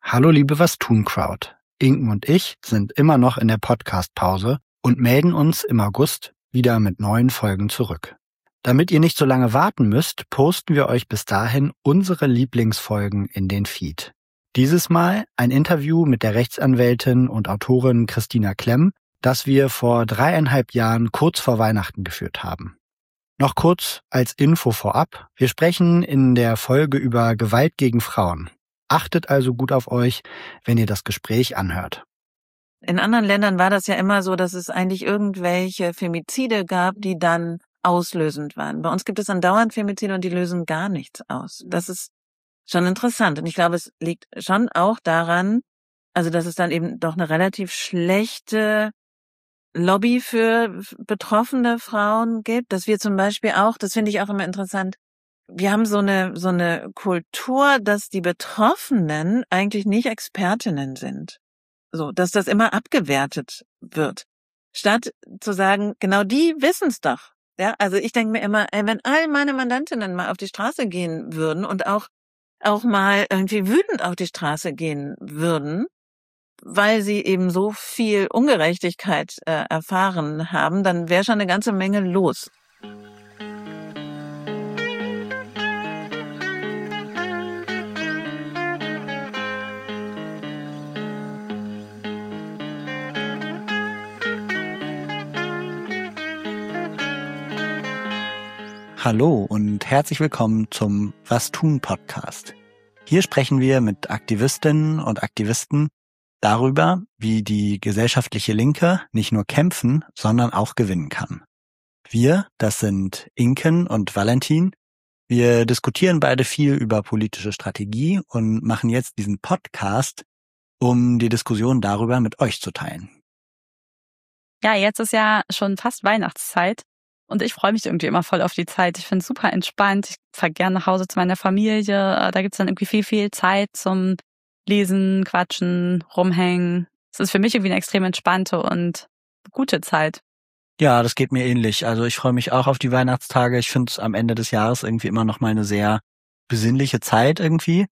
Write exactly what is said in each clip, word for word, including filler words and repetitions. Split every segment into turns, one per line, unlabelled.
Hallo liebe Was tun Crowd. Inken und ich sind immer noch in der Podcast-Pause und melden uns im August wieder mit neuen Folgen zurück. Damit ihr nicht so lange warten müsst, posten wir euch bis dahin unsere Lieblingsfolgen in den Feed. Dieses Mal ein Interview mit der Rechtsanwältin und Autorin Christina Klemm, das wir vor dreieinhalb Jahren kurz vor Weihnachten geführt haben. Noch kurz als Info vorab. Wir sprechen in der Folge über Gewalt gegen Frauen. Achtet also gut auf euch, wenn ihr das Gespräch anhört.
In anderen Ländern war das ja immer so, dass es eigentlich irgendwelche Femizide gab, die dann auslösend waren. Bei uns gibt es andauernd Femizide und die lösen gar nichts aus. Das ist schon interessant. Und ich glaube, es liegt schon auch daran, also dass es dann eben doch eine relativ schlechte Lobby für betroffene Frauen gibt, dass wir zum Beispiel auch, das finde ich auch immer interessant, wir haben so eine so eine Kultur, dass die Betroffenen eigentlich nicht Expertinnen sind. So, dass das immer abgewertet wird. Statt zu sagen, genau die wissen's doch. Ja, also ich denke mir immer, ey, wenn all meine Mandantinnen mal auf die Straße gehen würden und auch auch mal irgendwie wütend auf die Straße gehen würden, weil sie eben so viel Ungerechtigkeit äh, erfahren haben, dann wäre schon eine ganze Menge los.
Hallo und herzlich willkommen zum Was tun Podcast. Hier sprechen wir mit Aktivistinnen und Aktivisten darüber, wie die gesellschaftliche Linke nicht nur kämpfen, sondern auch gewinnen kann. Wir, das sind Inken und Valentin. Wir diskutieren beide viel über politische Strategie und machen jetzt diesen Podcast, um die Diskussion darüber mit euch zu teilen.
Ja, jetzt ist ja schon fast Weihnachtszeit und ich freue mich irgendwie immer voll auf die Zeit. Ich finde es super entspannt. Ich fahre gerne nach Hause zu meiner Familie. Da gibt's dann irgendwie viel, viel Zeit zum Lesen, Quatschen, Rumhängen. Es ist für mich irgendwie eine extrem entspannte und gute Zeit.
Ja, das geht mir ähnlich. Also ich freue mich auch auf die Weihnachtstage. Ich finde es am Ende des Jahres irgendwie immer noch mal eine sehr besinnliche Zeit irgendwie.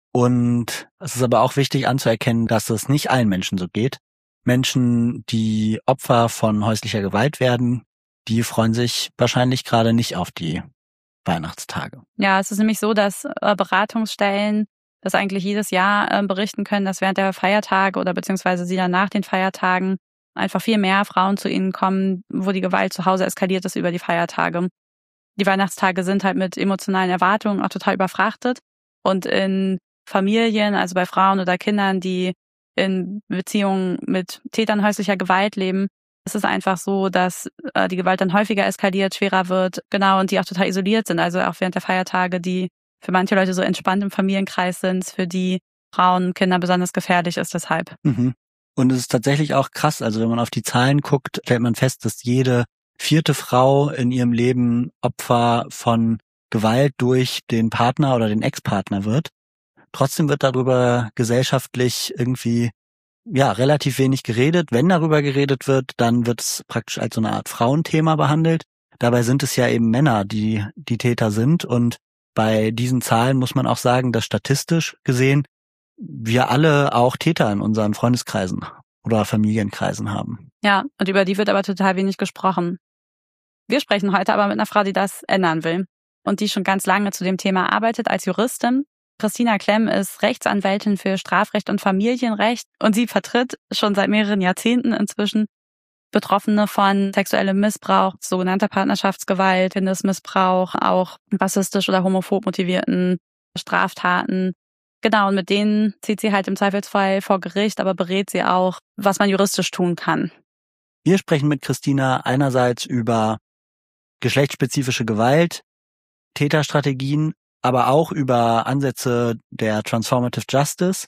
Und es ist aber auch wichtig anzuerkennen, dass es nicht allen Menschen so geht. Menschen, die Opfer von häuslicher Gewalt werden, die freuen sich wahrscheinlich gerade nicht auf die Weihnachtstage.
Ja, es ist nämlich so, dass äh, Beratungsstellen das eigentlich jedes Jahr äh, berichten können, dass während der Feiertage oder beziehungsweise sie dann nach den Feiertagen einfach viel mehr Frauen zu ihnen kommen, wo die Gewalt zu Hause eskaliert ist über die Feiertage. Die Weihnachtstage sind halt mit emotionalen Erwartungen auch total überfrachtet. Und in Familien, also bei Frauen oder Kindern, die in Beziehungen mit Tätern häuslicher Gewalt leben, ist es einfach so, dass äh, die Gewalt dann häufiger eskaliert, schwerer wird, genau, und die auch total isoliert sind. Also auch während der Feiertage, die für manche Leute so entspannt im Familienkreis sind, für die Frauen, Kinder besonders gefährlich ist deshalb.
Mhm. Und es ist tatsächlich auch krass, also wenn man auf die Zahlen guckt, stellt man fest, dass jede vierte Frau in ihrem Leben Opfer von Gewalt durch den Partner oder den Ex-Partner wird. Trotzdem wird darüber gesellschaftlich irgendwie ja relativ wenig geredet. Wenn darüber geredet wird, dann wird es praktisch als so eine Art Frauenthema behandelt. Dabei sind es ja eben Männer, die die Täter sind. Und bei diesen Zahlen muss man auch sagen, dass statistisch gesehen wir alle auch Täter in unseren Freundeskreisen oder Familienkreisen haben.
Ja, und über die wird aber total wenig gesprochen. Wir sprechen heute aber mit einer Frau, die das ändern will und die schon ganz lange zu dem Thema arbeitet als Juristin. Christina Klemm ist Rechtsanwältin für Strafrecht und Familienrecht und sie vertritt schon seit mehreren Jahrzehnten inzwischen Betroffene von sexuellem Missbrauch, sogenannter Partnerschaftsgewalt, Kindesmissbrauch, auch rassistisch oder homophob motivierten Straftaten. Genau, und mit denen zieht sie halt im Zweifelsfall vor Gericht, aber berät sie auch, was man juristisch tun kann.
Wir sprechen mit Christina einerseits über geschlechtsspezifische Gewalt, Täterstrategien, aber auch über Ansätze der Transformative Justice,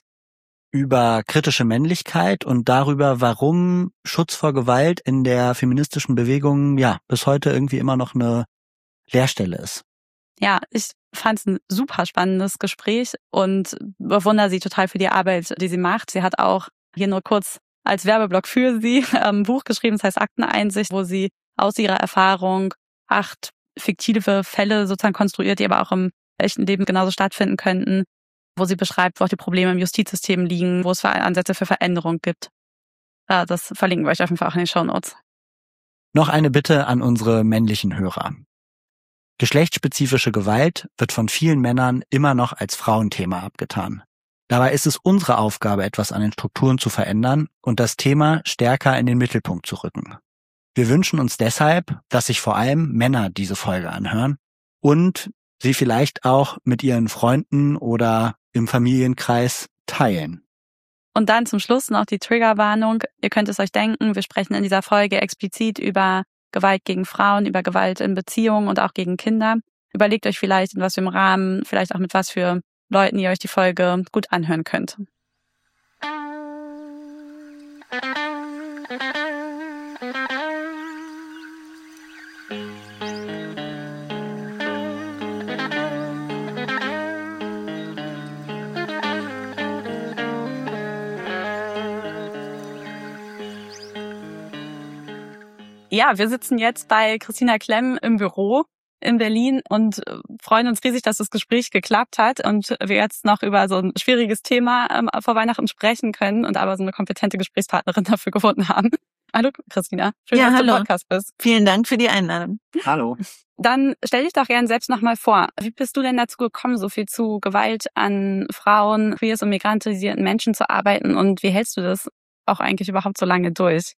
über kritische Männlichkeit und darüber, warum Schutz vor Gewalt in der feministischen Bewegung ja bis heute irgendwie immer noch eine Leerstelle ist.
Ja, ich fand es ein super spannendes Gespräch und bewundere sie total für die Arbeit, die sie macht. Sie hat auch hier nur kurz als Werbeblock für sie ein Buch geschrieben, das heißt Akteneinsicht, wo sie aus ihrer Erfahrung acht fiktive Fälle sozusagen konstruiert, die aber auch im echten Leben genauso stattfinden könnten, wo sie beschreibt, wo auch die Probleme im Justizsystem liegen, wo es Ansätze für Veränderung gibt. Das verlinken wir euch auf jeden Fall auch in den Shownotes.
Noch eine Bitte an unsere männlichen Hörer. Geschlechtsspezifische Gewalt wird von vielen Männern immer noch als Frauenthema abgetan. Dabei ist es unsere Aufgabe, etwas an den Strukturen zu verändern und das Thema stärker in den Mittelpunkt zu rücken. Wir wünschen uns deshalb, dass sich vor allem Männer diese Folge anhören und sie vielleicht auch mit ihren Freunden oder im Familienkreis teilen.
Und dann zum Schluss noch die Triggerwarnung. Ihr könnt es euch denken, wir sprechen in dieser Folge explizit über Gewalt gegen Frauen, über Gewalt in Beziehungen und auch gegen Kinder. Überlegt euch vielleicht, in was für einem Rahmen, vielleicht auch mit was für Leuten ihr euch die Folge gut anhören könnt. Ja, wir sitzen jetzt bei Christina Klemm im Büro in Berlin und freuen uns riesig, dass das Gespräch geklappt hat und wir jetzt noch über so ein schwieriges Thema ähm, vor Weihnachten sprechen können und aber so eine kompetente Gesprächspartnerin dafür gefunden haben. Hallo Christina, schön,
ja,
dass
hallo.
du im Podcast bist.
Vielen Dank für die Einladung.
Hallo.
Dann stell dich doch gerne selbst nochmal vor. Wie bist du denn dazu gekommen, so viel zu Gewalt an Frauen, queers und migrantisierten Menschen zu arbeiten und wie hältst du das auch eigentlich überhaupt so lange durch?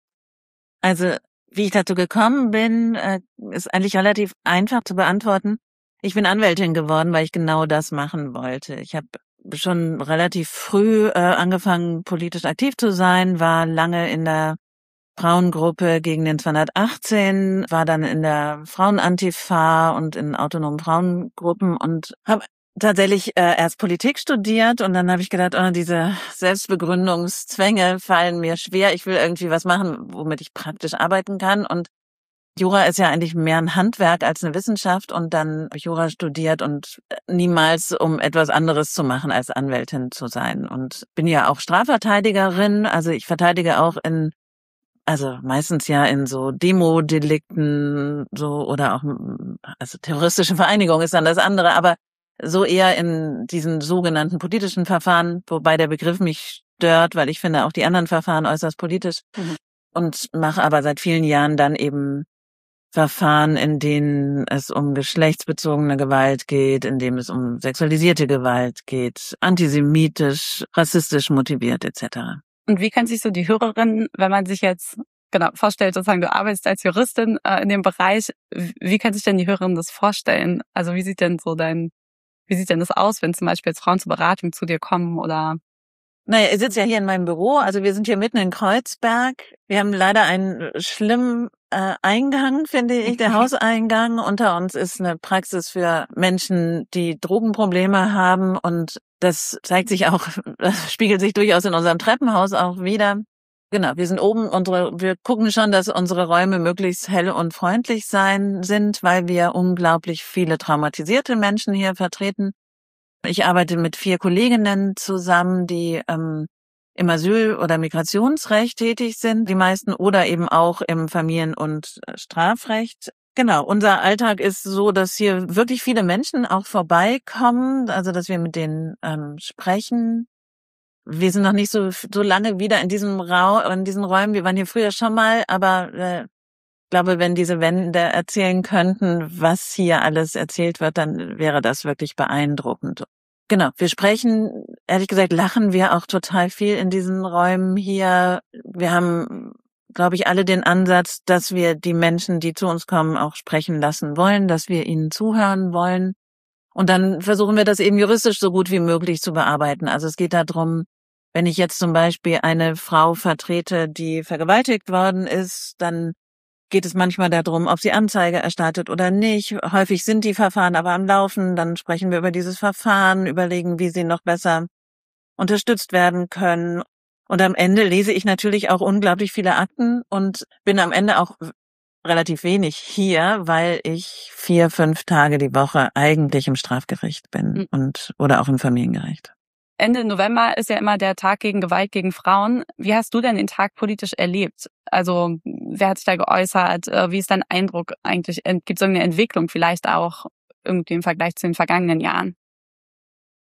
Also wie ich dazu gekommen bin, ist eigentlich relativ einfach zu beantworten. Ich bin Anwältin geworden, weil ich genau das machen wollte. Ich habe schon relativ früh äh, angefangen, politisch aktiv zu sein, war lange in der Frauengruppe gegen den zweihundertachtzehn, war dann in der Frauenantifa und in autonomen Frauengruppen und habe tatsächlich äh, erst Politik studiert und dann habe ich gedacht, oh, diese Selbstbegründungszwänge fallen mir schwer. Ich will irgendwie was machen, womit ich praktisch arbeiten kann. Und Jura ist ja eigentlich mehr ein Handwerk als eine Wissenschaft. Und dann habe ich Jura studiert und niemals, um etwas anderes zu machen, als Anwältin zu sein. Und bin ja auch Strafverteidigerin. Also ich verteidige auch in, also meistens ja in so Demo-Delikten so oder auch, also terroristische Vereinigung ist dann das andere, aber so eher in diesen sogenannten politischen Verfahren, wobei der Begriff mich stört, weil ich finde auch die anderen Verfahren äußerst politisch mhm. und mache aber seit vielen Jahren dann eben Verfahren, in denen es um geschlechtsbezogene Gewalt geht, in denen es um sexualisierte Gewalt geht, antisemitisch, rassistisch motiviert et cetera.
Und wie kann sich so die Hörerin, wenn man sich jetzt genau vorstellt, sozusagen du arbeitest als Juristin äh, in dem Bereich, wie kann sich denn die Hörerin das vorstellen? Also wie sieht denn so dein Wie sieht denn das aus, wenn zum Beispiel jetzt Frauen zur Beratung zu dir kommen oder?
Naja, ihr sitzt ja hier in meinem Büro. Also wir sind hier mitten in Kreuzberg. Wir haben leider einen schlimmen äh, Eingang, finde ich, der Hauseingang. Unter uns ist eine Praxis für Menschen, die Drogenprobleme haben. Und das zeigt sich auch, das spiegelt sich durchaus in unserem Treppenhaus auch wieder. Genau, wir sind oben, unsere, wir gucken schon, dass unsere Räume möglichst hell und freundlich sein sind, weil wir unglaublich viele traumatisierte Menschen hier vertreten. Ich arbeite mit vier Kolleginnen zusammen, die ähm, im Asyl- oder Migrationsrecht tätig sind, die meisten, oder eben auch im Familien- und Strafrecht. Genau, unser Alltag ist so, dass hier wirklich viele Menschen auch vorbeikommen, also dass wir mit denen ähm, sprechen. Wir sind noch nicht so so lange wieder in diesem Raum, in diesen Räumen. Wir waren hier früher schon mal, aber äh, ich glaube, wenn diese Wände erzählen könnten, was hier alles erzählt wird, dann wäre das wirklich beeindruckend. Genau, wir sprechen, ehrlich gesagt, lachen wir auch total viel in diesen Räumen hier. Wir haben, glaube ich, alle den Ansatz, dass wir die Menschen, die zu uns kommen, auch sprechen lassen wollen, dass wir ihnen zuhören wollen. Und dann versuchen wir das eben juristisch so gut wie möglich zu bearbeiten. Also es geht darum, wenn ich jetzt zum Beispiel eine Frau vertrete, die vergewaltigt worden ist, dann geht es manchmal darum, ob sie Anzeige erstattet oder nicht. Häufig sind die Verfahren aber am Laufen. Dann sprechen wir über dieses Verfahren, überlegen, wie sie noch besser unterstützt werden können. Und am Ende lese ich natürlich auch unglaublich viele Akten und bin am Ende auch relativ wenig hier, weil ich vier, fünf Tage die Woche eigentlich im Strafgericht bin und oder auch im Familiengericht.
Ende November ist ja immer der Tag gegen Gewalt gegen Frauen. Wie hast du denn den Tag politisch erlebt? Also wer hat sich da geäußert? Wie ist dein Eindruck eigentlich? Gibt es irgendeine Entwicklung vielleicht auch irgendwie im Vergleich zu den vergangenen Jahren?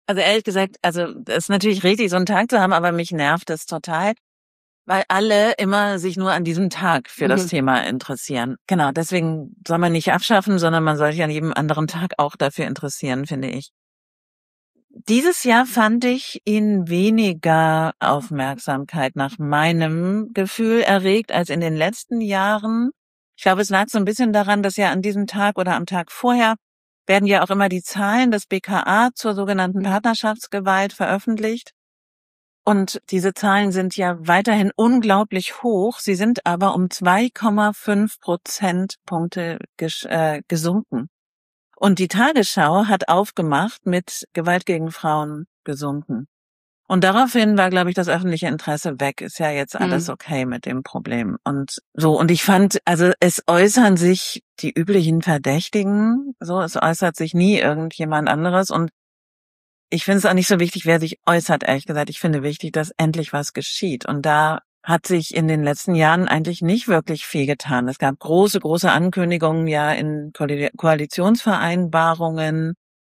Also ehrlich gesagt, also es ist natürlich richtig, so einen Tag zu haben, aber mich nervt es total, weil alle immer sich nur an diesem Tag für das
Mhm.
Thema interessieren. Genau, deswegen soll man nicht abschaffen, sondern man soll sich an jedem anderen Tag auch dafür interessieren, finde ich. Dieses Jahr fand ich ihn weniger Aufmerksamkeit nach meinem Gefühl erregt als in den letzten Jahren. Ich glaube, es lag so ein bisschen daran, dass ja an diesem Tag oder am Tag vorher werden ja auch immer die Zahlen des B K A zur sogenannten Partnerschaftsgewalt veröffentlicht. Und diese Zahlen sind ja weiterhin unglaublich hoch. Sie sind aber um zwei Komma fünf Prozentpunkte ges- äh, gesunken. Und die Tagesschau hat aufgemacht mit Gewalt gegen Frauen gesunken. Und daraufhin war, glaube ich, das öffentliche Interesse weg. Ist ja jetzt alles
Mhm.
okay mit dem Problem. Und so, und ich fand, also es äußern sich die üblichen Verdächtigen, so, es äußert sich nie irgendjemand anderes. Und ich finde es auch nicht so wichtig, wer sich äußert, ehrlich gesagt. Ich finde wichtig, dass endlich was geschieht. Und da hat sich in den letzten Jahren eigentlich nicht wirklich viel getan. Es gab große, große Ankündigungen ja in Koali- Koalitionsvereinbarungen.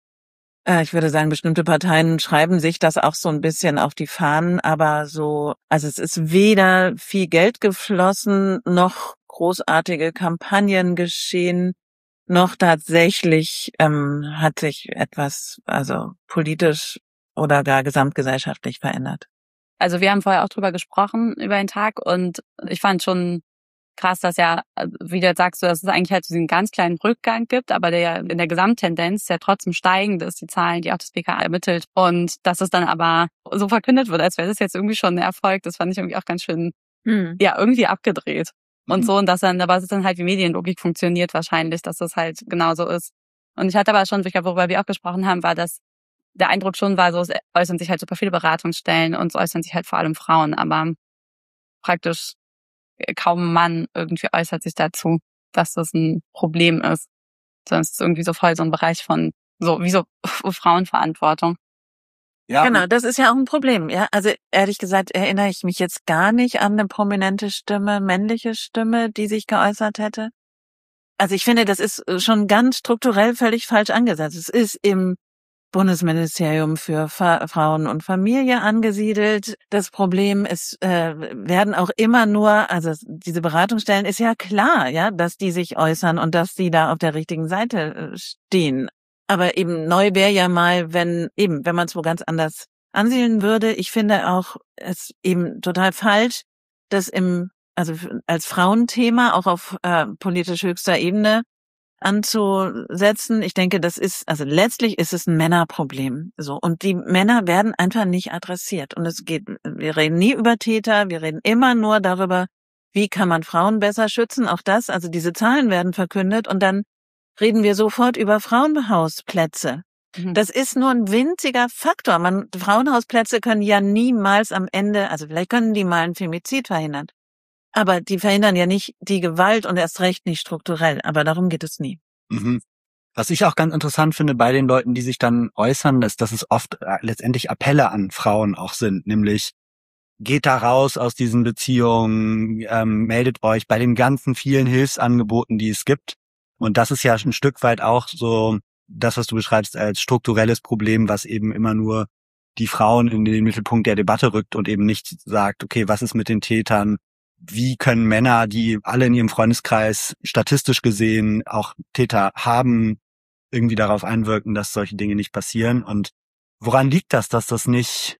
Äh, Ich würde sagen, bestimmte Parteien schreiben sich das auch so ein bisschen auf die Fahnen, aber so, also es ist weder viel Geld geflossen, noch großartige Kampagnen geschehen, noch tatsächlich ähm, hat sich etwas, also politisch oder gar gesamtgesellschaftlich verändert.
Also wir haben vorher auch drüber gesprochen, über den Tag, und ich fand schon krass, dass ja, wie du jetzt sagst, dass es eigentlich halt so diesen ganz kleinen Rückgang gibt, aber der ja in der Gesamttendenz ja trotzdem steigend ist, die Zahlen, die auch das B K A ermittelt. Und dass es dann aber so verkündet wird, als wäre das jetzt irgendwie schon ein Erfolg, das fand ich irgendwie auch ganz schön,
Hm.
ja, irgendwie abgedreht. Und
Mhm.
so, und dass dann, aber es ist dann halt, wie Medienlogik funktioniert wahrscheinlich, dass das halt genauso ist. Und ich hatte aber schon, ich glaube, worüber wir auch gesprochen haben, war, dass der Eindruck schon war, so, es äußern sich halt super viele Beratungsstellen und es äußern sich halt vor allem Frauen, aber praktisch kaum ein Mann irgendwie äußert sich dazu, dass das ein Problem ist. Sondern es ist irgendwie so voll so ein Bereich von, so, wie so Frauenverantwortung.
Ja,
Genau, das ist ja auch ein Problem, ja. Also ehrlich gesagt erinnere ich mich jetzt gar nicht an eine prominente Stimme, männliche Stimme, die sich geäußert hätte. Also ich finde, das ist schon ganz strukturell völlig falsch angesetzt. Es ist im Bundesministerium für Fa- Frauen und Familie angesiedelt. Das Problem ist, äh, werden auch immer nur, also diese Beratungsstellen ist ja klar, ja, dass die sich äußern und dass die da auf der richtigen Seite äh, stehen. Aber eben neu wäre ja mal, wenn eben, wenn man es wo ganz anders ansiedeln würde. Ich finde auch es eben total falsch, dass im, also als Frauenthema auch auf äh, politisch höchster Ebene anzusetzen. Ich denke, das ist, also letztlich ist es ein Männerproblem. So. Und die Männer werden einfach nicht adressiert. Und es geht, wir reden nie über Täter, wir reden immer nur darüber, wie kann man Frauen besser schützen. Auch das, also diese Zahlen werden verkündet und dann reden wir sofort über Frauenhausplätze.
Mhm.
Das ist nur ein winziger Faktor. Man, Frauenhausplätze können ja niemals am Ende, also vielleicht können die mal ein Femizid verhindern. Aber die verhindern ja nicht die Gewalt und erst recht nicht strukturell. Aber darum geht es nie.
Mhm. Was ich auch ganz interessant finde bei den Leuten, die sich dann äußern, ist, dass es oft äh, letztendlich Appelle an Frauen auch sind, nämlich geht da raus aus diesen Beziehungen, ähm, meldet euch bei den ganzen vielen Hilfsangeboten, die es gibt. Und das ist ja ein Stück weit auch so das, was du beschreibst als strukturelles Problem, was eben immer nur die Frauen in den Mittelpunkt der Debatte rückt und eben nicht sagt, okay, was ist mit den Tätern? Wie können Männer, die alle in ihrem Freundeskreis statistisch gesehen auch Täter haben, irgendwie darauf einwirken, dass solche Dinge nicht passieren? Und woran liegt das, dass das nicht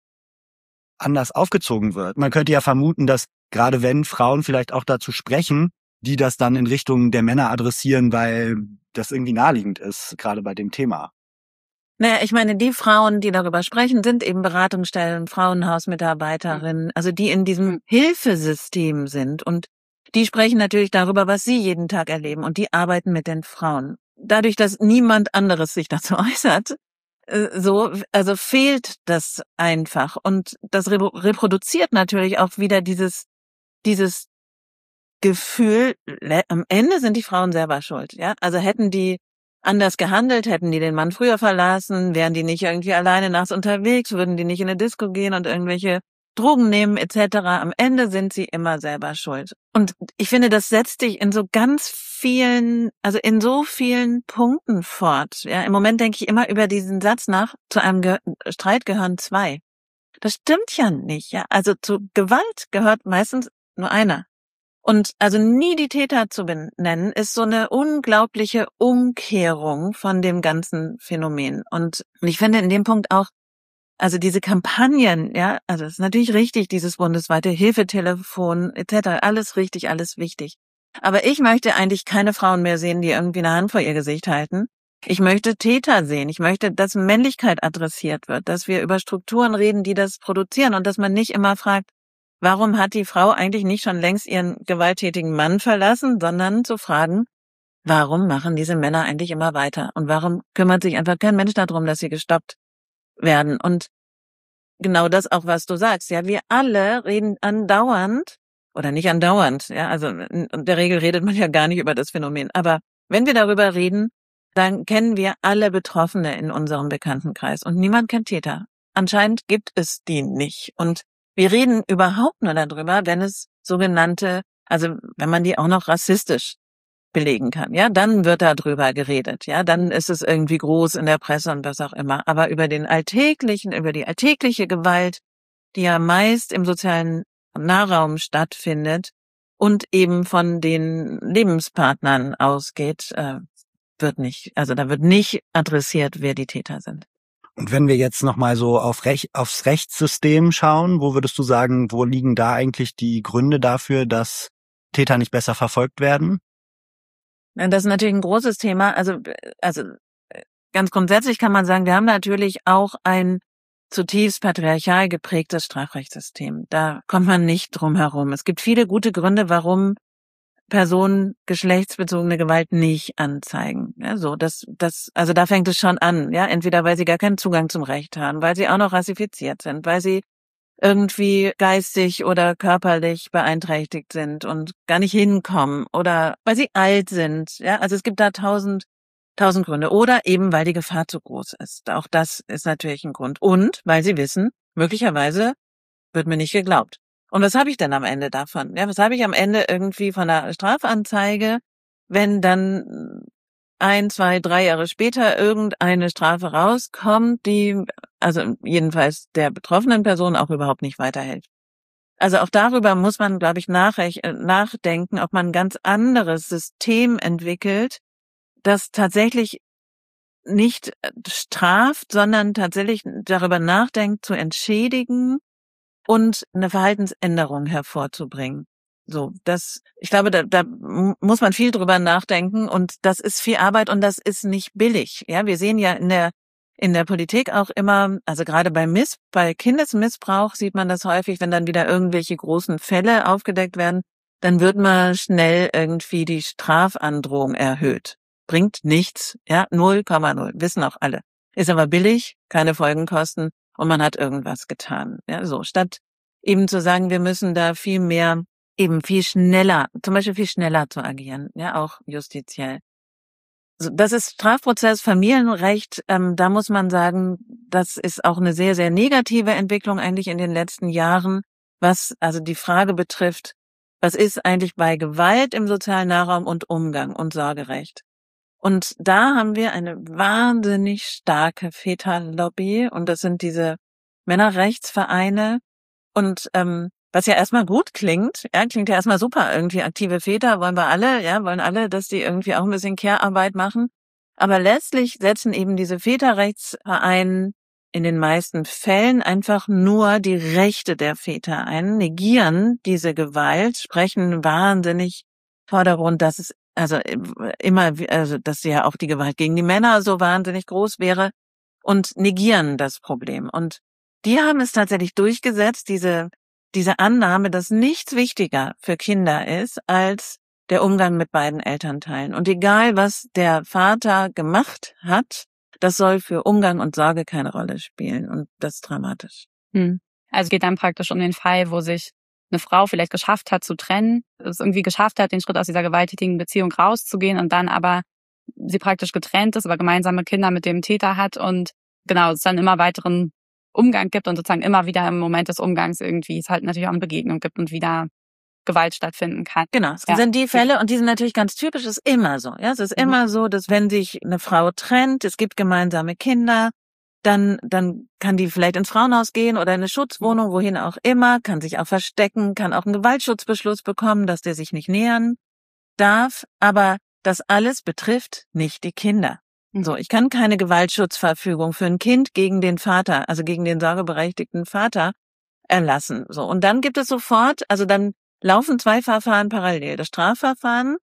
anders aufgezogen wird? Man könnte ja vermuten, dass gerade wenn Frauen vielleicht auch dazu sprechen, die das dann in Richtung der Männer adressieren, weil das irgendwie naheliegend ist, gerade bei dem Thema.
Naja, ich meine, die Frauen, die darüber sprechen, sind eben Beratungsstellen, Frauenhausmitarbeiterinnen, also die in diesem Hilfesystem sind. Und die sprechen natürlich darüber, was sie jeden Tag erleben. Und die arbeiten mit den Frauen. Dadurch, dass niemand anderes sich dazu äußert, äh, so, also fehlt das einfach. Und das repro- reproduziert natürlich auch wieder dieses, dieses Gefühl, le- am Ende sind die Frauen selber schuld, ja. Also hätten die anders gehandelt, hätten die den Mann früher verlassen, wären die nicht irgendwie alleine nachts unterwegs, würden die nicht in eine Disco gehen und irgendwelche Drogen nehmen et cetera. Am Ende sind sie immer selber schuld. Und ich finde, das setzt sich in so ganz vielen, also in so vielen Punkten fort. Ja, im Moment denke ich immer über diesen Satz nach, zu einem Ge- Streit gehören zwei. Das stimmt ja nicht. Ja, also zu Gewalt gehört meistens nur einer. Und also nie die Täter zu benennen, ist so eine unglaubliche Umkehrung von dem ganzen Phänomen. Und ich finde in dem Punkt auch, also diese Kampagnen, ja, also es ist natürlich richtig, dieses bundesweite Hilfetelefon et cetera, alles richtig, alles wichtig. Aber ich möchte eigentlich keine Frauen mehr sehen, die irgendwie eine Hand vor ihr Gesicht halten. Ich möchte Täter sehen. Ich möchte, dass Männlichkeit adressiert wird, dass wir über Strukturen reden, die das produzieren und dass man nicht immer fragt, warum hat die Frau eigentlich nicht schon längst ihren gewalttätigen Mann verlassen, sondern zu fragen, warum machen diese Männer eigentlich immer weiter? Und warum kümmert sich einfach kein Mensch darum, dass sie gestoppt werden? Und genau das auch, was du sagst. Ja, wir alle reden andauernd, oder nicht andauernd, ja, also in der Regel redet man ja gar nicht über das Phänomen. Aber wenn wir darüber reden, dann kennen wir alle Betroffene in unserem Bekanntenkreis und niemand kennt Täter. Anscheinend gibt es die nicht. Und wir reden überhaupt nur darüber, wenn es sogenannte, also wenn man die auch noch rassistisch belegen kann, ja, dann wird da drüber geredet, ja, dann ist es irgendwie groß in der Presse und was auch immer. Aber über den alltäglichen, über die alltägliche Gewalt, die ja meist im sozialen Nahraum stattfindet und eben von den Lebenspartnern ausgeht, äh, wird nicht, also da wird nicht adressiert, wer die Täter sind.
Und wenn wir jetzt nochmal so auf Rech- aufs Rechtssystem schauen, wo würdest du sagen, wo liegen da eigentlich die Gründe dafür, dass Täter nicht besser verfolgt werden?
Das ist natürlich ein großes Thema. Also, also ganz grundsätzlich kann man sagen, wir haben natürlich auch ein zutiefst patriarchal geprägtes Strafrechtssystem. Da kommt man nicht drum herum. Es gibt viele gute Gründe, warum Personen geschlechtsbezogene Gewalt nicht anzeigen. Ja, so, das, das, also da fängt es schon an. Ja, entweder weil sie gar keinen Zugang zum Recht haben, weil sie auch noch rassifiziert sind, weil sie irgendwie geistig oder körperlich beeinträchtigt sind und gar nicht hinkommen oder weil sie alt sind. Ja, also es gibt da tausend, tausend Gründe. Oder eben, weil die Gefahr zu groß ist. Auch das ist natürlich ein Grund. Und weil sie wissen, möglicherweise wird mir nicht geglaubt. Und was habe ich denn am Ende davon? Ja, was habe ich am Ende irgendwie von einer Strafanzeige, wenn dann ein, zwei, drei Jahre später irgendeine Strafe rauskommt, die also jedenfalls der betroffenen Person auch überhaupt nicht weiterhilft. Also auch darüber muss man, glaube ich, nachdenken, ob man ein ganz anderes System entwickelt, das tatsächlich nicht straft, sondern tatsächlich darüber nachdenkt, zu entschädigen und eine Verhaltensänderung hervorzubringen. So, das, ich glaube, da, da muss man viel drüber nachdenken und das ist viel Arbeit und das ist nicht billig. Ja, wir sehen ja in der in der Politik auch immer, also gerade bei Miss, bei Kindesmissbrauch sieht man das häufig, wenn dann wieder irgendwelche großen Fälle aufgedeckt werden, dann wird mal schnell irgendwie die Strafandrohung erhöht. Bringt nichts, ja, null Komma null, wissen auch alle. Ist aber billig, keine Folgenkosten und man hat irgendwas getan. Ja, so, statt eben zu sagen, wir müssen da viel mehr, eben viel schneller, zum Beispiel viel schneller zu agieren, ja, auch justiziell. Das ist Strafprozess, Familienrecht, ähm, da muss man sagen, das ist auch eine sehr, sehr negative Entwicklung eigentlich in den letzten Jahren, was also die Frage betrifft, was ist eigentlich bei Gewalt im sozialen Nahraum und Umgang und Sorgerecht. Und da haben wir eine wahnsinnig starke Väterlobby und das sind diese Männerrechtsvereine und ähm, was ja erstmal gut klingt, ja, klingt ja erstmal super, irgendwie aktive Väter wollen wir alle, ja, wollen alle, dass die irgendwie auch ein bisschen Care-Arbeit machen. Aber letztlich setzen eben diese Väterrechtsvereine in den meisten Fällen einfach nur die Rechte der Väter ein, negieren diese Gewalt, sprechen wahnsinnig Vordergrund, dass es also immer, also dass ja auch die Gewalt gegen die Männer so wahnsinnig groß wäre und negieren das Problem. Und die haben es tatsächlich durchgesetzt, diese diese Annahme, dass nichts wichtiger für Kinder ist als der Umgang mit beiden Elternteilen. Und egal, was der Vater gemacht hat, das soll für Umgang und Sorge keine Rolle spielen. Und das ist dramatisch.
Hm. Also es geht dann praktisch um den Fall, wo sich eine Frau vielleicht geschafft hat zu trennen, es irgendwie geschafft hat, den Schritt aus dieser gewalttätigen Beziehung rauszugehen und dann aber sie praktisch getrennt ist, aber gemeinsame Kinder mit dem Täter hat und genau, es dann immer weiteren Umgang gibt und sozusagen immer wieder im Moment des Umgangs irgendwie es halt natürlich auch eine Begegnung gibt und wieder Gewalt stattfinden kann.
Genau, es
Ja.
sind die Fälle und die sind natürlich ganz typisch, es ist immer so. Ja, es ist
Mhm.
immer so, dass wenn sich eine Frau trennt, es gibt gemeinsame Kinder, dann dann kann die vielleicht ins Frauenhaus gehen oder in eine Schutzwohnung, wohin auch immer, kann sich auch verstecken, kann auch einen Gewaltschutzbeschluss bekommen, dass der sich nicht nähern darf, aber das alles betrifft nicht die Kinder. So, ich kann keine Gewaltschutzverfügung für ein Kind gegen den Vater, also gegen den sorgeberechtigten Vater erlassen. So, und dann gibt es sofort, also dann laufen zwei Verfahren parallel. Das Strafverfahren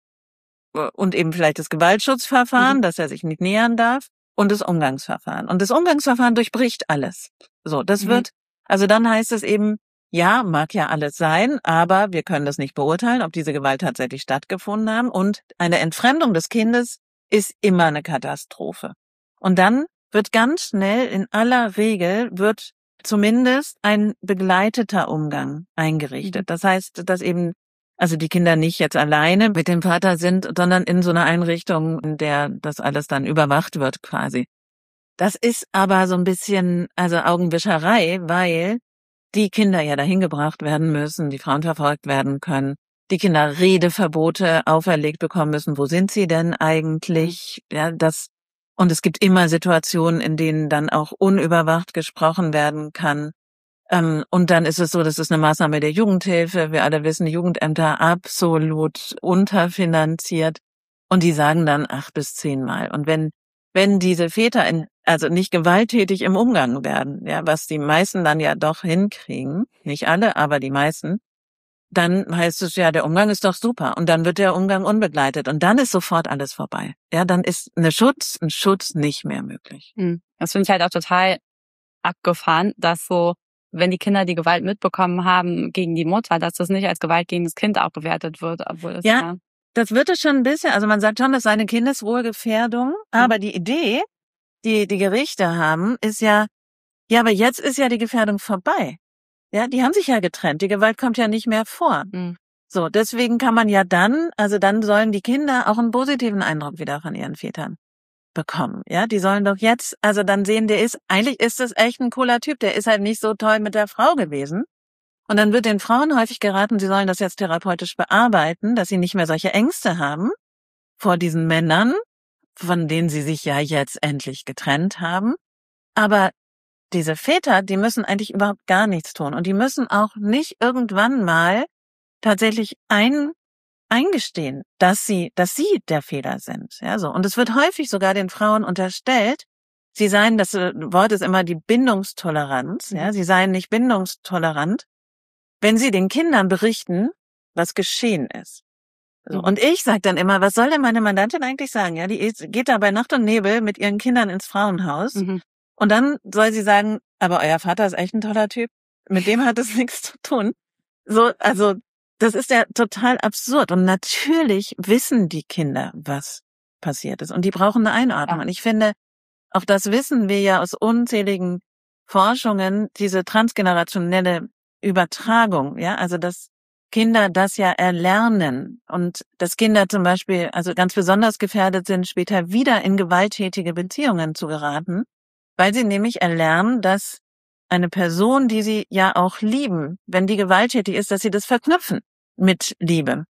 und eben vielleicht das Gewaltschutzverfahren,
Mhm.
dass er sich nicht nähern darf, und das Umgangsverfahren. Und das Umgangsverfahren durchbricht alles. So, das
Mhm.
wird, also dann heißt es eben, ja, mag ja alles sein, aber wir können das nicht beurteilen, ob diese Gewalt tatsächlich stattgefunden haben. Und eine Entfremdung des Kindes ist immer eine Katastrophe. Und dann wird ganz schnell, in aller Regel, wird zumindest ein begleiteter Umgang eingerichtet.
Mhm.
Das heißt, dass eben also die Kinder nicht jetzt alleine mit dem Vater sind, sondern in so einer Einrichtung, in der das alles dann überwacht wird quasi. Das ist aber so ein bisschen, also Augenwischerei, weil die Kinder ja dahin gebracht werden müssen, die Frauen verfolgt werden können, die Kinder Redeverbote auferlegt bekommen müssen. Wo sind sie denn eigentlich? Ja, das, und es gibt immer Situationen, in denen dann auch unüberwacht gesprochen werden kann. Ähm, und dann ist es so, das ist eine Maßnahme der Jugendhilfe. Wir alle wissen, die Jugendämter absolut unterfinanziert. Und die sagen dann acht bis zehnmal. Und wenn, wenn diese Väter in, also nicht gewalttätig im Umgang werden, ja, was die meisten dann ja doch hinkriegen, nicht alle, aber die meisten, dann heißt es ja, der Umgang ist doch super. Und dann wird der Umgang unbegleitet. Und dann ist sofort alles vorbei. Ja, dann ist eine Schutz, ein Schutz nicht mehr möglich.
Mhm. Das finde ich halt auch total abgefahren, dass so, wenn die Kinder die Gewalt mitbekommen haben gegen die Mutter, dass das nicht als Gewalt gegen das Kind auch gewertet wird, obwohl es
Ja.
ja
Das wird es schon ein bisschen, also man sagt schon, das sei eine Kindeswohlgefährdung, aber die Idee, die die Gerichte haben, ist ja, ja, aber jetzt ist ja die Gefährdung vorbei. Ja, die haben sich ja getrennt, die Gewalt kommt ja nicht mehr vor.
Mhm.
So, deswegen kann man ja dann, also dann sollen die Kinder auch einen positiven Eindruck wieder von ihren Vätern bekommen. Ja, die sollen doch jetzt, also dann sehen, der ist, eigentlich ist das echt ein cooler Typ, der ist halt nicht so toll mit der Frau gewesen. Und dann wird den Frauen häufig geraten, sie sollen das jetzt therapeutisch bearbeiten, dass sie nicht mehr solche Ängste haben vor diesen Männern, von denen sie sich ja jetzt endlich getrennt haben. Aber diese Väter, die müssen eigentlich überhaupt gar nichts tun. Und die müssen auch nicht irgendwann mal tatsächlich ein, eingestehen, dass sie, dass sie der Fehler sind. Ja, so. Und es wird häufig sogar den Frauen unterstellt, sie seien, das Wort ist immer die Bindungstoleranz, ja, sie seien nicht bindungstolerant, wenn sie den Kindern berichten, was geschehen ist. So,
Mhm.
und ich sage dann immer, was soll denn meine Mandantin eigentlich sagen? Ja, die ist, geht da bei Nacht und Nebel mit ihren Kindern ins Frauenhaus
Mhm.
und dann soll sie sagen, aber euer Vater ist echt ein toller Typ. Mit dem hat es nichts zu tun. So, also das ist ja total absurd. Und natürlich wissen die Kinder, was passiert ist. Und die brauchen eine Einordnung.
Ja.
Und ich finde, auch das wissen wir ja aus unzähligen Forschungen, diese transgenerationelle Übertragung, ja, also dass Kinder das ja erlernen und dass Kinder zum Beispiel, also ganz besonders gefährdet sind, später wieder in gewalttätige Beziehungen zu geraten, weil sie nämlich erlernen, dass eine Person, die sie ja auch lieben, wenn die gewalttätig ist, dass sie das verknüpfen mit Liebe,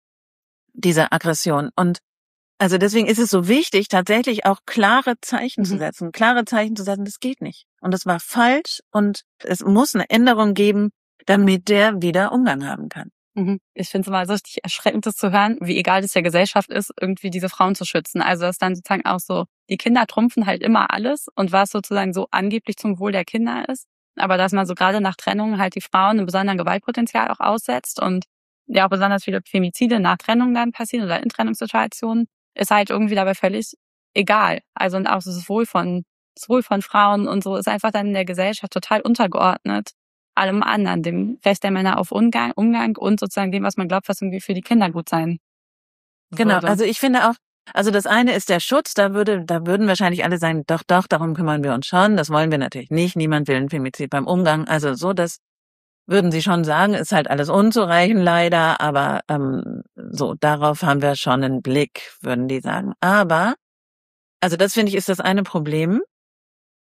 diese Aggression. Und also deswegen ist es so wichtig, tatsächlich auch klare Zeichen
Mhm.
zu setzen, klare Zeichen zu setzen, das geht nicht. Und das war falsch und es muss eine Änderung geben, damit der wieder Umgang haben kann.
Mhm. Ich finde es immer so richtig erschreckend, das zu hören, wie egal es der Gesellschaft ist, irgendwie diese Frauen zu schützen. Also dass dann sozusagen auch so, die Kinder trumpfen halt immer alles und was sozusagen so angeblich zum Wohl der Kinder ist. Aber dass man so gerade nach Trennung halt die Frauen einem besonderen Gewaltpotenzial auch aussetzt und ja auch besonders viele Femizide nach Trennung dann passieren oder in Trennungssituationen, ist halt irgendwie dabei völlig egal. Also und auch das Wohl von, das Wohl von Frauen und so ist einfach dann in der Gesellschaft total untergeordnet allem anderen, dem Rest der Männer auf Umgang, Umgang und sozusagen dem, was man glaubt, was irgendwie für die Kinder gut sein
Genau,
würde.
also ich finde auch, also das eine ist der Schutz, da würde, da würden wahrscheinlich alle sagen, doch, doch, darum kümmern wir uns schon, das wollen wir natürlich nicht, niemand will ein Femizid beim Umgang, also so, das würden sie schon sagen, ist halt alles unzureichend leider, aber ähm, so, darauf haben wir schon einen Blick, würden die sagen. Aber, also das finde ich ist das eine Problem.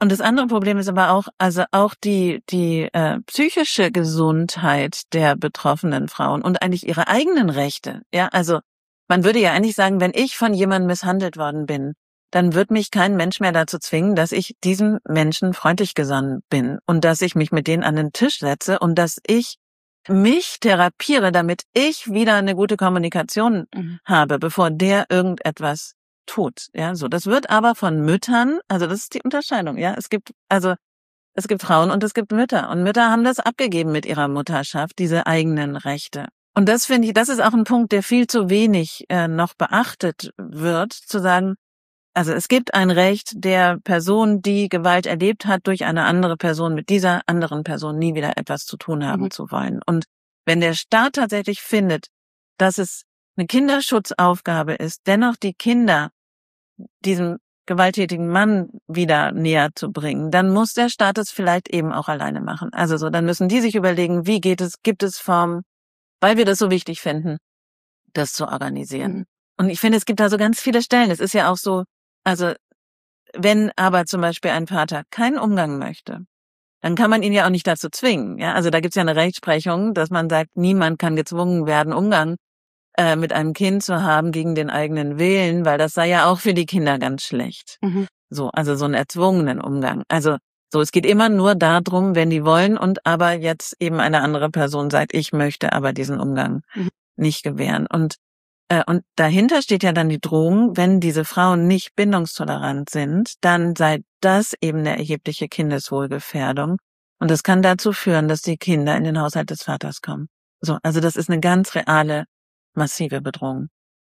Und das andere Problem ist aber auch, also auch die die äh, psychische Gesundheit der betroffenen Frauen und eigentlich ihre eigenen Rechte. Ja, also man würde ja eigentlich sagen, wenn ich von jemandem misshandelt worden bin, dann wird mich kein Mensch mehr dazu zwingen, dass ich diesem Menschen freundlich gesonnen bin und dass ich mich mit denen an den Tisch setze und dass ich mich therapiere, damit ich wieder eine gute Kommunikation mhm. habe, bevor der irgendetwas tut. Ja, so. Das wird aber von Müttern, also das ist die Unterscheidung, ja. Es gibt, also, es gibt Frauen und es gibt Mütter. Und Mütter haben das abgegeben mit ihrer Mutterschaft, diese eigenen Rechte. Und das finde ich, das ist auch ein Punkt, der viel zu wenig äh, noch beachtet wird, zu sagen, also es gibt ein Recht der Person, die Gewalt erlebt hat, durch eine andere Person, mit dieser anderen Person nie wieder etwas zu tun haben mhm. zu wollen. Und wenn der Staat tatsächlich findet, dass es eine Kinderschutzaufgabe ist, dennoch die Kinder diesem gewalttätigen Mann wieder näher zu bringen, dann muss der Staat es vielleicht eben auch alleine machen. Also so, dann müssen die sich überlegen, wie geht es, gibt es Formen, weil wir das so wichtig finden, das zu organisieren. Mhm. Und ich finde, es gibt da so ganz viele Stellen. Es ist ja auch so, also wenn aber zum Beispiel ein Vater keinen Umgang möchte, dann kann man ihn ja auch nicht dazu zwingen. Ja, also da gibt's ja eine Rechtsprechung, dass man sagt, niemand kann gezwungen werden, Umgang äh, mit einem Kind zu haben gegen den eigenen Willen, weil das sei ja auch für die Kinder ganz schlecht. Mhm. So, also so einen erzwungenen Umgang. Also so, es geht immer nur darum, wenn die wollen und aber jetzt eben eine andere Person sagt, ich möchte aber diesen Umgang mhm. nicht gewähren. Und äh, und dahinter steht ja dann die Drohung, wenn diese Frauen nicht bindungstolerant sind, dann sei das eben eine erhebliche Kindeswohlgefährdung. Und das kann dazu führen, dass die Kinder in den Haushalt des Vaters kommen. So, also das ist eine ganz reale, massive Bedrohung.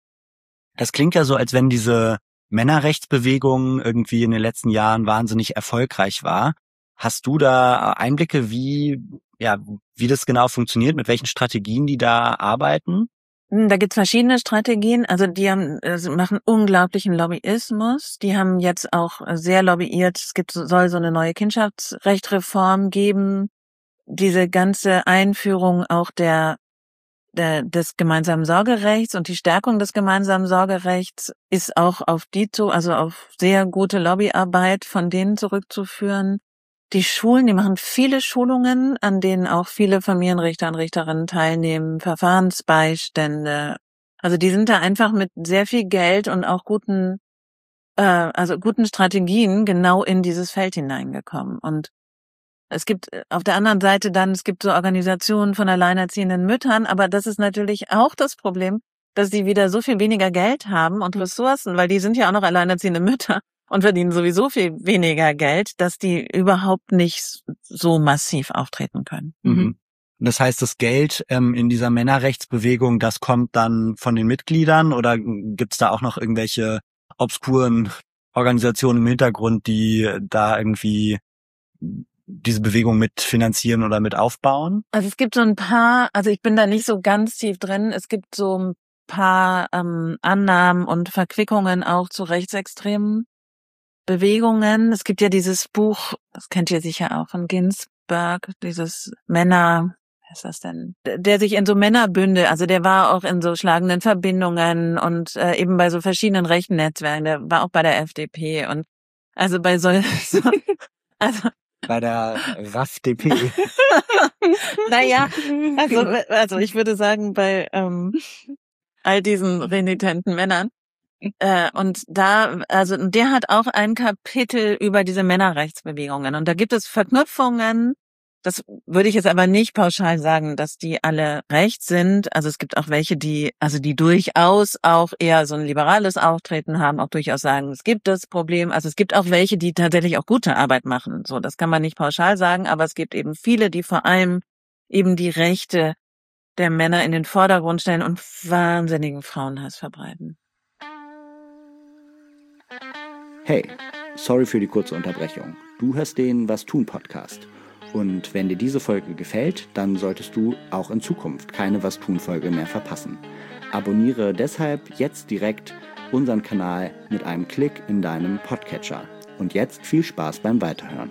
Das klingt ja so, als wenn diese Männerrechtsbewegung irgendwie in den letzten Jahren wahnsinnig erfolgreich war. Hast du da Einblicke, wie, ja, wie das genau funktioniert, mit welchen Strategien die da arbeiten?
Da gibt's verschiedene Strategien. Also die haben, also machen unglaublichen Lobbyismus. Die haben jetzt auch sehr lobbyiert. Es gibt, soll so eine neue Kindschaftsrechtreform geben. Diese ganze Einführung auch der, der des gemeinsamen Sorgerechts und die Stärkung des gemeinsamen Sorgerechts ist auch auf die zu, also auf sehr gute Lobbyarbeit von denen zurückzuführen. Die Schulen, die machen viele Schulungen, an denen auch viele Familienrichter und Richterinnen teilnehmen, Verfahrensbeistände. Also die sind da einfach mit sehr viel Geld und auch guten, äh, also guten Strategien genau in dieses Feld hineingekommen. Und es gibt auf der anderen Seite dann, es gibt so Organisationen von alleinerziehenden Müttern, aber das ist natürlich auch das Problem, dass die wieder so viel weniger Geld haben und Ressourcen, weil die sind ja auch noch alleinerziehende Mütter und verdienen sowieso viel weniger Geld, dass die überhaupt nicht so massiv auftreten können.
Mhm. Das heißt, das Geld ähm, in dieser Männerrechtsbewegung, das kommt dann von den Mitgliedern oder gibt's da auch noch irgendwelche obskuren Organisationen im Hintergrund, die da irgendwie diese Bewegung mit finanzieren oder mit aufbauen?
Also es gibt so ein paar, also ich bin da nicht so ganz tief drin, es gibt so ein paar ähm, Annahmen und Verquickungen auch zu rechtsextremen Bewegungen. Es gibt ja dieses Buch, das kennt ihr sicher auch, von Ginsberg, dieses Männer, was ist das denn? Der sich in so Männerbünde, also der war auch in so schlagenden Verbindungen und äh, eben bei so verschiedenen rechten Netzwerken, der war auch bei der F D P und also bei so, so also
bei der R A F D P.
Naja, also, also ich würde sagen, bei ähm, all diesen renitenten Männern. Äh, und da, also der hat auch ein Kapitel über diese Männerrechtsbewegungen. Und da gibt es Verknüpfungen. Das würde ich jetzt aber nicht pauschal sagen, dass die alle rechts sind. Also es gibt auch welche, die, also die durchaus auch eher so ein liberales Auftreten haben, auch durchaus sagen, es gibt das Problem. Also es gibt auch welche, die tatsächlich auch gute Arbeit machen. So, das kann man nicht pauschal sagen, aber es gibt eben viele, die vor allem eben die Rechte der Männer in den Vordergrund stellen und wahnsinnigen Frauenhass verbreiten.
Hey, sorry für die kurze Unterbrechung. Du hörst den Was tun Podcast. Und wenn dir diese Folge gefällt, dann solltest du auch in Zukunft keine Was tun Folge mehr verpassen. Abonniere deshalb jetzt direkt unseren Kanal mit einem Klick in deinem Podcatcher. Und jetzt viel Spaß beim Weiterhören.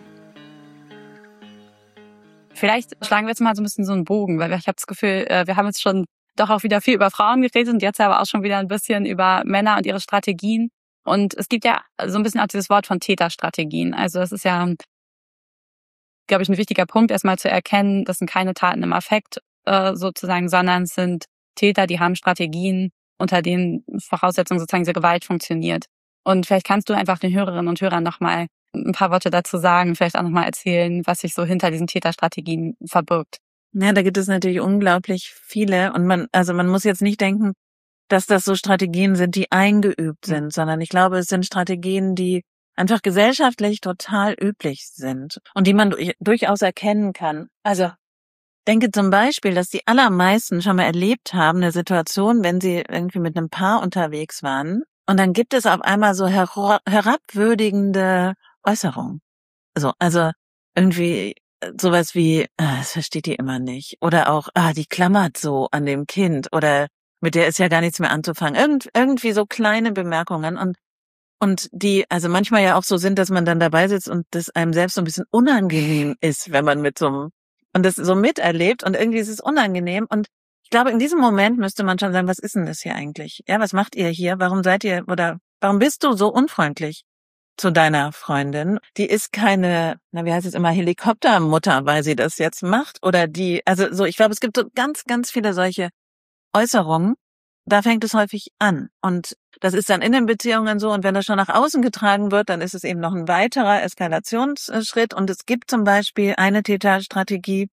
Vielleicht schlagen wir jetzt mal so ein bisschen so einen Bogen, weil ich habe das Gefühl, wir haben jetzt schon doch auch wieder viel über Frauen geredet und jetzt aber auch schon wieder ein bisschen über Männer und ihre Strategien. Und es gibt ja so ein bisschen auch dieses Wort von Täterstrategien. Also das ist ja, glaube ich, ein wichtiger Punkt, erstmal zu erkennen, das sind keine Taten im Affekt äh, sozusagen, sondern es sind Täter, die haben Strategien, unter denen Voraussetzungen sozusagen diese Gewalt funktioniert. Und vielleicht kannst du einfach den Hörerinnen und Hörern nochmal ein paar Worte dazu sagen, vielleicht auch nochmal erzählen, was sich so hinter diesen Täterstrategien verbirgt.
Ja, da gibt es natürlich unglaublich viele. Und man, also man muss jetzt nicht denken, dass das so Strategien sind, die eingeübt sind, sondern ich glaube, es sind Strategien, die einfach gesellschaftlich total üblich sind und die man durchaus erkennen kann. Also denke zum Beispiel, dass die allermeisten schon mal erlebt haben, eine Situation, wenn sie irgendwie mit einem Paar unterwegs waren und dann gibt es auf einmal so her- herabwürdigende Äußerungen. So, also irgendwie sowas wie, ah, das versteht die immer nicht. Oder auch, ah, die klammert so an dem Kind oder mit der ist ja gar nichts mehr anzufangen. Irgend, irgendwie so kleine Bemerkungen und und die also manchmal ja auch so sind, dass man dann dabei sitzt und das einem selbst so ein bisschen unangenehm ist, wenn man mit so einem und das so miterlebt und irgendwie ist es unangenehm und ich glaube, in diesem Moment müsste man schon sagen, was ist denn das hier eigentlich? Ja, was macht ihr hier? Warum seid ihr oder warum bist du so unfreundlich zu deiner Freundin? Die ist keine, na wie heißt es immer, Helikoptermutter, weil sie das jetzt macht oder die, also so, ich glaube, es gibt so ganz, ganz viele solche Äußerungen, da fängt es häufig an. Und das ist dann in den Beziehungen so. Und wenn das schon nach außen getragen wird, dann ist es eben noch ein weiterer Eskalationsschritt. Und es gibt zum Beispiel eine Täterstrategie,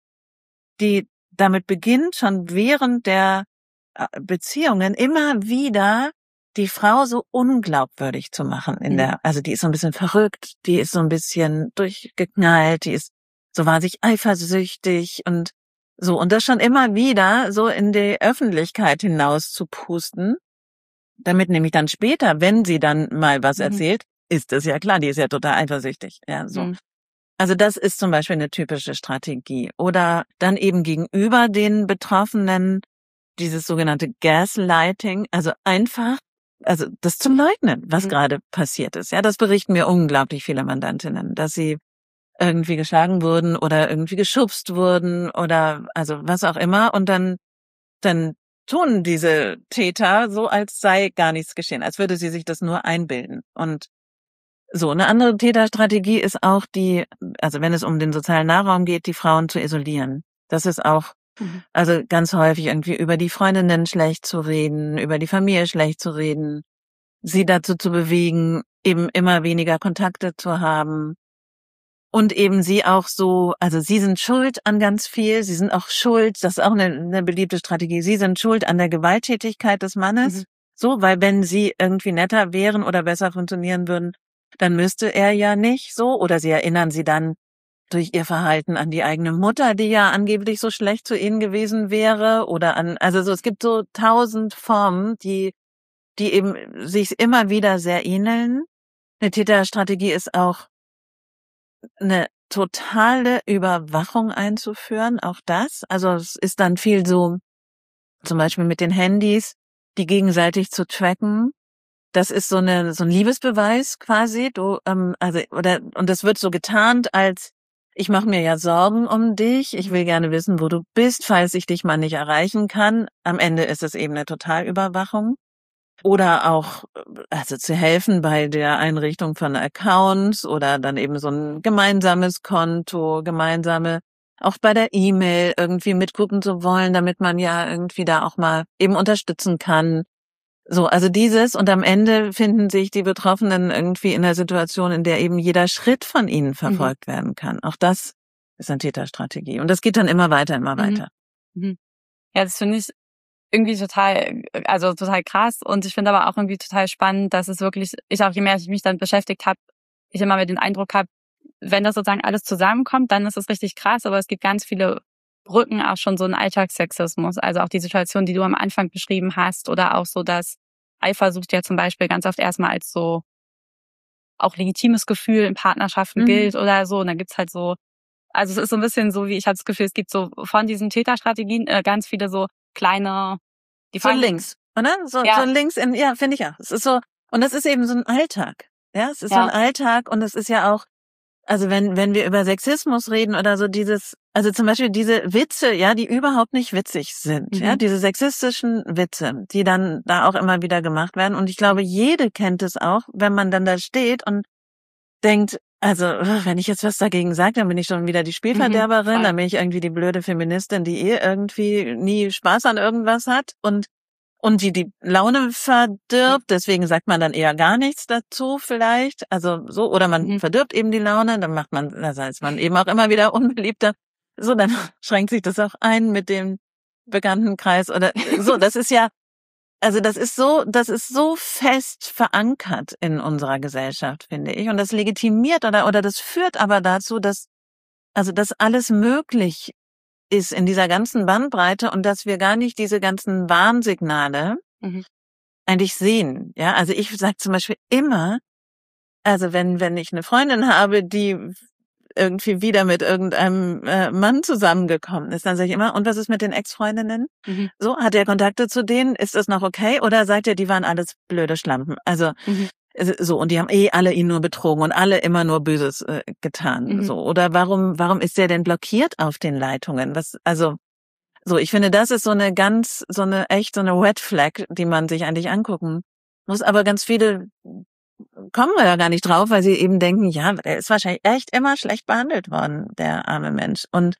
die damit beginnt, schon während der Beziehungen immer wieder die Frau so unglaubwürdig zu machen in der, also die ist so ein bisschen verrückt, die ist so ein bisschen durchgeknallt, die ist so wahnsinnig eifersüchtig und so, und das schon immer wieder so in die Öffentlichkeit hinaus zu pusten, damit nämlich dann später, wenn sie dann mal was mhm. erzählt, ist es ja klar, die ist ja total eifersüchtig. Ja, so. Mhm. Also das ist zum Beispiel eine typische Strategie. Oder dann eben gegenüber den Betroffenen dieses sogenannte Gaslighting, also einfach, also das zu leugnen, was mhm. gerade passiert ist. Ja, das berichten mir unglaublich viele Mandantinnen, dass sie irgendwie geschlagen wurden oder irgendwie geschubst wurden oder also was auch immer und dann dann tun diese Täter so, als sei gar nichts geschehen, als würde sie sich das nur einbilden. Und so, eine andere Täterstrategie ist auch die, also wenn es um den sozialen Nahraum geht, die Frauen zu isolieren. Das ist auch, mhm. also ganz häufig irgendwie über die Freundinnen schlecht zu reden, über die Familie schlecht zu reden, sie dazu zu bewegen, eben immer weniger Kontakte zu haben. Und eben sie auch so, also sie sind schuld an ganz viel, sie sind auch schuld, das ist auch eine, eine beliebte Strategie, sie sind schuld an der Gewalttätigkeit des Mannes, mhm. so, weil wenn sie irgendwie netter wären oder besser funktionieren würden, dann müsste er ja nicht so, oder sie erinnern sie dann durch ihr Verhalten an die eigene Mutter, die ja angeblich so schlecht zu ihnen gewesen wäre, oder an, also so, es gibt so tausend Formen, die, die eben sich immer wieder sehr ähneln. Eine Täterstrategie ist auch eine totale Überwachung einzuführen, auch das. Also es ist dann viel so, zum Beispiel mit den Handys, die gegenseitig zu tracken. Das ist so eine so ein Liebesbeweis quasi. Du, ähm, also oder und das wird so getarnt als ich mache mir ja Sorgen um dich. Ich will gerne wissen, wo du bist, falls ich dich mal nicht erreichen kann. Am Ende ist es eben eine Totalüberwachung. Oder auch, also zu helfen bei der Einrichtung von Accounts oder dann eben so ein gemeinsames Konto, gemeinsame, auch bei der E-Mail irgendwie mitgucken zu wollen, damit man ja irgendwie da auch mal eben unterstützen kann. So, also dieses und am Ende finden sich die Betroffenen irgendwie in der Situation, in der eben jeder Schritt von ihnen verfolgt mhm. werden kann. Auch das ist eine Täterstrategie. Und das geht dann immer weiter, immer mhm. weiter.
Mhm. Ja, das finde ich irgendwie total, also total krass und ich finde aber auch irgendwie total spannend, dass es wirklich, ich auch je mehr ich mich dann beschäftigt habe, ich immer mehr den Eindruck habe, wenn das sozusagen alles zusammenkommt, dann ist es richtig krass, aber es gibt ganz viele Brücken auch schon so einen Alltagssexismus, also auch die Situation, die du am Anfang beschrieben hast oder auch so, dass Eifersucht ja zum Beispiel ganz oft erstmal als so auch legitimes Gefühl in Partnerschaften mhm. gilt oder so und dann gibt's halt so, also es ist so ein bisschen so, wie ich habe das Gefühl, es gibt so von diesen Täterstrategien äh, ganz viele so kleine, die
so links, oder? So, ja. so links in, ja, finde ich auch. Es ist so, und das ist eben so ein Alltag. Ja, es ist ja. so ein Alltag und es ist ja auch, also wenn, wenn wir über Sexismus reden oder so dieses, also zum Beispiel diese Witze, ja, die überhaupt nicht witzig sind,
Mhm.
ja, diese sexistischen Witze, die dann da auch immer wieder gemacht werden. Und ich glaube, jede kennt es auch, wenn man dann da steht und denkt, also wenn ich jetzt was dagegen sage, dann bin ich schon wieder die Spielverderberin,
Mhm, voll.
dann bin ich irgendwie die blöde Feministin, die eh irgendwie nie Spaß an irgendwas hat und und die die Laune verdirbt. Deswegen sagt man dann eher gar nichts dazu vielleicht. Also so, oder man
Mhm.
verdirbt eben die Laune, dann macht man, also ist man eben auch immer wieder unbeliebter. So, dann schränkt sich das auch ein mit dem Bekanntenkreis oder so. Das ist ja, also das ist so, das ist so fest verankert in unserer Gesellschaft, finde ich. Und das legitimiert oder, oder das führt aber dazu, dass, also dass alles möglich ist in dieser ganzen Bandbreite und dass wir gar nicht diese ganzen Warnsignale
Mhm.
eigentlich sehen. Ja, also ich sage zum Beispiel immer, also wenn, wenn ich eine Freundin habe, die irgendwie wieder mit irgendeinem äh, Mann zusammengekommen ist, dann sage ich immer, und was ist mit den Ex-Freundinnen?
Mhm.
So, hat er Kontakte zu denen? Ist das noch okay? Oder sagt er, die waren alles blöde Schlampen? Also,
Mhm.
so, und die haben eh alle ihn nur betrogen und alle immer nur Böses äh, getan.
Mhm.
So, oder warum, warum ist der denn blockiert auf den Leitungen? Was, also, so, ich finde, das ist so eine ganz, so eine echt so eine Red Flag, die man sich eigentlich angucken muss. Aber ganz viele kommen ja gar nicht drauf, weil sie eben denken, ja, der ist wahrscheinlich echt immer schlecht behandelt worden, der arme Mensch. Und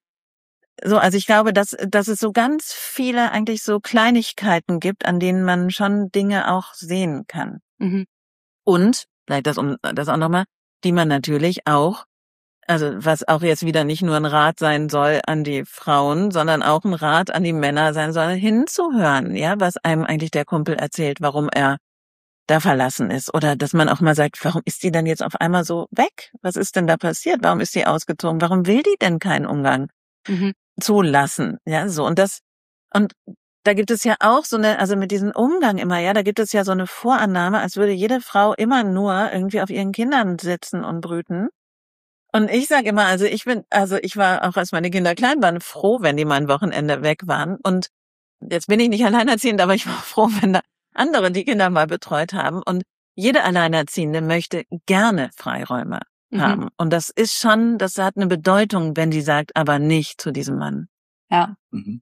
so, also ich glaube, dass, dass es so ganz viele eigentlich so Kleinigkeiten gibt, an denen man schon Dinge auch sehen kann.
Mhm.
Und, vielleicht das um das auch nochmal, die man natürlich auch, also was auch jetzt wieder nicht nur ein Rat sein soll an die Frauen, sondern auch ein Rat an die Männer sein soll, hinzuhören, ja, was einem eigentlich der Kumpel erzählt, warum er da verlassen ist. Oder dass man auch mal sagt, warum ist die denn jetzt auf einmal so weg? Was ist denn da passiert? Warum ist die ausgezogen? Warum will die denn keinen Umgang
Mhm.
zulassen? Ja, so. Und das, und da gibt es ja auch so eine, also mit diesem Umgang immer, ja, da gibt es ja so eine Vorannahme, als würde jede Frau immer nur irgendwie auf ihren Kindern sitzen und brüten. Und ich sage immer, also ich bin, also ich war auch, als meine Kinder klein waren, froh, wenn die mal ein Wochenende weg waren. Und jetzt bin ich nicht alleinerziehend, aber ich war froh, wenn da andere die Kinder mal betreut haben. Und jede Alleinerziehende möchte gerne Freiräume
Mhm.
haben. Und das ist schon, das hat eine Bedeutung, wenn die sagt, aber nicht zu diesem Mann.
Ja.
Mhm.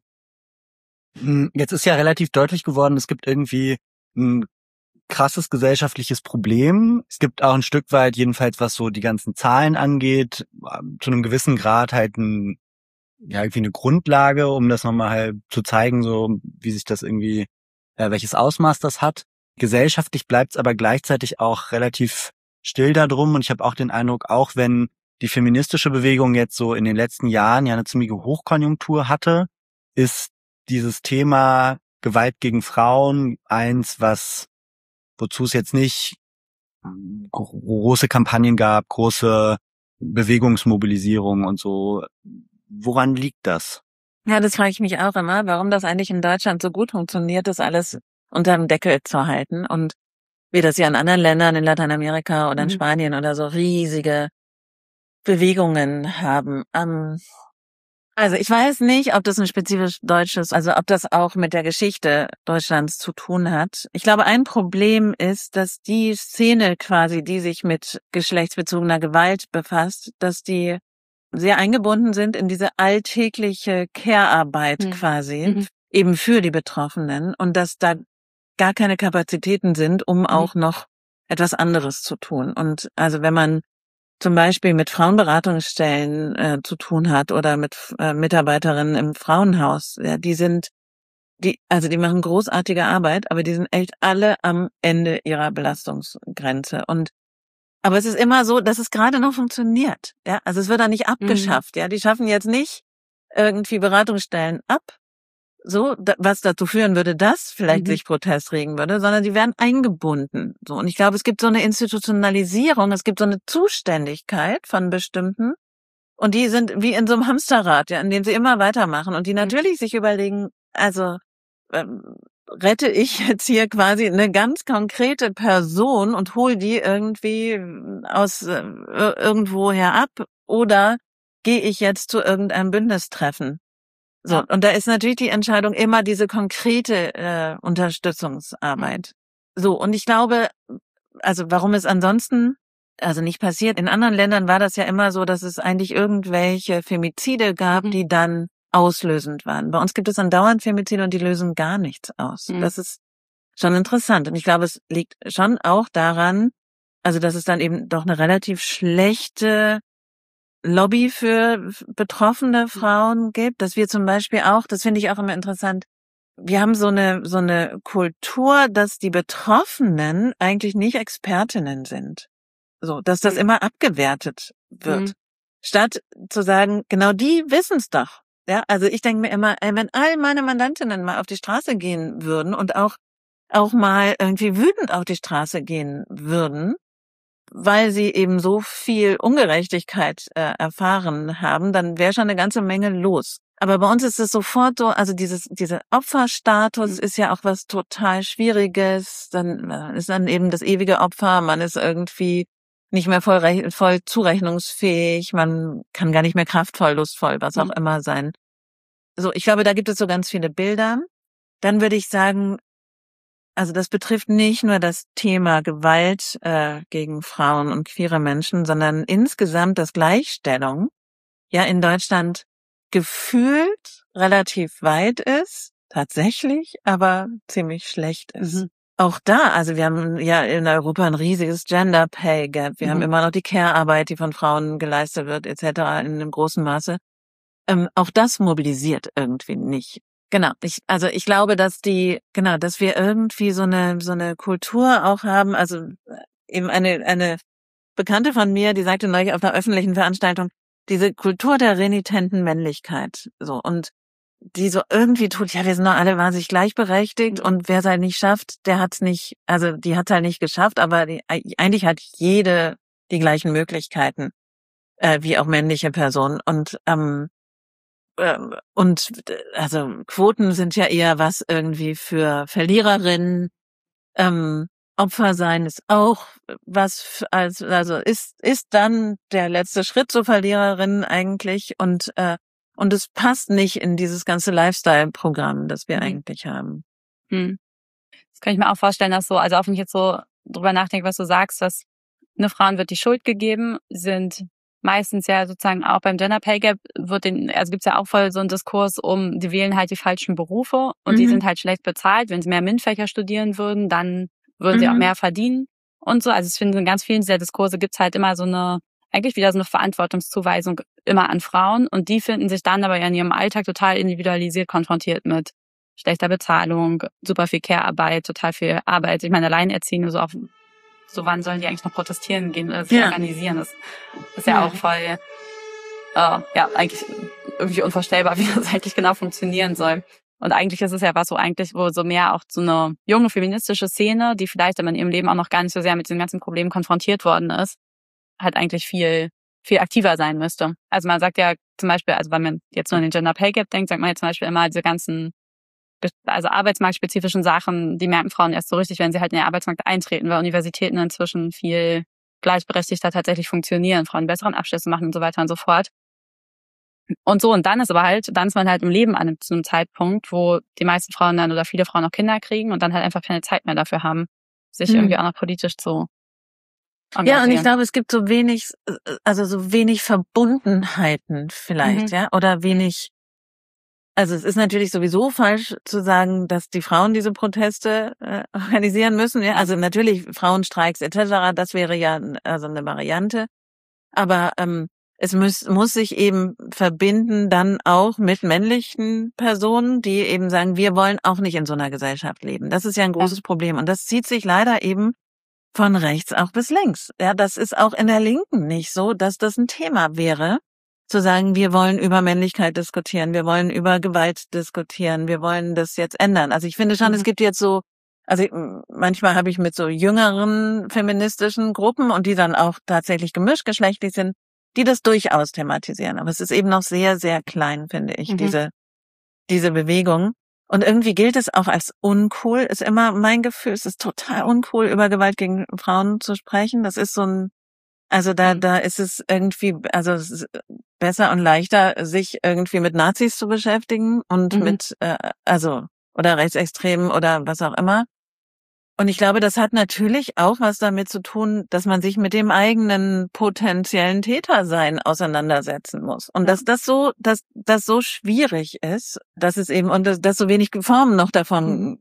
Jetzt ist ja relativ deutlich geworden, es gibt irgendwie ein krasses gesellschaftliches Problem. Es gibt auch ein Stück weit, jedenfalls was so die ganzen Zahlen angeht, zu einem gewissen Grad halt ein, ja, irgendwie eine Grundlage, um das nochmal halt zu zeigen, so wie sich das irgendwie, äh, welches Ausmaß das hat. Gesellschaftlich bleibt es aber gleichzeitig auch relativ still darum und ich habe auch den Eindruck, auch wenn die feministische Bewegung jetzt so in den letzten Jahren ja eine ziemliche Hochkonjunktur hatte, ist dieses Thema Gewalt gegen Frauen eins, was, wozu es jetzt nicht große Kampagnen gab, große Bewegungsmobilisierung und so. Woran liegt das?
Ja, das frage ich mich auch immer, warum das eigentlich in Deutschland so gut funktioniert, das alles unterm Deckel zu halten und wie das ja in anderen Ländern, in Lateinamerika oder in
Mhm.
Spanien oder so riesige Bewegungen haben. Ähm, also ich weiß nicht, ob das ein spezifisch deutsches, also ob das auch mit der Geschichte Deutschlands zu tun hat. Ich glaube, ein Problem ist, dass die Szene quasi, die sich mit geschlechtsbezogener Gewalt befasst, dass die sehr eingebunden sind in diese alltägliche Care-Arbeit
Mhm.
quasi,
Mhm.
eben für die Betroffenen und dass da gar keine Kapazitäten sind, um auch noch etwas anderes zu tun. Und also wenn man zum Beispiel mit Frauenberatungsstellen äh, zu tun hat oder mit äh, Mitarbeiterinnen im Frauenhaus, ja, die sind, die, also die machen großartige Arbeit, aber die sind echt alle am Ende ihrer Belastungsgrenze. Und aber es ist immer so, dass es gerade noch funktioniert. Ja, also es wird da nicht abgeschafft. Ja, die schaffen jetzt nicht irgendwie Beratungsstellen ab, so da, was dazu führen würde, dass vielleicht
Mhm.
sich Protest regen würde, sondern die werden eingebunden. So, und ich glaube, es gibt so eine Institutionalisierung, es gibt so eine Zuständigkeit von bestimmten und die sind wie in so einem Hamsterrad, ja, in dem sie immer weitermachen und die natürlich sich überlegen, also ähm, rette ich jetzt hier quasi eine ganz konkrete Person und hol die irgendwie aus äh, irgendwoher ab oder gehe ich jetzt zu irgendeinem Bündnistreffen? So,
Ja.
und da ist natürlich die Entscheidung immer diese konkrete äh, Unterstützungsarbeit. So, und ich glaube, also warum es ansonsten also nicht passiert. In anderen Ländern war das ja immer so, dass es eigentlich irgendwelche Femizide gab,
Mhm.
die dann auslösend waren. Bei uns gibt es andauernd Femizide und die lösen gar nichts aus.
Mhm.
Das ist schon interessant. Und ich glaube, es liegt schon auch daran, also dass es dann eben doch eine relativ schlechte Lobby für betroffene Frauen gibt, dass wir zum Beispiel auch, das finde ich auch immer interessant, wir haben so eine so eine Kultur, dass die Betroffenen eigentlich nicht Expertinnen sind. So, dass das
Mhm.
immer abgewertet wird.
Mhm.
Statt zu sagen, genau die wissen's doch. Ja, also ich denke mir immer, ey, wenn all meine Mandantinnen mal auf die Straße gehen würden und auch auch mal irgendwie wütend auf die Straße gehen würden, weil sie eben so viel Ungerechtigkeit äh, erfahren haben, dann wäre schon eine ganze Menge los. Aber bei uns ist es sofort so, also dieses dieser Opferstatus
Mhm.
ist ja auch was total Schwieriges. Dann man ist dann eben das ewige Opfer, man ist irgendwie nicht mehr voll, rech- voll zurechnungsfähig, man kann gar nicht mehr kraftvoll, lustvoll, was auch
Mhm.
immer sein. So, ich glaube, da gibt es so ganz viele Bilder. Dann würde ich sagen, also das betrifft nicht nur das Thema Gewalt äh, gegen Frauen und queere Menschen, sondern insgesamt, dass Gleichstellung ja in Deutschland gefühlt relativ weit ist, tatsächlich, aber ziemlich schlecht ist.
Mhm.
Auch da, also wir haben ja in Europa ein riesiges Gender Pay Gap. Wir
Mhm.
haben immer noch die Care-Arbeit, die von Frauen geleistet wird, et cetera in einem großen Maße. Ähm, auch das mobilisiert irgendwie nicht. Genau. Ich, also ich glaube, dass die, genau, dass wir irgendwie so eine so eine Kultur auch haben. Also äh, eben eine eine Bekannte von mir, die sagte neulich auf einer öffentlichen Veranstaltung, diese Kultur der renitenten Männlichkeit. So und die so irgendwie tut, ja, wir sind doch alle wahnsinnig gleichberechtigt
Mhm.
und wer es halt nicht schafft, der hat's nicht, also die hat's halt nicht geschafft, aber die, eigentlich hat jede die gleichen Möglichkeiten, äh, wie auch männliche Personen. Und ähm, ähm, und äh, also Quoten sind ja eher was irgendwie für Verliererinnen. Ähm, Opfer sein ist auch was f- als also ist ist dann der letzte Schritt zur Verliererin eigentlich und äh, und es passt nicht in dieses ganze Lifestyle-Programm, das wir
Mhm.
eigentlich haben.
Hm. Das kann ich mir auch vorstellen, dass so, also auch wenn ich jetzt so drüber nachdenke, was du sagst, dass eine Frauen wird die Schuld gegeben, sind meistens ja sozusagen auch beim Gender Pay Gap wird den, also gibt's ja auch voll so einen Diskurs um, die wählen halt die falschen Berufe und die
Mhm.
sind halt schlecht bezahlt. Wenn sie mehr MINT-Fächer studieren würden, dann würden sie auch
Mhm.
mehr verdienen und so. Also ich finde, in ganz vielen dieser Diskurse gibt's halt immer so eine, eigentlich wieder so eine Verantwortungszuweisung immer an Frauen und die finden sich dann aber ja in ihrem Alltag total individualisiert konfrontiert mit schlechter Bezahlung, super viel Care-Arbeit, total viel Arbeit. Ich meine, Alleinerziehende, so auf, so wann sollen die eigentlich noch protestieren gehen oder sich
Ja.
organisieren? Das ist ja
Ja.
auch voll, äh, ja, eigentlich irgendwie unvorstellbar, wie das eigentlich genau funktionieren soll. Und eigentlich ist es ja was, so eigentlich, wo so mehr auch so eine junge feministische Szene, die vielleicht aber in ihrem Leben auch noch gar nicht so sehr mit diesen ganzen Problemen konfrontiert worden ist, halt eigentlich viel, viel aktiver sein müsste. Also man sagt ja zum Beispiel, also wenn man jetzt nur an den Gender Pay Gap denkt, sagt man ja zum Beispiel immer diese ganzen also arbeitsmarktspezifischen Sachen, die merken Frauen erst so richtig, wenn sie halt in den Arbeitsmarkt eintreten, weil Universitäten inzwischen viel gleichberechtigter tatsächlich funktionieren, Frauen besseren Abschlüsse machen und so weiter und so fort. Und so, und dann ist aber halt, dann ist man halt im Leben an einem, zu einem Zeitpunkt, wo die meisten Frauen dann oder viele Frauen auch Kinder kriegen und dann halt einfach keine Zeit mehr dafür haben, sich
Mhm.
irgendwie auch noch politisch zu engagieren.
Ja, und ich glaube, es gibt so wenig, also so wenig Verbundenheiten vielleicht,
Mhm.
ja, oder wenig. Also es ist natürlich sowieso falsch zu sagen, dass die Frauen diese Proteste äh, organisieren müssen. Ja? Also natürlich Frauenstreiks et cetera. Das wäre ja also eine Variante. Aber ähm, es muss, muss sich eben verbinden dann auch mit männlichen Personen, die eben sagen, wir wollen auch nicht in so einer Gesellschaft leben. Das ist ja ein großes
Ja.
Problem. Und das zieht sich leider eben von rechts auch bis links. Ja, das ist auch in der Linken nicht so, dass das ein Thema wäre. Zu sagen, wir wollen über Männlichkeit diskutieren, wir wollen über Gewalt diskutieren, wir wollen das jetzt ändern. Also ich finde schon,
Mhm.
es gibt jetzt so, also ich, manchmal habe ich mit so jüngeren feministischen Gruppen und die dann auch tatsächlich gemischtgeschlechtlich sind, die das durchaus thematisieren. Aber es ist eben noch sehr, sehr klein, finde ich,
Mhm.
diese, diese Bewegung. Und irgendwie gilt es auch als uncool, ist immer mein Gefühl, es ist total uncool, über Gewalt gegen Frauen zu sprechen. Das ist so ein, also da,
Mhm.
da ist es irgendwie, also es ist besser und leichter, sich irgendwie mit Nazis zu beschäftigen und
Mhm.
mit, äh, also, oder Rechtsextremen oder was auch immer. Und ich glaube, das hat natürlich auch was damit zu tun, dass man sich mit dem eigenen potenziellen Tätersein auseinandersetzen muss. Und dass das so, dass das so schwierig ist, dass es eben, und dass, dass so wenig Formen noch davon,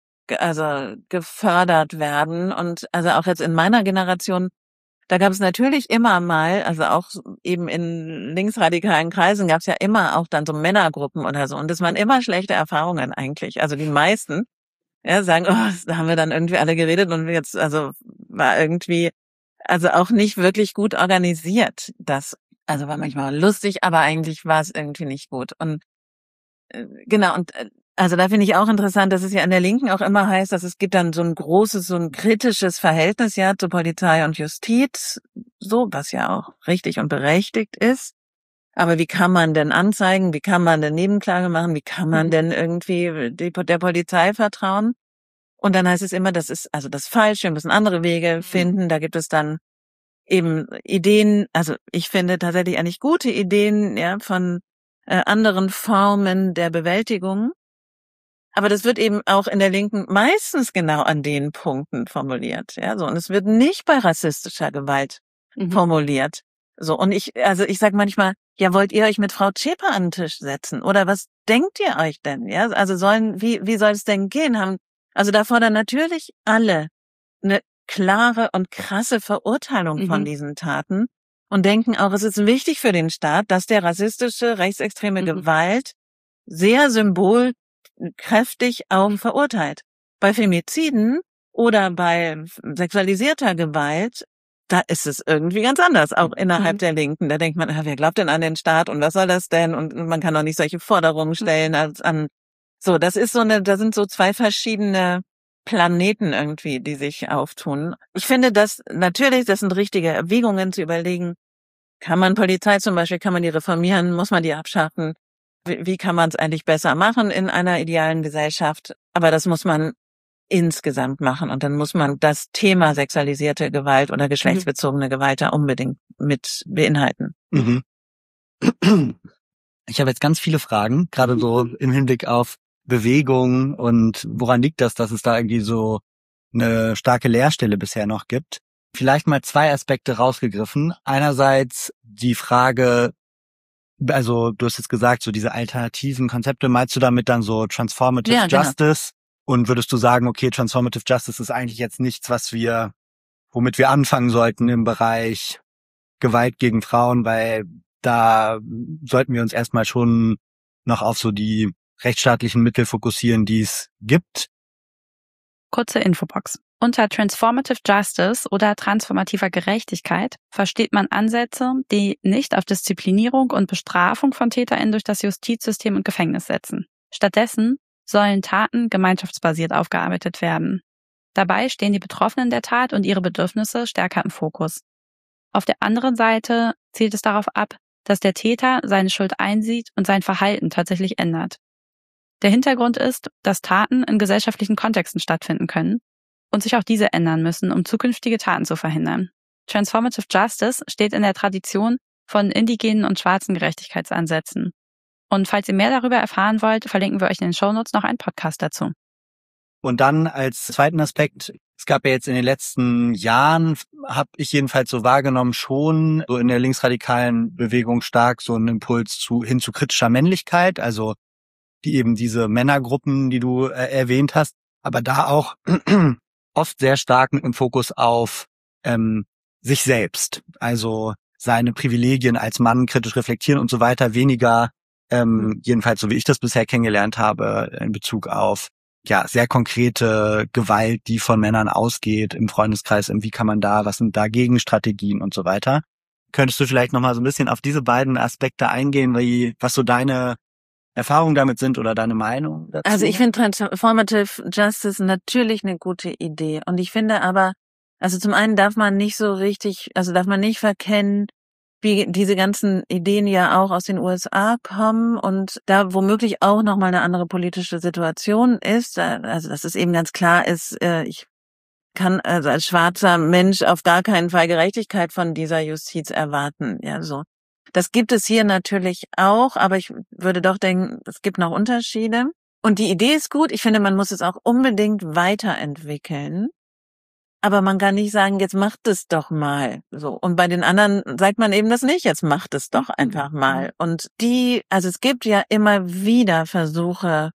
also gefördert werden. Und also auch jetzt in meiner Generation, da gab es natürlich immer mal, also auch eben in linksradikalen Kreisen gab es ja immer auch dann so Männergruppen oder so. Und das waren immer schlechte Erfahrungen eigentlich. Also die meisten. Ja, sagen, oh, da haben wir dann irgendwie alle geredet und jetzt, also war irgendwie, also auch nicht wirklich gut organisiert. Das, also war manchmal lustig, aber eigentlich war es irgendwie nicht gut. Und äh, genau, und äh, also da finde ich auch interessant, dass es ja an der Linken auch immer heißt, dass es gibt dann so ein großes, so ein kritisches Verhältnis ja zu Polizei und Justiz, so, was ja auch richtig und berechtigt ist. Aber wie kann man denn anzeigen? Wie kann man denn Nebenklage machen? Wie kann man denn irgendwie die, der Polizei vertrauen? Und dann heißt es immer, das ist also das ist falsch. Wir müssen andere Wege finden. Da gibt es dann eben Ideen. Also ich finde tatsächlich eigentlich gute Ideen, ja, von äh, anderen Formen der Bewältigung. Aber das wird eben auch in der Linken meistens genau an den Punkten formuliert, ja, so. Und es wird nicht bei rassistischer Gewalt mhm. formuliert. So, und ich, also ich sag manchmal, ja, wollt ihr euch mit Frau Zschäper an den Tisch setzen? Oder was denkt ihr euch denn? Ja, also sollen, wie, wie soll es denn gehen? Haben, also da fordern natürlich alle eine klare und krasse Verurteilung mhm. von diesen Taten und denken auch, es ist wichtig für den Staat, dass der rassistische, rechtsextreme mhm. Gewalt sehr symbolkräftig auch verurteilt. Bei Femiziden oder bei sexualisierter Gewalt, da ist es irgendwie ganz anders, auch innerhalb mhm. der Linken. Da denkt man, wer glaubt denn an den Staat und was soll das denn? Und man kann doch nicht solche Forderungen stellen als an, so, das ist so eine, da sind so zwei verschiedene Planeten irgendwie, die sich auftun. Ich finde, dass natürlich, das sind richtige Erwägungen zu überlegen, kann man Polizei zum Beispiel, kann man die reformieren, muss man die abschaffen? Wie, wie kann man es eigentlich besser machen in einer idealen Gesellschaft? Aber das muss man insgesamt machen und dann muss man das Thema sexualisierte Gewalt oder geschlechtsbezogene mhm. Gewalt da unbedingt mit beinhalten.
Mhm. Ich habe jetzt ganz viele Fragen, gerade so im Hinblick auf Bewegung und woran liegt das, dass es da irgendwie so eine starke Leerstelle bisher noch gibt. Vielleicht mal zwei Aspekte rausgegriffen. Einerseits die Frage, also du hast jetzt gesagt, so diese alternativen Konzepte, meinst du damit dann so Transformative
ja, genau.
Justice? Und würdest du sagen, okay, Transformative Justice ist eigentlich jetzt nichts, was wir, womit wir anfangen sollten im Bereich Gewalt gegen Frauen, weil da sollten wir uns erstmal schon noch auf so die rechtsstaatlichen Mittel fokussieren, die es gibt?
Kurze Infobox. Unter Transformative Justice oder transformativer Gerechtigkeit versteht man Ansätze, die nicht auf Disziplinierung und Bestrafung von TäterInnen durch das Justizsystem und Gefängnis setzen. Stattdessen sollen Taten gemeinschaftsbasiert aufgearbeitet werden. Dabei stehen die Betroffenen der Tat und ihre Bedürfnisse stärker im Fokus. Auf der anderen Seite zielt es darauf ab, dass der Täter seine Schuld einsieht und sein Verhalten tatsächlich ändert. Der Hintergrund ist, dass Taten in gesellschaftlichen Kontexten stattfinden können und sich auch diese ändern müssen, um zukünftige Taten zu verhindern. Transformative Justice steht in der Tradition von indigenen und schwarzen Gerechtigkeitsansätzen. Und falls ihr mehr darüber erfahren wollt, verlinken wir euch in den Shownotes noch einen Podcast dazu.
Und dann als zweiten Aspekt, es gab ja jetzt in den letzten Jahren, habe ich jedenfalls so wahrgenommen, schon so in der linksradikalen Bewegung stark so einen Impuls zu hin zu kritischer Männlichkeit, also die eben diese Männergruppen, die du äh, erwähnt hast, aber da auch oft sehr stark mit dem Fokus auf ähm, sich selbst, also seine Privilegien als Mann kritisch reflektieren und so weiter, weniger ähm, jedenfalls so wie ich das bisher kennengelernt habe in Bezug auf ja sehr konkrete Gewalt, die von Männern ausgeht im Freundeskreis, wie kann man da, was sind da Gegenstrategien und so weiter. Könntest du vielleicht nochmal so ein bisschen auf diese beiden Aspekte eingehen, wie was so deine Erfahrungen damit sind oder deine Meinung dazu?
Also ich finde Transformative Justice natürlich eine gute Idee und ich finde aber, also zum einen darf man nicht so richtig, also darf man nicht verkennen, wie diese ganzen Ideen ja auch aus den U S A kommen und da womöglich auch nochmal eine andere politische Situation ist. Also dass es eben ganz klar ist, ich kann also als schwarzer Mensch auf gar keinen Fall Gerechtigkeit von dieser Justiz erwarten. Ja, so. Das gibt es hier natürlich auch, aber ich würde doch denken, es gibt noch Unterschiede. Und die Idee ist gut. Ich finde, man muss es auch unbedingt weiterentwickeln. Aber man kann nicht sagen, jetzt macht es doch mal. So. Und bei den anderen sagt man eben das nicht, jetzt macht es doch einfach mal. Und die, also es gibt ja immer wieder Versuche,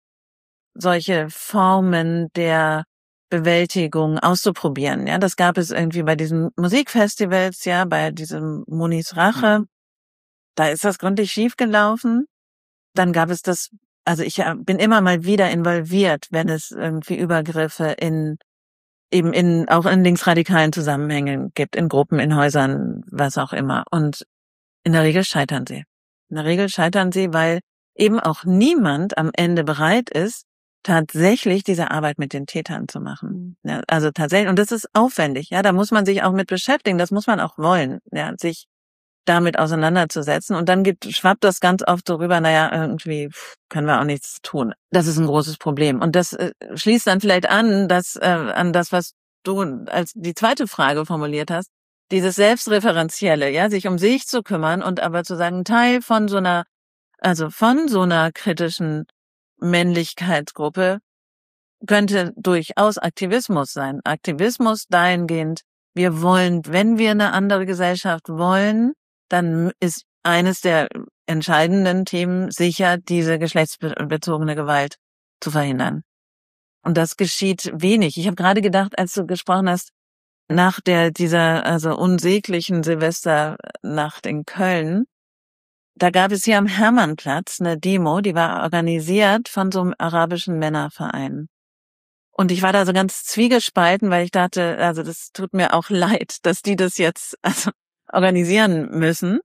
solche Formen der Bewältigung auszuprobieren. Ja, das gab es irgendwie bei diesen Musikfestivals, ja, bei diesem Munis Rache. Da ist das gründlich schiefgelaufen. Dann gab es das, also ich bin immer mal wieder involviert, wenn es irgendwie Übergriffe in eben in, auch in linksradikalen Zusammenhängen gibt, in Gruppen, in Häusern, was auch immer. Und in der Regel scheitern sie. In der Regel scheitern sie, weil eben auch niemand am Ende bereit ist, tatsächlich diese Arbeit mit den Tätern zu machen. Ja, also tatsächlich, und das ist aufwendig, ja, da muss man sich auch mit beschäftigen, das muss man auch wollen, ja, sich damit auseinanderzusetzen. Und dann gibt, schwappt das ganz oft so rüber, naja, irgendwie können wir auch nichts tun. Das ist ein großes Problem. Und das äh, schließt dann vielleicht an, dass, äh, an das, was du als die zweite Frage formuliert hast, dieses Selbstreferenzielle, ja, sich um sich zu kümmern und aber zu sagen, Teil von so einer, also von so einer kritischen Männlichkeitsgruppe könnte durchaus Aktivismus sein. Aktivismus dahingehend, wir wollen, wenn wir eine andere Gesellschaft wollen, dann ist eines der entscheidenden Themen sicher, diese geschlechtsbezogene Gewalt zu verhindern. Und das geschieht wenig. Ich habe gerade gedacht, als du gesprochen hast, nach der dieser also unsäglichen Silvesternacht in Köln, da gab es hier am Hermannplatz eine Demo, die war organisiert von so einem arabischen Männerverein. Und ich war da so ganz zwiegespalten, weil ich dachte, also das tut mir auch leid, dass die das jetzt also organisieren müssen.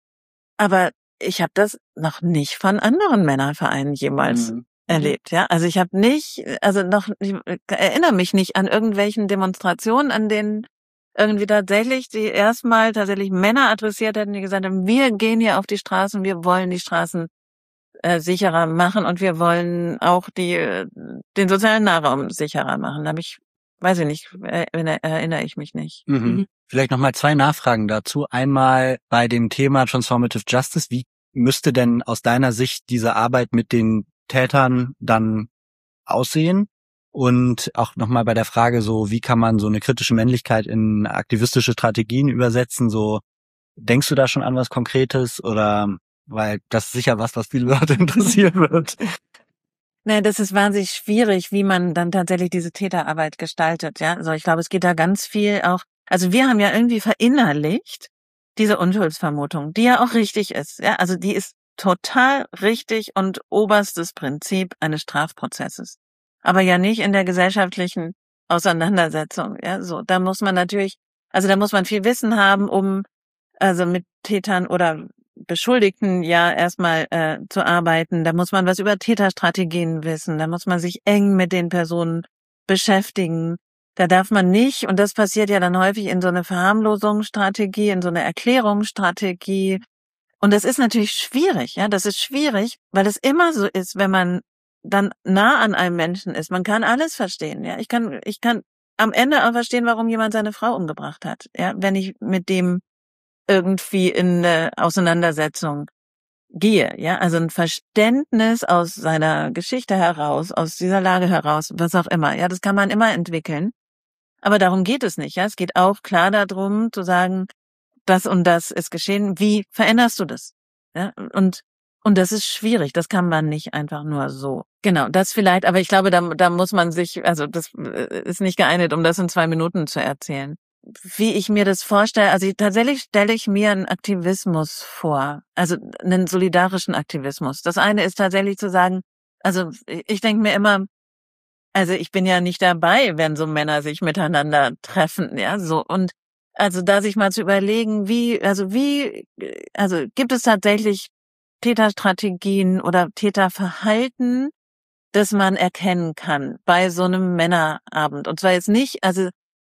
Aber ich habe das noch nicht von anderen Männervereinen jemals mhm. erlebt, ja. Also ich habe nicht, also noch, ich erinnere mich nicht an irgendwelchen Demonstrationen, an denen irgendwie tatsächlich die erstmal tatsächlich Männer adressiert hätten, die gesagt haben, wir gehen hier auf die Straßen, wir wollen die Straßen äh, sicherer machen und wir wollen auch die äh, den sozialen Nahraum sicherer machen. Da habe ich, weiß ich nicht, erinnere, erinnere ich mich nicht.
Mhm. Mhm. Vielleicht nochmal zwei Nachfragen dazu. Einmal bei dem Thema Transformative Justice. Wie müsste denn aus deiner Sicht diese Arbeit mit den Tätern dann aussehen? Und auch nochmal bei der Frage so, wie kann man so eine kritische Männlichkeit in aktivistische Strategien übersetzen? So, denkst du da schon an was Konkretes? Oder, weil das ist sicher was, was viele Leute interessieren wird.
Nein, das ist wahnsinnig schwierig, wie man dann tatsächlich diese Täterarbeit gestaltet, ja. Also ich glaube, es geht da ganz viel auch, also wir haben ja irgendwie verinnerlicht diese Unschuldsvermutung, die ja auch richtig ist, ja. Also die ist total richtig und oberstes Prinzip eines Strafprozesses. Aber ja nicht in der gesellschaftlichen Auseinandersetzung, ja. So, da muss man natürlich, also da muss man viel Wissen haben, um also mit Tätern oder Beschuldigten ja erstmal äh, zu arbeiten. Da muss man was über Täterstrategien wissen. Da muss man sich eng mit den Personen beschäftigen. Da darf man nicht, und das passiert ja dann häufig in so eine Verharmlosungsstrategie, in so eine Erklärungsstrategie. Und das ist natürlich schwierig, ja, das ist schwierig, weil es immer so ist, wenn man dann nah an einem Menschen ist. Man kann alles verstehen, ja. Ich kann, ich kann am Ende auch verstehen, warum jemand seine Frau umgebracht hat, ja, wenn ich mit dem irgendwie in eine Auseinandersetzung gehe, ja, also ein Verständnis aus seiner Geschichte heraus, aus dieser Lage heraus, was auch immer, ja, das kann man immer entwickeln, aber darum geht es nicht, ja, es geht auch klar darum, zu sagen, das und das ist geschehen, wie veränderst du das, ja, und und das ist schwierig, das kann man nicht einfach nur so. Genau, das vielleicht, aber ich glaube, da, da muss man sich, also das ist nicht geeignet, um das in zwei Minuten zu erzählen. Wie ich mir das vorstelle, also tatsächlich stelle ich mir einen Aktivismus vor, also einen solidarischen Aktivismus. Das eine ist tatsächlich zu sagen, also ich denke mir immer, also ich bin ja nicht dabei, wenn so Männer sich miteinander treffen, ja, so, und also da sich mal zu überlegen, wie, also wie, also gibt es tatsächlich Täterstrategien oder Täterverhalten, das man erkennen kann bei so einem Männerabend. Und zwar jetzt nicht, also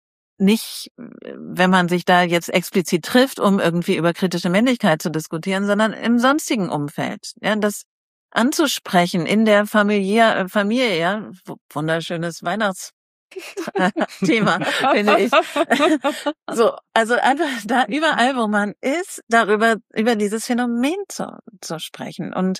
nicht, wenn man sich da jetzt explizit trifft, um irgendwie über kritische Männlichkeit zu diskutieren, sondern im sonstigen Umfeld. Ja, das anzusprechen in der Familie, Familie, ja, wunderschönes Weihnachtsthema, finde ich. So, also einfach da überall, wo man ist, darüber, über dieses Phänomen zu, zu sprechen. Und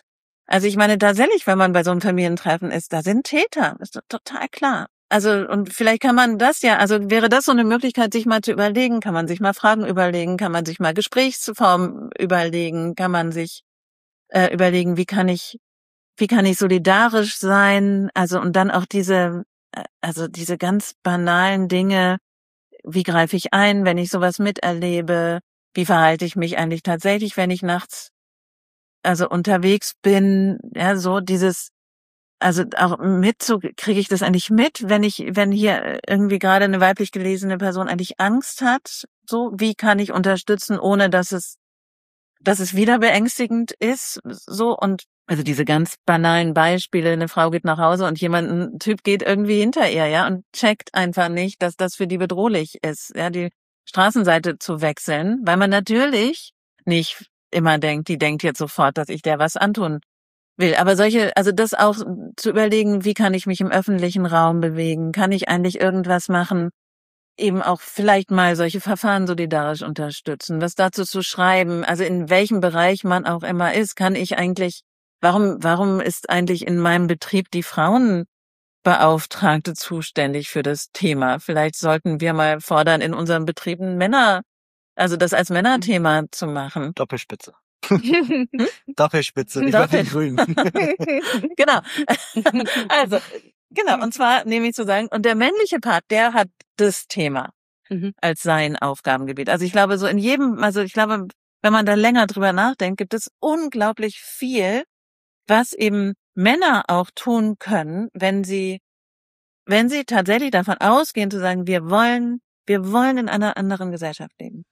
Also ich meine tatsächlich, wenn man bei so einem Familientreffen ist, da sind Täter, ist doch total klar. Also und vielleicht kann man das ja, also wäre das so eine Möglichkeit, sich mal zu überlegen, kann man sich mal Fragen überlegen, kann man sich mal Gesprächsformen überlegen, kann man sich äh, überlegen, wie kann ich, wie kann ich solidarisch sein, also und dann auch diese, also diese ganz banalen Dinge, wie greife ich ein, wenn ich sowas miterlebe, wie verhalte ich mich eigentlich tatsächlich, wenn ich nachts also unterwegs bin, ja, so dieses, also auch mit, so kriege ich das eigentlich mit, wenn ich, wenn hier irgendwie gerade eine weiblich gelesene Person eigentlich Angst hat, so, wie kann ich unterstützen, ohne dass es, dass es wieder beängstigend ist, so, und also diese ganz banalen Beispiele, eine Frau geht nach Hause und jemand, ein Typ geht irgendwie hinter ihr, ja, und checkt einfach nicht, dass das für die bedrohlich ist, ja, die Straßenseite zu wechseln, weil man natürlich nicht immer denkt, die denkt jetzt sofort, dass ich der was antun will. Aber solche, also das auch zu überlegen, wie kann ich mich im öffentlichen Raum bewegen? Kann ich eigentlich irgendwas machen? Eben auch vielleicht mal solche Verfahren solidarisch unterstützen, was dazu zu schreiben, also in welchem Bereich man auch immer ist, kann ich eigentlich, warum, warum ist eigentlich in meinem Betrieb die Frauenbeauftragte zuständig für das Thema? Vielleicht sollten wir mal fordern, in unseren Betrieben Männer, also das als Männerthema zu machen.
Doppelspitze. Doppelspitze, wie bei den Grünen.
Genau. Also, genau. Und zwar nehme ich zu sagen, und der männliche Part, der hat das Thema mhm. als sein Aufgabengebiet. Also ich glaube, so in jedem, also ich glaube, wenn man da länger drüber nachdenkt, gibt es unglaublich viel, was eben Männer auch tun können, wenn sie, wenn sie tatsächlich davon ausgehen zu sagen, wir wollen, wir wollen in einer anderen Gesellschaft leben.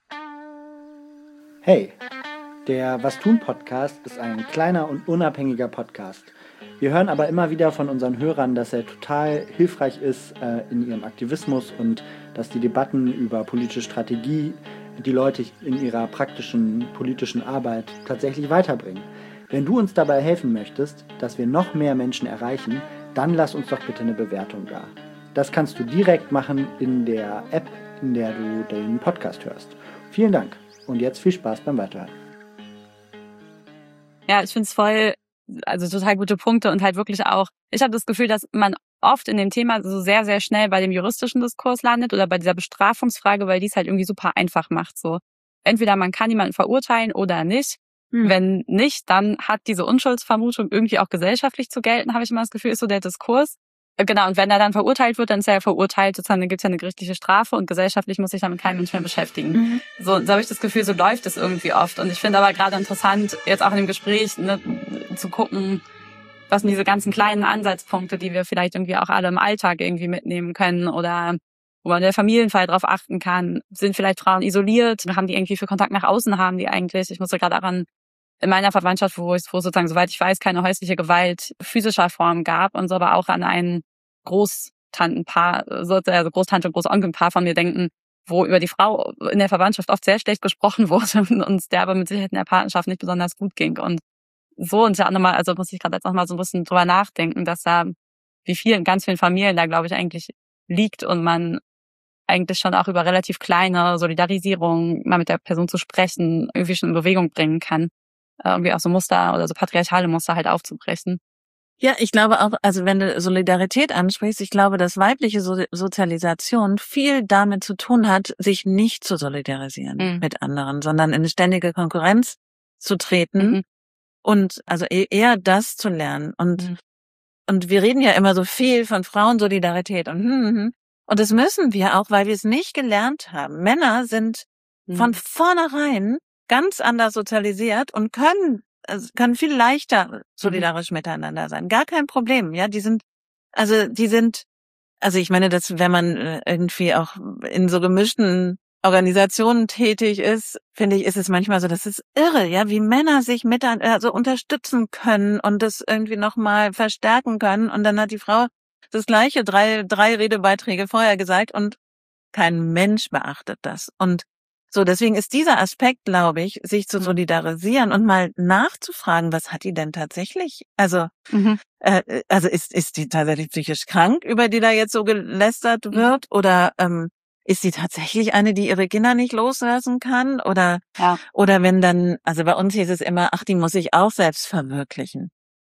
Hey, der Was tun Podcast ist ein kleiner und unabhängiger Podcast. Wir hören aber immer wieder von unseren Hörern, dass er total hilfreich ist äh, in ihrem Aktivismus und dass die Debatten über politische Strategie die Leute in ihrer praktischen politischen Arbeit tatsächlich weiterbringen. Wenn du uns dabei helfen möchtest, dass wir noch mehr Menschen erreichen, dann lass uns doch bitte eine Bewertung da. Das kannst du direkt machen in der App, in der du den Podcast hörst. Vielen Dank und jetzt viel Spaß beim Weiterhören.
Ja, ich finde es voll, also total gute Punkte und halt wirklich auch, ich habe das Gefühl, dass man oft in dem Thema so sehr, sehr schnell bei dem juristischen Diskurs landet oder bei dieser Bestrafungsfrage, weil die es halt irgendwie super einfach macht. So, entweder man kann jemanden verurteilen oder nicht. Hm. Wenn nicht, dann hat diese Unschuldsvermutung irgendwie auch gesellschaftlich zu gelten, habe ich immer das Gefühl, ist so der Diskurs. Genau, und wenn er dann verurteilt wird, dann ist er ja verurteilt, sozusagen, dann gibt es ja eine gerichtliche Strafe und gesellschaftlich muss sich damit kein Mensch mehr beschäftigen. Mhm. So, so habe ich das Gefühl, so läuft es irgendwie oft. Und ich finde aber gerade interessant, jetzt auch in dem Gespräch ne, zu gucken, was sind diese ganzen kleinen Ansatzpunkte, die wir vielleicht irgendwie auch alle im Alltag irgendwie mitnehmen können oder wo man in der Familienfall drauf achten kann. Sind vielleicht Frauen isoliert? Haben die irgendwie für Kontakt nach außen, haben die eigentlich? Ich musste gerade daran, in meiner Verwandtschaft, wo es wo sozusagen, soweit ich weiß, keine häusliche Gewalt physischer Form gab und so, aber auch an ein Großtantenpaar, also Großtante und Großonkelpaar von mir denken, wo über die Frau in der Verwandtschaft oft sehr schlecht gesprochen wurde und uns der aber mit Sicherheit in der Partnerschaft nicht besonders gut ging. Und so, und ja nochmal, also muss ich gerade jetzt nochmal so ein bisschen drüber nachdenken, dass da, wie viel in ganz vielen Familien da, glaube ich, eigentlich liegt und man eigentlich schon auch über relativ kleine Solidarisierung, mal mit der Person zu sprechen, irgendwie schon in Bewegung bringen kann. Irgendwie auch so Muster oder so patriarchale Muster halt aufzubrechen.
Ja, ich glaube auch, also wenn du Solidarität ansprichst, ich glaube, dass weibliche so- Sozialisation viel damit zu tun hat, sich nicht zu solidarisieren mhm. mit anderen, sondern in eine ständige Konkurrenz zu treten mhm. und also eher das zu lernen. Und mhm. und wir reden ja immer so viel von Frauensolidarität und hm, hm, und das müssen wir auch, weil wir es nicht gelernt haben. Männer sind mhm. von vornherein ganz anders sozialisiert und können also können viel leichter solidarisch mhm. miteinander sein. Gar kein Problem, ja, die sind also die sind also ich meine, dass wenn man irgendwie auch in so gemischten Organisationen tätig ist, finde ich, ist es manchmal so, das ist irre, ja, wie Männer sich miteinander also unterstützen können und das irgendwie nochmal verstärken können und dann hat die Frau das gleiche drei drei Redebeiträge vorher gesagt und kein Mensch beachtet das und so, deswegen ist dieser Aspekt, glaube ich, sich zu solidarisieren und mal nachzufragen, was hat die denn tatsächlich? Also, mhm. äh, also ist ist die tatsächlich psychisch krank, über die da jetzt so gelästert wird, oder ähm, ist sie tatsächlich eine, die ihre Kinder nicht loslassen kann? Oder,
ja.
oder wenn dann, also bei uns hieß es immer, ach, die muss sich auch selbst verwirklichen.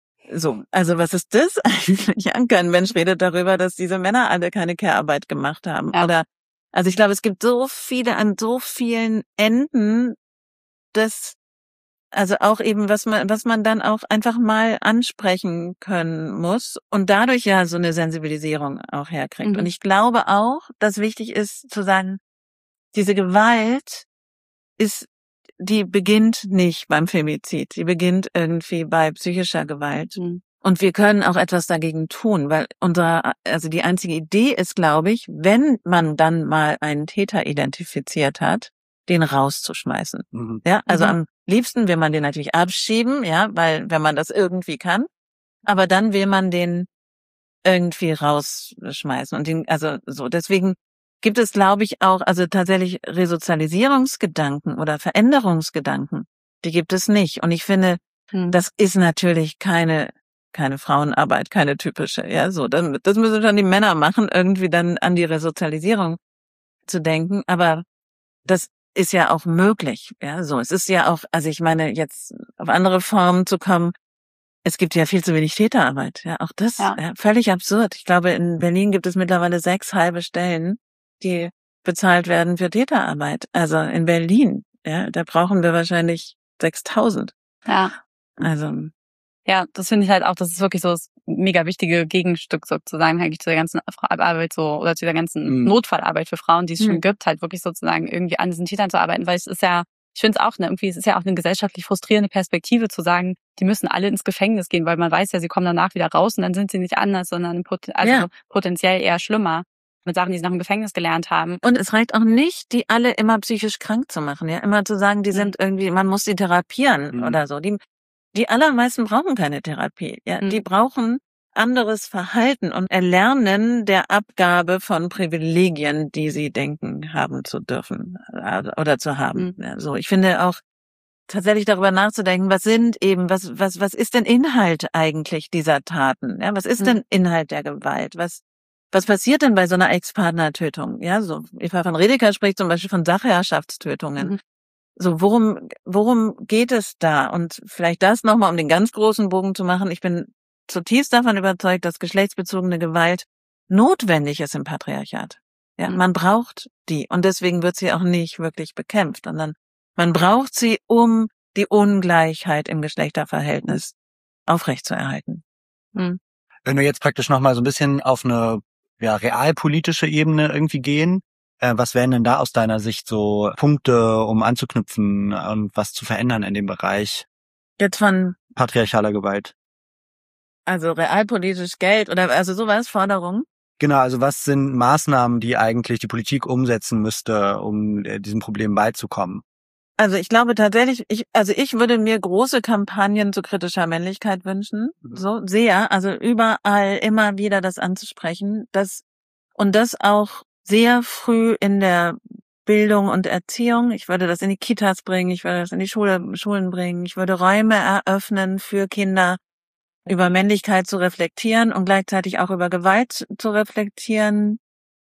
So, also was ist das eigentlich? Ja, kein Mensch redet darüber, dass diese Männer alle keine Care-Arbeit gemacht haben.
Ja.
Oder, also ich glaube, es gibt so viele, an so vielen Enden, dass, also auch eben, was man, was man dann auch einfach mal ansprechen können muss und dadurch ja so eine Sensibilisierung auch herkriegt.
Mhm.
Und ich glaube auch, dass wichtig ist zu sagen, diese Gewalt ist, die beginnt nicht beim Femizid, die beginnt irgendwie bei psychischer Gewalt.
Mhm.
Und wir können auch etwas dagegen tun, weil unser, also die einzige Idee ist, glaube ich, wenn man dann mal einen Täter identifiziert hat, den rauszuschmeißen.
Mhm.
Ja, also
Mhm.
am liebsten will man den natürlich abschieben, ja, weil, wenn man das irgendwie kann. Aber dann will man den irgendwie rausschmeißen und den, also so. Deswegen gibt es, glaube ich, auch, also tatsächlich Resozialisierungsgedanken oder Veränderungsgedanken. Die gibt es nicht. Und ich finde,
Mhm.
das ist natürlich keine, keine Frauenarbeit, keine typische, ja, so. Das, das müssen dann die Männer machen, irgendwie dann an die Resozialisierung zu denken. Aber das ist ja auch möglich, ja, so. Es ist ja auch, also ich meine, jetzt auf andere Formen zu kommen, es gibt ja viel zu wenig Täterarbeit, ja, auch das,
Ja.
ja, völlig absurd. Ich glaube, in Berlin gibt es mittlerweile sechs halbe Stellen, die bezahlt werden für Täterarbeit. Also in Berlin, ja, da brauchen wir wahrscheinlich sechstausend.
Ja.
Also,
Ja, das finde ich halt auch, das ist wirklich so das mega wichtige Gegenstück sozusagen eigentlich zu der ganzen Arbeit so oder zu der ganzen
Mhm.
Notfallarbeit für Frauen, die es schon
Mhm.
gibt, halt wirklich sozusagen irgendwie an diesen Tätern zu arbeiten, weil es ist ja, ich finde es auch, ne, irgendwie, es ist ja auch eine gesellschaftlich frustrierende Perspektive zu sagen, die müssen alle ins Gefängnis gehen, weil man weiß ja, sie kommen danach wieder raus und dann sind sie nicht anders, sondern pot- also
Ja.
potenziell eher schlimmer mit Sachen, die sie nach dem Gefängnis gelernt haben.
und es reicht auch nicht, die alle immer psychisch krank zu machen, ja, immer zu sagen, die
Mhm.
sind irgendwie, man muss sie therapieren
Mhm.
oder so. Die, die allermeisten brauchen keine Therapie, ja,
Mhm.
die brauchen anderes Verhalten und Erlernen der Abgabe von Privilegien, die sie denken haben zu dürfen äh, oder zu haben.
Mhm.
Ja, so, ich finde auch tatsächlich darüber nachzudenken, was sind eben, was was was ist denn Inhalt eigentlich dieser Taten? Ja, was ist
Mhm.
denn Inhalt der Gewalt? Was was passiert denn bei so einer Ex-Partner-Tötung? Ja, so Eva von Redeker spricht zum Beispiel von Sachherrschaftstötungen.
Mhm.
So, worum worum geht es da? Und vielleicht das nochmal, um den ganz großen Bogen zu machen. Ich bin zutiefst davon überzeugt, dass geschlechtsbezogene Gewalt notwendig ist im Patriarchat. Ja,
Mhm.
man braucht die und deswegen wird sie auch nicht wirklich bekämpft, sondern man braucht sie, um die Ungleichheit im Geschlechterverhältnis aufrechtzuerhalten.
Mhm.
Wenn wir jetzt praktisch nochmal so ein bisschen auf eine ja, realpolitische Ebene irgendwie gehen, äh, was wären denn da aus deiner Sicht so Punkte, um anzuknüpfen und was zu verändern in dem Bereich
Jetzt von,
patriarchaler Gewalt?
also realpolitisch Geld oder also sowas, Forderungen.
Genau, also was sind Maßnahmen, die eigentlich die Politik umsetzen müsste, um äh, diesem Problem beizukommen?
Also ich glaube tatsächlich, ich, also ich würde mir große Kampagnen zu kritischer Männlichkeit wünschen.
Mhm.
So sehr, also überall immer wieder das anzusprechen, das und das auch sehr früh in der Bildung und Erziehung. Ich würde das in die Kitas bringen, ich würde das in die Schule, Schulen bringen, ich würde Räume eröffnen für Kinder, über Männlichkeit zu reflektieren und gleichzeitig auch über Gewalt zu reflektieren.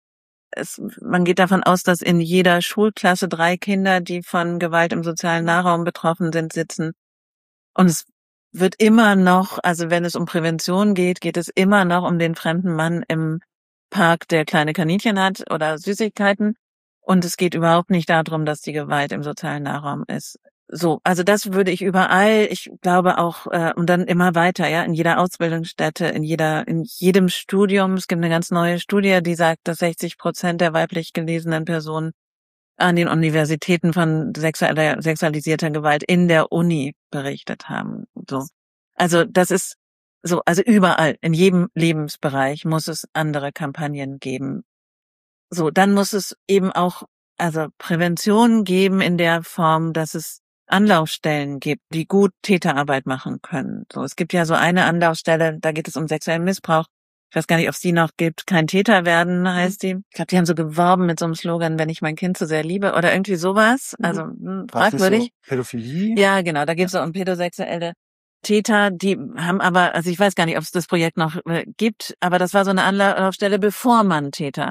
Es, man geht davon aus, dass in jeder Schulklasse drei Kinder, die von Gewalt im sozialen Nahraum betroffen sind, sitzen. Und es wird immer noch, also wenn es um Prävention geht, geht es immer noch um den fremden Mann im Park, der kleine Kaninchen hat oder Süßigkeiten. Und es geht überhaupt nicht darum, dass die Gewalt im sozialen Nahraum ist. So, also das würde ich überall, ich glaube auch, äh, und dann immer weiter, ja, in jeder Ausbildungsstätte, in jeder, in jedem Studium. Es gibt eine ganz neue Studie, die sagt, dass sechzig Prozent der weiblich gelesenen Personen an den Universitäten von sexueller, sexualisierter Gewalt in der Uni berichtet haben. So, also das ist so, also überall, in jedem Lebensbereich muss es andere Kampagnen geben. So, dann muss es eben auch, also Prävention geben in der Form, dass es Anlaufstellen gibt, die gut Täterarbeit machen können. So, es gibt ja so eine Anlaufstelle, da geht es um sexuellen Missbrauch. Ich weiß gar nicht, ob es die noch gibt. Kein Täter werden heißt die. Ich glaube, die haben so geworben mit so einem Slogan, wenn ich mein Kind zu sehr liebe oder irgendwie sowas. Also hm, fragwürdig.
So Pädophilie?
Ja, genau, da gibt es auch um pädosexuelle Täter, die haben aber, also ich weiß gar nicht, ob es das Projekt noch äh, gibt, aber das war so eine Anlaufstelle, bevor man Täter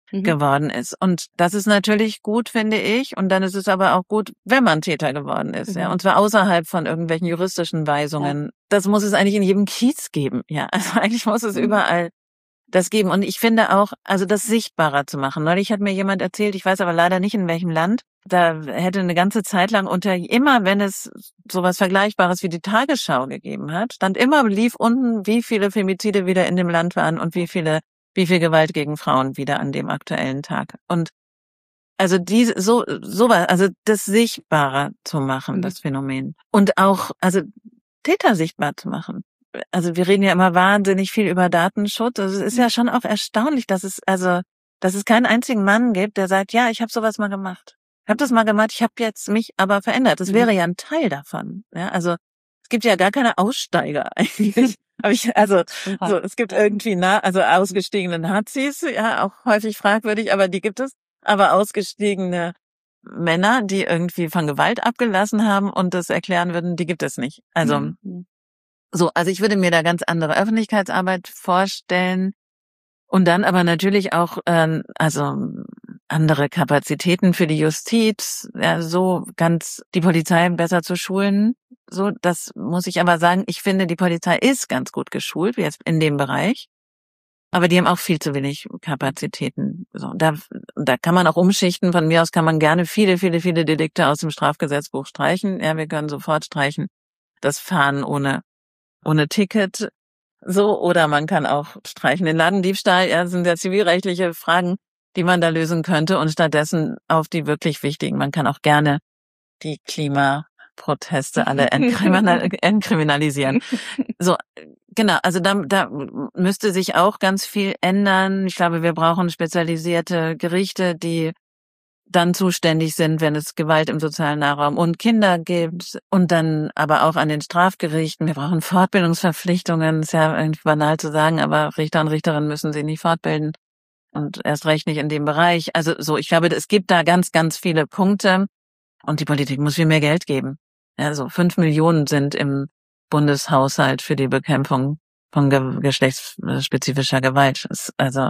mhm. geworden ist. Und das ist natürlich gut, finde ich. Und dann ist es aber auch gut, wenn man Täter geworden ist, mhm. ja. Und zwar außerhalb von irgendwelchen juristischen Weisungen. Ja. Das muss es eigentlich in jedem Kiez geben, ja. Also eigentlich muss es mhm. überall das geben. Und ich finde auch, also das sichtbarer zu machen. Neulich hat mir jemand erzählt, ich weiß aber leider nicht in welchem Land, da hätte eine ganze Zeit lang unter, immer wenn es sowas Vergleichbares wie die Tagesschau gegeben hat, stand immer, lief unten, wie viele Femizide wieder in dem Land waren und wie viele, wie viel Gewalt gegen Frauen wieder an dem aktuellen Tag. Und also diese, so, sowas, also das sichtbarer zu machen, mhm. das Phänomen. Und auch, also Täter sichtbar zu machen. Also wir reden ja immer wahnsinnig viel über Datenschutz. Also es ist ja schon auch erstaunlich, dass es also, dass es keinen einzigen Mann gibt, der sagt, ja, ich habe sowas mal gemacht. Ich habe das mal gemacht, ich habe jetzt mich aber verändert. Das wäre ja ein Teil davon. Ja, also es gibt ja gar keine Aussteiger eigentlich. Aber ich, also so, es gibt irgendwie na, also ausgestiegene Nazis, ja, auch häufig fragwürdig, aber die gibt es. Aber ausgestiegene Männer, die irgendwie von Gewalt abgelassen haben und das erklären würden, die gibt es nicht. Also mhm. So, also ich würde mir da ganz andere Öffentlichkeitsarbeit vorstellen und dann aber natürlich auch äh, also andere Kapazitäten für die Justiz, ja, so ganz die Polizei besser zu schulen. So, das muss ich aber sagen, ich finde, die Polizei ist ganz gut geschult jetzt in dem Bereich, aber die haben auch viel zu wenig Kapazitäten. So, da, da kann man auch umschichten. Von mir aus kann man gerne viele, viele, viele Delikte aus dem Strafgesetzbuch streichen. Ja, wir können sofort streichen das Fahren ohne ohne Ticket, so, oder man kann auch streichen den Ladendiebstahl, ja, das sind ja zivilrechtliche Fragen, die man da lösen könnte und stattdessen auf die wirklich wichtigen, man kann auch gerne die Klimaproteste alle entkriminalisieren. So, genau, also da, da müsste sich auch ganz viel ändern. Ich glaube, wir brauchen spezialisierte Gerichte, die dann zuständig sind, wenn es Gewalt im sozialen Nahraum und Kinder gibt und dann aber auch an den Strafgerichten. Wir brauchen Fortbildungsverpflichtungen, ist ja irgendwie banal zu sagen, aber Richter und Richterinnen müssen sich nicht fortbilden und erst recht nicht in dem Bereich. Also so, ich glaube, es gibt da ganz, ganz viele Punkte und die Politik muss viel mehr Geld geben. Also fünf Millionen sind im Bundeshaushalt für die Bekämpfung von ge- geschlechtsspezifischer Gewalt. Das ist also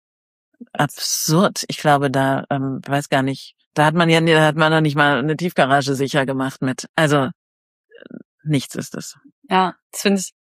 absurd. Ich glaube, da, ähm, weiß gar nicht, da hat man ja, da hat man noch nicht mal eine Tiefgarage sicher gemacht mit. Also, nichts ist es.
Ja, das finde ich,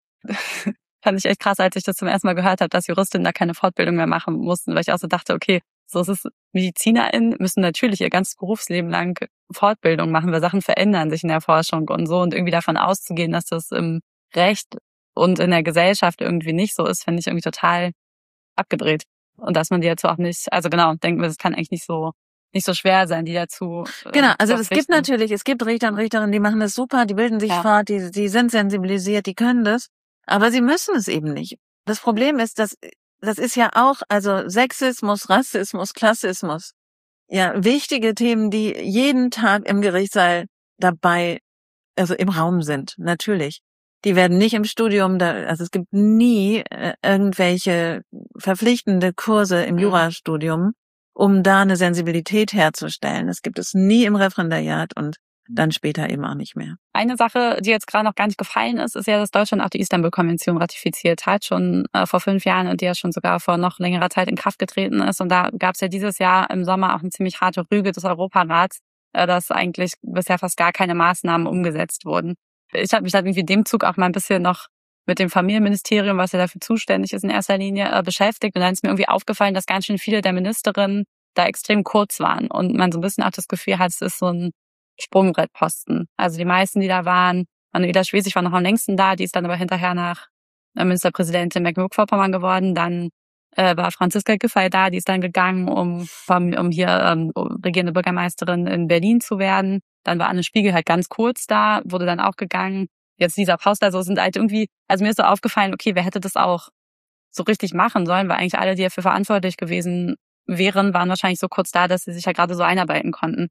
fand ich echt krass, als ich das zum ersten Mal gehört habe, dass Juristinnen da keine Fortbildung mehr machen mussten, weil ich auch so dachte, okay, so ist es, MedizinerInnen müssen natürlich ihr ganzes Berufsleben lang Fortbildung machen, weil Sachen verändern sich in der Forschung und so und irgendwie davon auszugehen, dass das im Recht und in der Gesellschaft irgendwie nicht so ist, finde ich irgendwie total abgedreht. Und dass man die dazu auch nicht, also genau, denken wir, es kann eigentlich nicht so nicht so schwer sein, die dazu
äh, Genau, also es gibt natürlich, es gibt Richter und Richterinnen, die machen das super, die bilden sich ja. fort, die, die sind sensibilisiert, die können das, aber sie müssen es eben nicht. Das Problem ist, dass das ist ja auch, also Sexismus, Rassismus, Klassismus, ja, wichtige Themen, die jeden Tag im Gerichtssaal dabei, also im Raum sind, natürlich. Die werden nicht im Studium, da, also es gibt nie äh, irgendwelche verpflichtende Kurse im Jurastudium, um da eine Sensibilität herzustellen. Das gibt es nie im Referendariat und dann später eben auch nicht mehr.
Eine Sache, die jetzt gerade noch gar nicht gefallen ist, ist ja, dass Deutschland auch die Istanbul-Konvention ratifiziert hat, schon äh, vor fünf Jahren und die ja schon sogar vor noch längerer Zeit in Kraft getreten ist. Und da gab es ja dieses Jahr im Sommer auch eine ziemlich harte Rüge des Europarats, äh, dass eigentlich bisher fast gar keine Maßnahmen umgesetzt wurden. Ich habe mich dann irgendwie in dem Zug auch mal ein bisschen noch mit dem Familienministerium, was ja dafür zuständig ist in erster Linie, äh, beschäftigt. Und dann ist mir irgendwie aufgefallen, dass ganz schön viele der Ministerinnen da extrem kurz waren. Und man so ein bisschen auch das Gefühl hat, es ist so ein Sprungbrettposten. Also die meisten, die da waren, Manuela Schwesig war noch am längsten da, die ist dann aber hinterher nach äh, Ministerpräsidentin Mecklenburg-Vorpommern geworden. Dann äh, war Franziska Giffey da, die ist dann gegangen, um, um hier ähm, regierende Bürgermeisterin in Berlin zu werden. Dann war Anne Spiegel halt ganz kurz da, wurde dann auch gegangen. Jetzt dieser Pauster, so sind halt irgendwie, also mir ist so aufgefallen, okay, wer hätte das auch so richtig machen sollen, weil eigentlich alle, die dafür verantwortlich gewesen wären, waren wahrscheinlich so kurz da, dass sie sich ja gerade so einarbeiten konnten.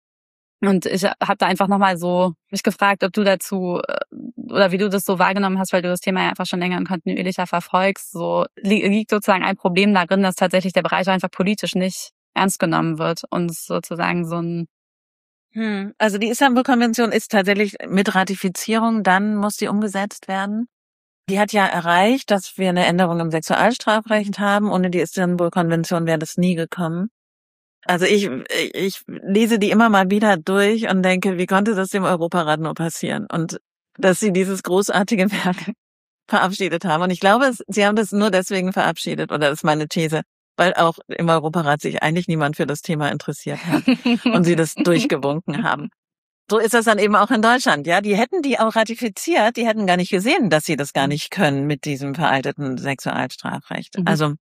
Und ich habe da einfach nochmal so mich gefragt, ob du dazu oder wie du das so wahrgenommen hast, weil du das Thema ja einfach schon länger und kontinuierlicher verfolgst. So liegt sozusagen ein Problem darin, dass tatsächlich der Bereich einfach politisch nicht ernst genommen wird und sozusagen so ein
hm. Also die Istanbul-Konvention ist tatsächlich mit Ratifizierung, dann muss die umgesetzt werden. Die hat ja erreicht, dass wir eine Änderung im Sexualstrafrecht haben. Ohne die Istanbul-Konvention wäre das nie gekommen. Also ich, ich lese die immer mal wieder durch und denke, wie konnte das dem Europarat nur passieren? Und dass sie dieses großartige Werk verabschiedet haben. Und ich glaube, sie haben das nur deswegen verabschiedet, oder das ist meine These, weil auch im Europarat sich eigentlich niemand für das Thema interessiert hat und sie das durchgewunken haben. So ist das dann eben auch in Deutschland, ja. Die hätten die auch ratifiziert, die hätten gar nicht gesehen, dass sie das gar nicht können mit diesem veralteten Sexualstrafrecht. Mhm. Also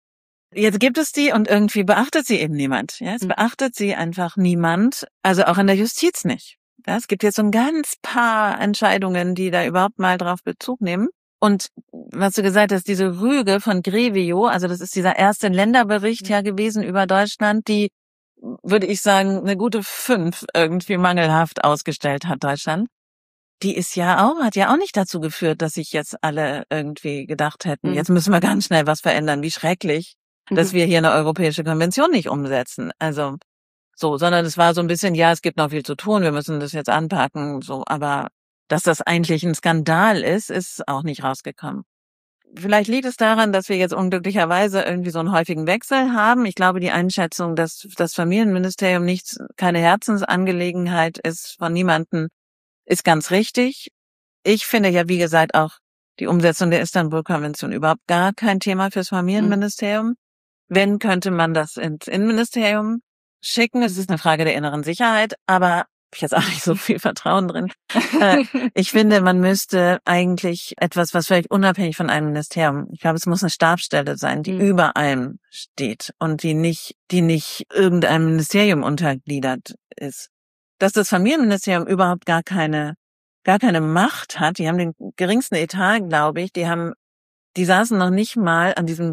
jetzt gibt es die und irgendwie beachtet sie eben niemand. Ja, es mhm. beachtet sie einfach niemand, also auch in der Justiz nicht. Ja, es gibt jetzt so ein ganz paar Entscheidungen, die da überhaupt mal drauf Bezug nehmen. Und was du gesagt hast, diese Rüge von Grevio, also das ist dieser erste Länderbericht mhm. ja gewesen über Deutschland, die, würde ich sagen, eine gute fünf irgendwie mangelhaft ausgestellt hat, Deutschland. Die ist ja auch, hat ja auch nicht dazu geführt, dass sich jetzt alle irgendwie gedacht hätten, mhm. jetzt müssen wir ganz schnell was verändern, wie schrecklich, mhm. dass wir hier eine europäische Konvention nicht umsetzen. Also so, sondern es war so ein bisschen, ja, es gibt noch viel zu tun, wir müssen das jetzt anpacken, so, aber dass das eigentlich ein Skandal ist, ist auch nicht rausgekommen. Vielleicht liegt es daran, dass wir jetzt unglücklicherweise irgendwie so einen häufigen Wechsel haben. Ich glaube, die Einschätzung, dass das Familienministerium nichts, keine Herzensangelegenheit ist von niemandem, ist ganz richtig. Ich finde ja, wie gesagt, auch die Umsetzung der Istanbul-Konvention überhaupt gar kein Thema fürs Familienministerium. Mhm. Wenn, könnte man das ins Innenministerium schicken. Es ist eine Frage der inneren Sicherheit, aber ich habe jetzt auch nicht so viel Vertrauen drin. äh, ich finde, man müsste eigentlich etwas, was völlig unabhängig von einem Ministerium, ich glaube, es muss eine Stabsstelle sein, die mhm. über allem steht und die nicht, die nicht irgendeinem Ministerium untergliedert ist. Dass das Familienministerium überhaupt gar keine, gar keine Macht hat, die haben den geringsten Etat, glaube ich, die haben, die saßen noch nicht mal an diesem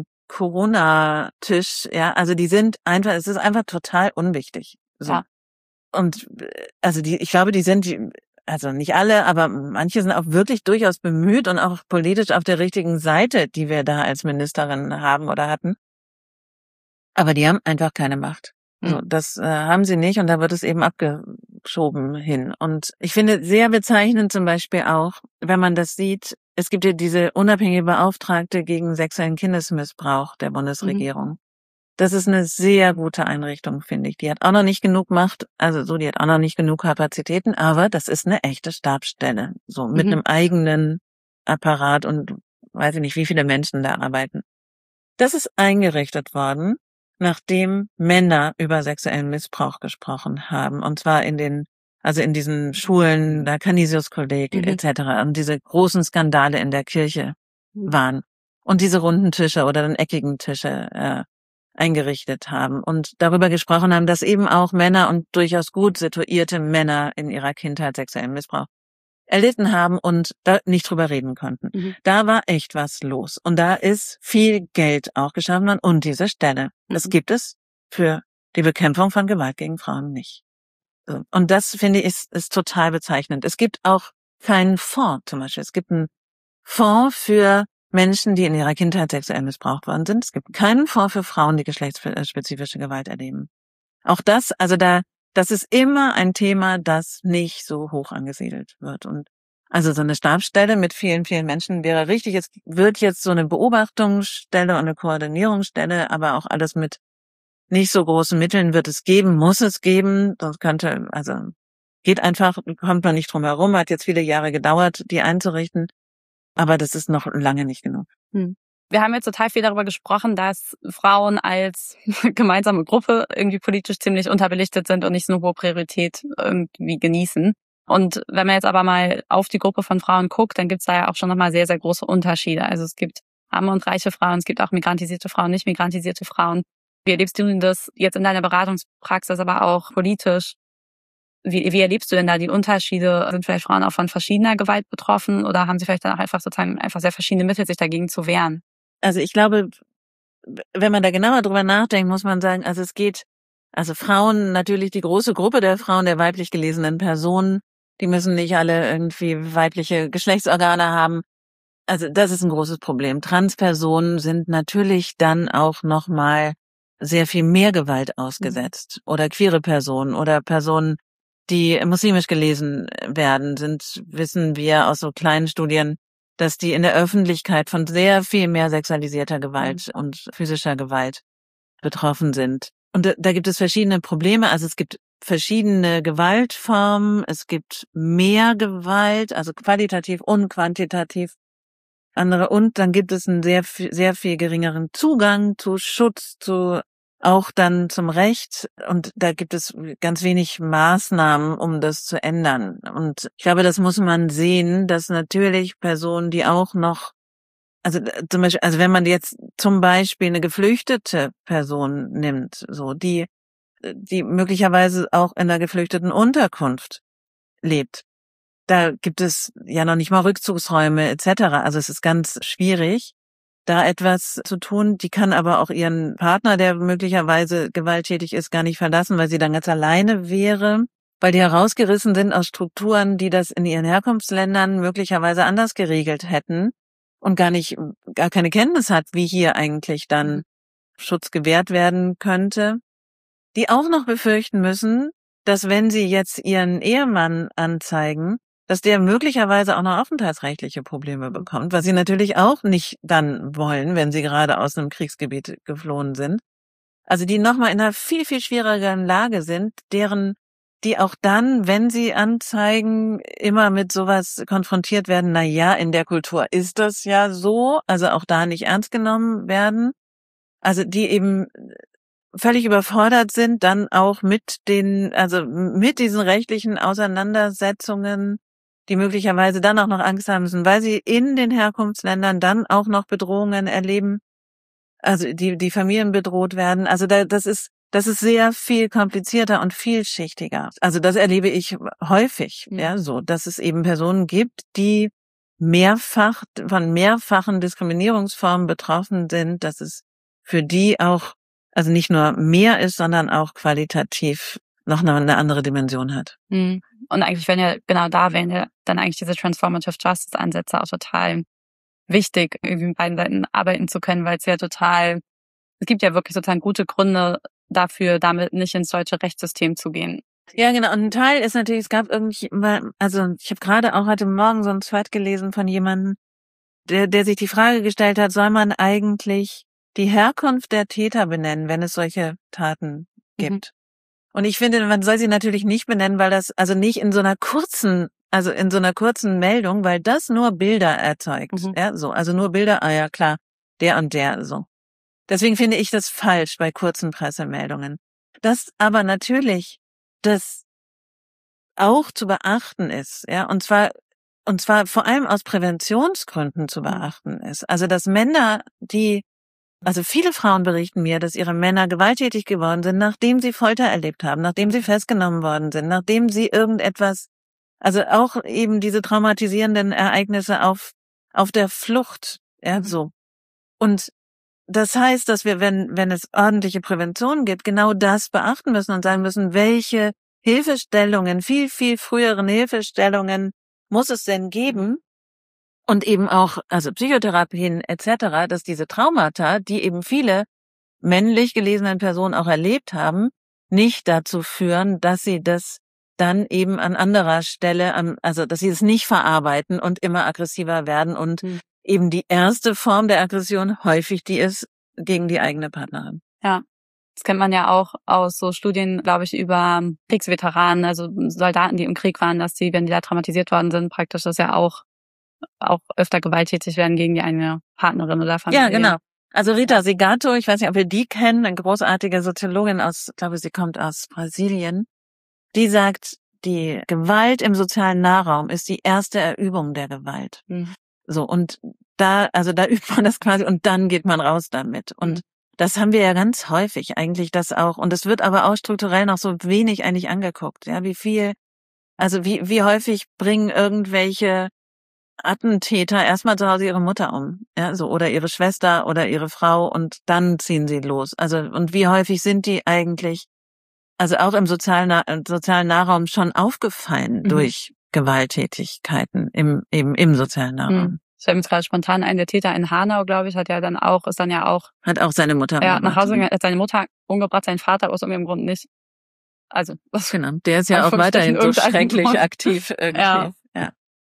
Corona-Tisch, ja, also die sind einfach, es ist einfach total unwichtig. So. Ja. Und also die, ich glaube, die sind, also nicht alle, aber manche sind auch wirklich durchaus bemüht und auch politisch auf der richtigen Seite, die wir da als Ministerin haben oder hatten. Aber die haben einfach keine Macht. Mhm. So, das äh, haben sie nicht und da wird es eben abgeschoben hin. Und ich finde sehr bezeichnend zum Beispiel auch, wenn man das sieht, es gibt ja diese unabhängige Beauftragte gegen sexuellen Kindesmissbrauch der Bundesregierung. Mhm. Das ist eine sehr gute Einrichtung, finde ich. Die hat auch noch nicht genug Macht, also so, die hat auch noch nicht genug Kapazitäten, aber das ist eine echte Stabsstelle, so mit mhm. einem eigenen Apparat und weiß ich nicht, wie viele Menschen da arbeiten. Das ist eingerichtet worden, nachdem Männer über sexuellen Missbrauch gesprochen haben, und zwar in den, also in diesen Schulen, der Canisius-Kolleg mhm. et cetera und diese großen Skandale in der Kirche mhm. waren und diese runden Tische oder den eckigen Tische äh, eingerichtet haben und darüber gesprochen haben, dass eben auch Männer und durchaus gut situierte Männer in ihrer Kindheit sexuellen Missbrauch erlitten haben und da nicht drüber reden konnten. Mhm. Da war echt was los und da ist viel Geld auch geschaffen worden und diese Stelle. Mhm. Das gibt es für die Bekämpfung von Gewalt gegen Frauen nicht. Und das, finde ich, ist, ist total bezeichnend. Es gibt auch keinen Fonds zum Beispiel. Es gibt einen Fonds für Menschen, die in ihrer Kindheit sexuell missbraucht worden sind. Es gibt keinen Fonds für Frauen, die geschlechtsspezifische Gewalt erleben. Auch das, also da, das ist immer ein Thema, das nicht so hoch angesiedelt wird. Und also so eine Stabsstelle mit vielen, vielen Menschen wäre richtig. Es wird jetzt so eine Beobachtungsstelle und eine Koordinierungsstelle, aber auch alles mit nicht so großen Mitteln wird es geben, muss es geben. Sonst könnte, also geht einfach, kommt man nicht drum herum. Hat jetzt viele Jahre gedauert, die einzurichten. Aber das ist noch lange nicht genug.
Hm. Wir haben jetzt total viel darüber gesprochen, dass Frauen als gemeinsame Gruppe irgendwie politisch ziemlich unterbelichtet sind und nicht so eine hohe Priorität irgendwie genießen. Und wenn man jetzt aber mal auf die Gruppe von Frauen guckt, dann gibt's da ja auch schon nochmal sehr, sehr große Unterschiede. Also es gibt arme und reiche Frauen, es gibt auch migrantisierte Frauen, nicht migrantisierte Frauen. Wie erlebst du das jetzt in deiner Beratungspraxis, aber auch politisch? Wie, wie erlebst du denn da die Unterschiede? Sind vielleicht Frauen auch von verschiedener Gewalt betroffen oder haben sie vielleicht dann auch einfach sozusagen einfach sehr verschiedene Mittel, sich dagegen zu wehren?
Also ich glaube, wenn man da genauer drüber nachdenkt, muss man sagen, also es geht, also Frauen, natürlich die große Gruppe der Frauen, der weiblich gelesenen Personen, die müssen nicht alle irgendwie weibliche Geschlechtsorgane haben. Also das ist ein großes Problem. Transpersonen sind natürlich dann auch nochmal sehr viel mehr Gewalt ausgesetzt. Mhm. Oder queere Personen oder Personen, die muslimisch gelesen werden, sind, wissen wir aus so kleinen Studien, dass die in der Öffentlichkeit von sehr viel mehr sexualisierter Gewalt mhm. und physischer Gewalt betroffen sind. Und da, da gibt es verschiedene Probleme. Also es gibt verschiedene Gewaltformen, es gibt mehr Gewalt, also qualitativ und quantitativ andere. Und dann gibt es einen sehr, sehr viel geringeren Zugang zu Schutz, zu auch dann zum Recht. Und da gibt es ganz wenig Maßnahmen, um das zu ändern. Und ich glaube, das muss man sehen, dass natürlich Personen, die auch noch, also zum Beispiel, also wenn man jetzt zum Beispiel eine geflüchtete Person nimmt, so die, die möglicherweise auch in einer geflüchteten Unterkunft lebt, da gibt es ja noch nicht mal Rückzugsräume et cetera. Also es ist ganz schwierig, da etwas zu tun. Die kann aber auch ihren Partner, der möglicherweise gewalttätig ist, gar nicht verlassen, weil sie dann ganz alleine wäre, weil die herausgerissen sind aus Strukturen, die das in ihren Herkunftsländern möglicherweise anders geregelt hätten und gar nicht, gar keine Kenntnis hat, wie hier eigentlich dann Schutz gewährt werden könnte. Die auch noch befürchten müssen, dass wenn sie jetzt ihren Ehemann anzeigen, dass der möglicherweise auch noch aufenthaltsrechtliche Probleme bekommt, was sie natürlich auch nicht dann wollen, wenn sie gerade aus einem Kriegsgebiet geflohen sind. Also die nochmal in einer viel, viel schwierigeren Lage sind, deren, die auch dann, wenn sie anzeigen, immer mit sowas konfrontiert werden, na ja, in der Kultur ist das ja so, also auch da nicht ernst genommen werden. Also die eben völlig überfordert sind, dann auch mit den, also mit diesen rechtlichen Auseinandersetzungen, die möglicherweise dann auch noch Angst haben müssen, weil sie in den Herkunftsländern dann auch noch Bedrohungen erleben, also die die Familien bedroht werden. Also da, das ist das ist sehr viel komplizierter und vielschichtiger. Also das erlebe ich häufig, mhm. ja, so, dass es eben Personen gibt, die mehrfach von mehrfachen Diskriminierungsformen betroffen sind, dass es für die auch also nicht nur mehr ist, sondern auch qualitativ noch eine andere Dimension hat.
Mhm. Und eigentlich wären ja, genau da wären ja dann eigentlich diese Transformative Justice Ansätze auch total wichtig, irgendwie mit beiden Seiten arbeiten zu können, weil es ja total, es gibt ja wirklich sozusagen gute Gründe dafür, damit nicht ins deutsche Rechtssystem zu gehen.
Ja, genau. Und ein Teil ist natürlich, es gab irgendwie, also ich habe gerade auch heute Morgen so einen Thread gelesen von jemandem, der, der sich die Frage gestellt hat, soll man eigentlich die Herkunft der Täter benennen, wenn es solche Taten gibt? Mhm. Und ich finde, man soll sie natürlich nicht benennen, weil das, also nicht in so einer kurzen, also in so einer kurzen Meldung, weil das nur Bilder erzeugt. Mhm. Ja, so, also nur Bilder, ah ja, klar, der und der, so. Deswegen finde ich das falsch bei kurzen Pressemeldungen. Das aber natürlich, das auch zu beachten ist, ja, und zwar, und zwar vor allem aus Präventionsgründen zu beachten ist. Also, dass Männer, die Also viele Frauen berichten mir, dass ihre Männer gewalttätig geworden sind, nachdem sie Folter erlebt haben, nachdem sie festgenommen worden sind, nachdem sie irgendetwas, also auch eben diese traumatisierenden Ereignisse auf auf der Flucht, ja, so. Und das heißt, dass wir, wenn wenn es ordentliche Prävention gibt, genau das beachten müssen und sagen müssen, welche Hilfestellungen, viel, viel früheren Hilfestellungen muss es denn geben? Und eben auch, also Psychotherapien et cetera, dass diese Traumata, die eben viele männlich gelesenen Personen auch erlebt haben, nicht dazu führen, dass sie das dann eben an anderer Stelle, also dass sie es nicht verarbeiten und immer aggressiver werden und mhm. eben die erste Form der Aggression häufig die ist gegen die eigene Partnerin.
Ja, das kennt man ja auch aus so Studien, glaube ich, über Kriegsveteranen, also Soldaten, die im Krieg waren, dass die, wenn die da traumatisiert worden sind, praktisch das ja auch auch öfter gewalttätig werden gegen die eigene Partnerin oder Familie.
Ja, genau. Also Rita Segato, ich weiß nicht, ob wir die kennen, eine großartige Soziologin aus, ich glaube, sie kommt aus Brasilien, die sagt, die Gewalt im sozialen Nahraum ist die erste Erübung der Gewalt. Mhm. So, und da, also da übt man das quasi und dann geht man raus damit. Und mhm. das haben wir ja ganz häufig eigentlich, das auch. Und es wird aber auch strukturell noch so wenig eigentlich angeguckt, ja, wie viel, also wie, wie häufig bringen irgendwelche Attentäter erstmal zu Hause ihre Mutter um, ja, so, oder ihre Schwester oder ihre Frau und dann ziehen sie los. Also, und wie häufig sind die eigentlich, also auch im sozialen, im sozialen Nahraum schon aufgefallen mhm. durch Gewalttätigkeiten im, eben im sozialen Nahraum.
Mhm. Das fällt mir jetzt gerade spontan ein, der Täter in Hanau, glaube ich, hat ja dann auch, ist dann ja auch.
Hat auch seine Mutter
umgebracht. Ja, nach Hause gegangen, hat seine Mutter umgebracht, seinen Vater aus irgendeinem Grund nicht. Also,
das genau. Der ist ja auch weiterhin so schrecklich Grund. aktiv irgendwie. Ja. ja.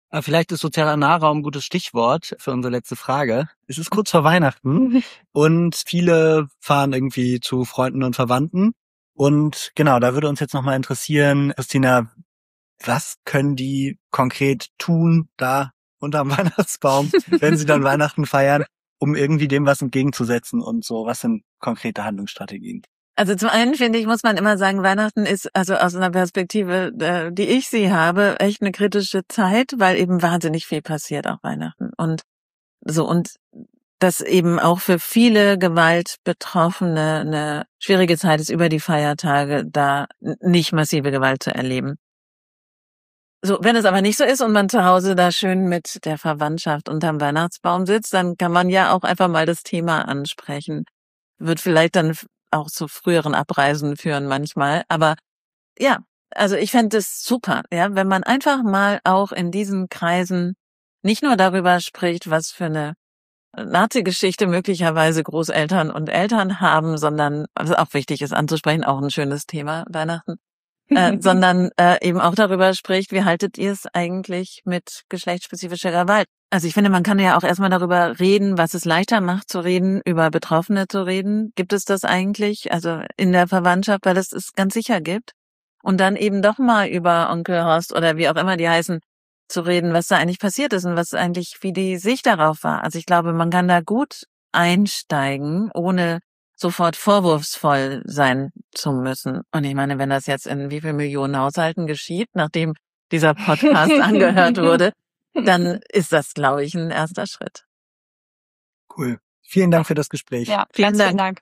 Aber vielleicht ist sozialer Nahraum ein gutes Stichwort für unsere letzte Frage. Es ist kurz vor Weihnachten und viele fahren irgendwie zu Freunden und Verwandten. Und genau, da würde uns jetzt nochmal interessieren, Christina, was können die konkret tun da unterm Weihnachtsbaum, wenn sie dann Weihnachten feiern, um irgendwie dem was entgegenzusetzen und so? Was sind konkrete Handlungsstrategien?
Also zum einen finde ich, muss man immer sagen, Weihnachten ist also aus einer Perspektive, äh, die ich sie habe, echt eine kritische Zeit, weil eben wahnsinnig viel passiert auch Weihnachten. Und so, und das eben auch für viele Gewaltbetroffene eine schwierige Zeit ist, über die Feiertage da nicht massive Gewalt zu erleben. So, wenn es aber nicht so ist und man zu Hause da schön mit der Verwandtschaft unterm Weihnachtsbaum sitzt, dann kann man ja auch einfach mal das Thema ansprechen. Wird vielleicht dann auch zu früheren Abreisen führen manchmal. Aber ja, also ich fände es super, ja, wenn man einfach mal auch in diesen Kreisen nicht nur darüber spricht, was für eine Nazi-Geschichte möglicherweise Großeltern und Eltern haben, sondern, was auch wichtig ist anzusprechen, auch ein schönes Thema, Weihnachten, äh, sondern äh, eben auch darüber spricht, wie haltet ihr es eigentlich mit geschlechtsspezifischer Gewalt? Also ich finde, man kann ja auch erstmal darüber reden, was es leichter macht zu reden, über Betroffene zu reden. Gibt es das eigentlich, also in der Verwandtschaft, weil es es ganz sicher gibt? Und dann eben doch mal über Onkel Horst oder wie auch immer die heißen, zu reden, was da eigentlich passiert ist und was eigentlich, wie die Sicht darauf war. Also ich glaube, man kann da gut einsteigen, ohne sofort vorwurfsvoll sein zu müssen. Und ich meine, wenn das jetzt in wie viel Millionen Haushalten geschieht, nachdem dieser Podcast angehört wurde, dann ist das, glaube ich, ein erster Schritt.
Cool. Vielen Dank für das Gespräch.
Ja,
Vielen
vielen
Dank.
Dank.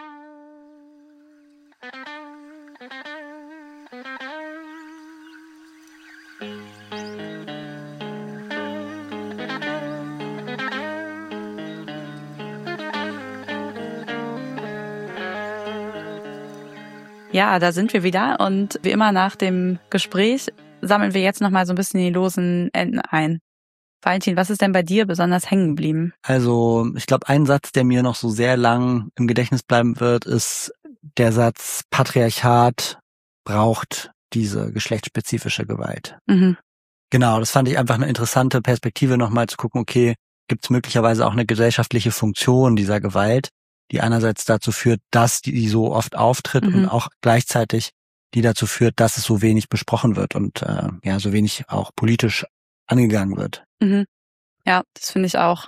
Ja, da sind wir wieder und wie immer nach dem Gespräch sammeln wir jetzt nochmal so ein bisschen die losen Enden ein. Valentin, was ist denn bei dir besonders hängen geblieben?
Also ich glaube, ein Satz, der mir noch so sehr lang im Gedächtnis bleiben wird, ist der Satz, Patriarchat braucht diese geschlechtsspezifische Gewalt.
Mhm.
Genau, das fand ich einfach eine interessante Perspektive, nochmal zu gucken, okay, gibt es möglicherweise auch eine gesellschaftliche Funktion dieser Gewalt, die einerseits dazu führt, dass die so oft auftritt
Mhm.
und auch gleichzeitig die dazu führt, dass es so wenig besprochen wird und äh, ja so wenig auch politisch angegangen wird.
Mhm. Ja, das finde ich auch.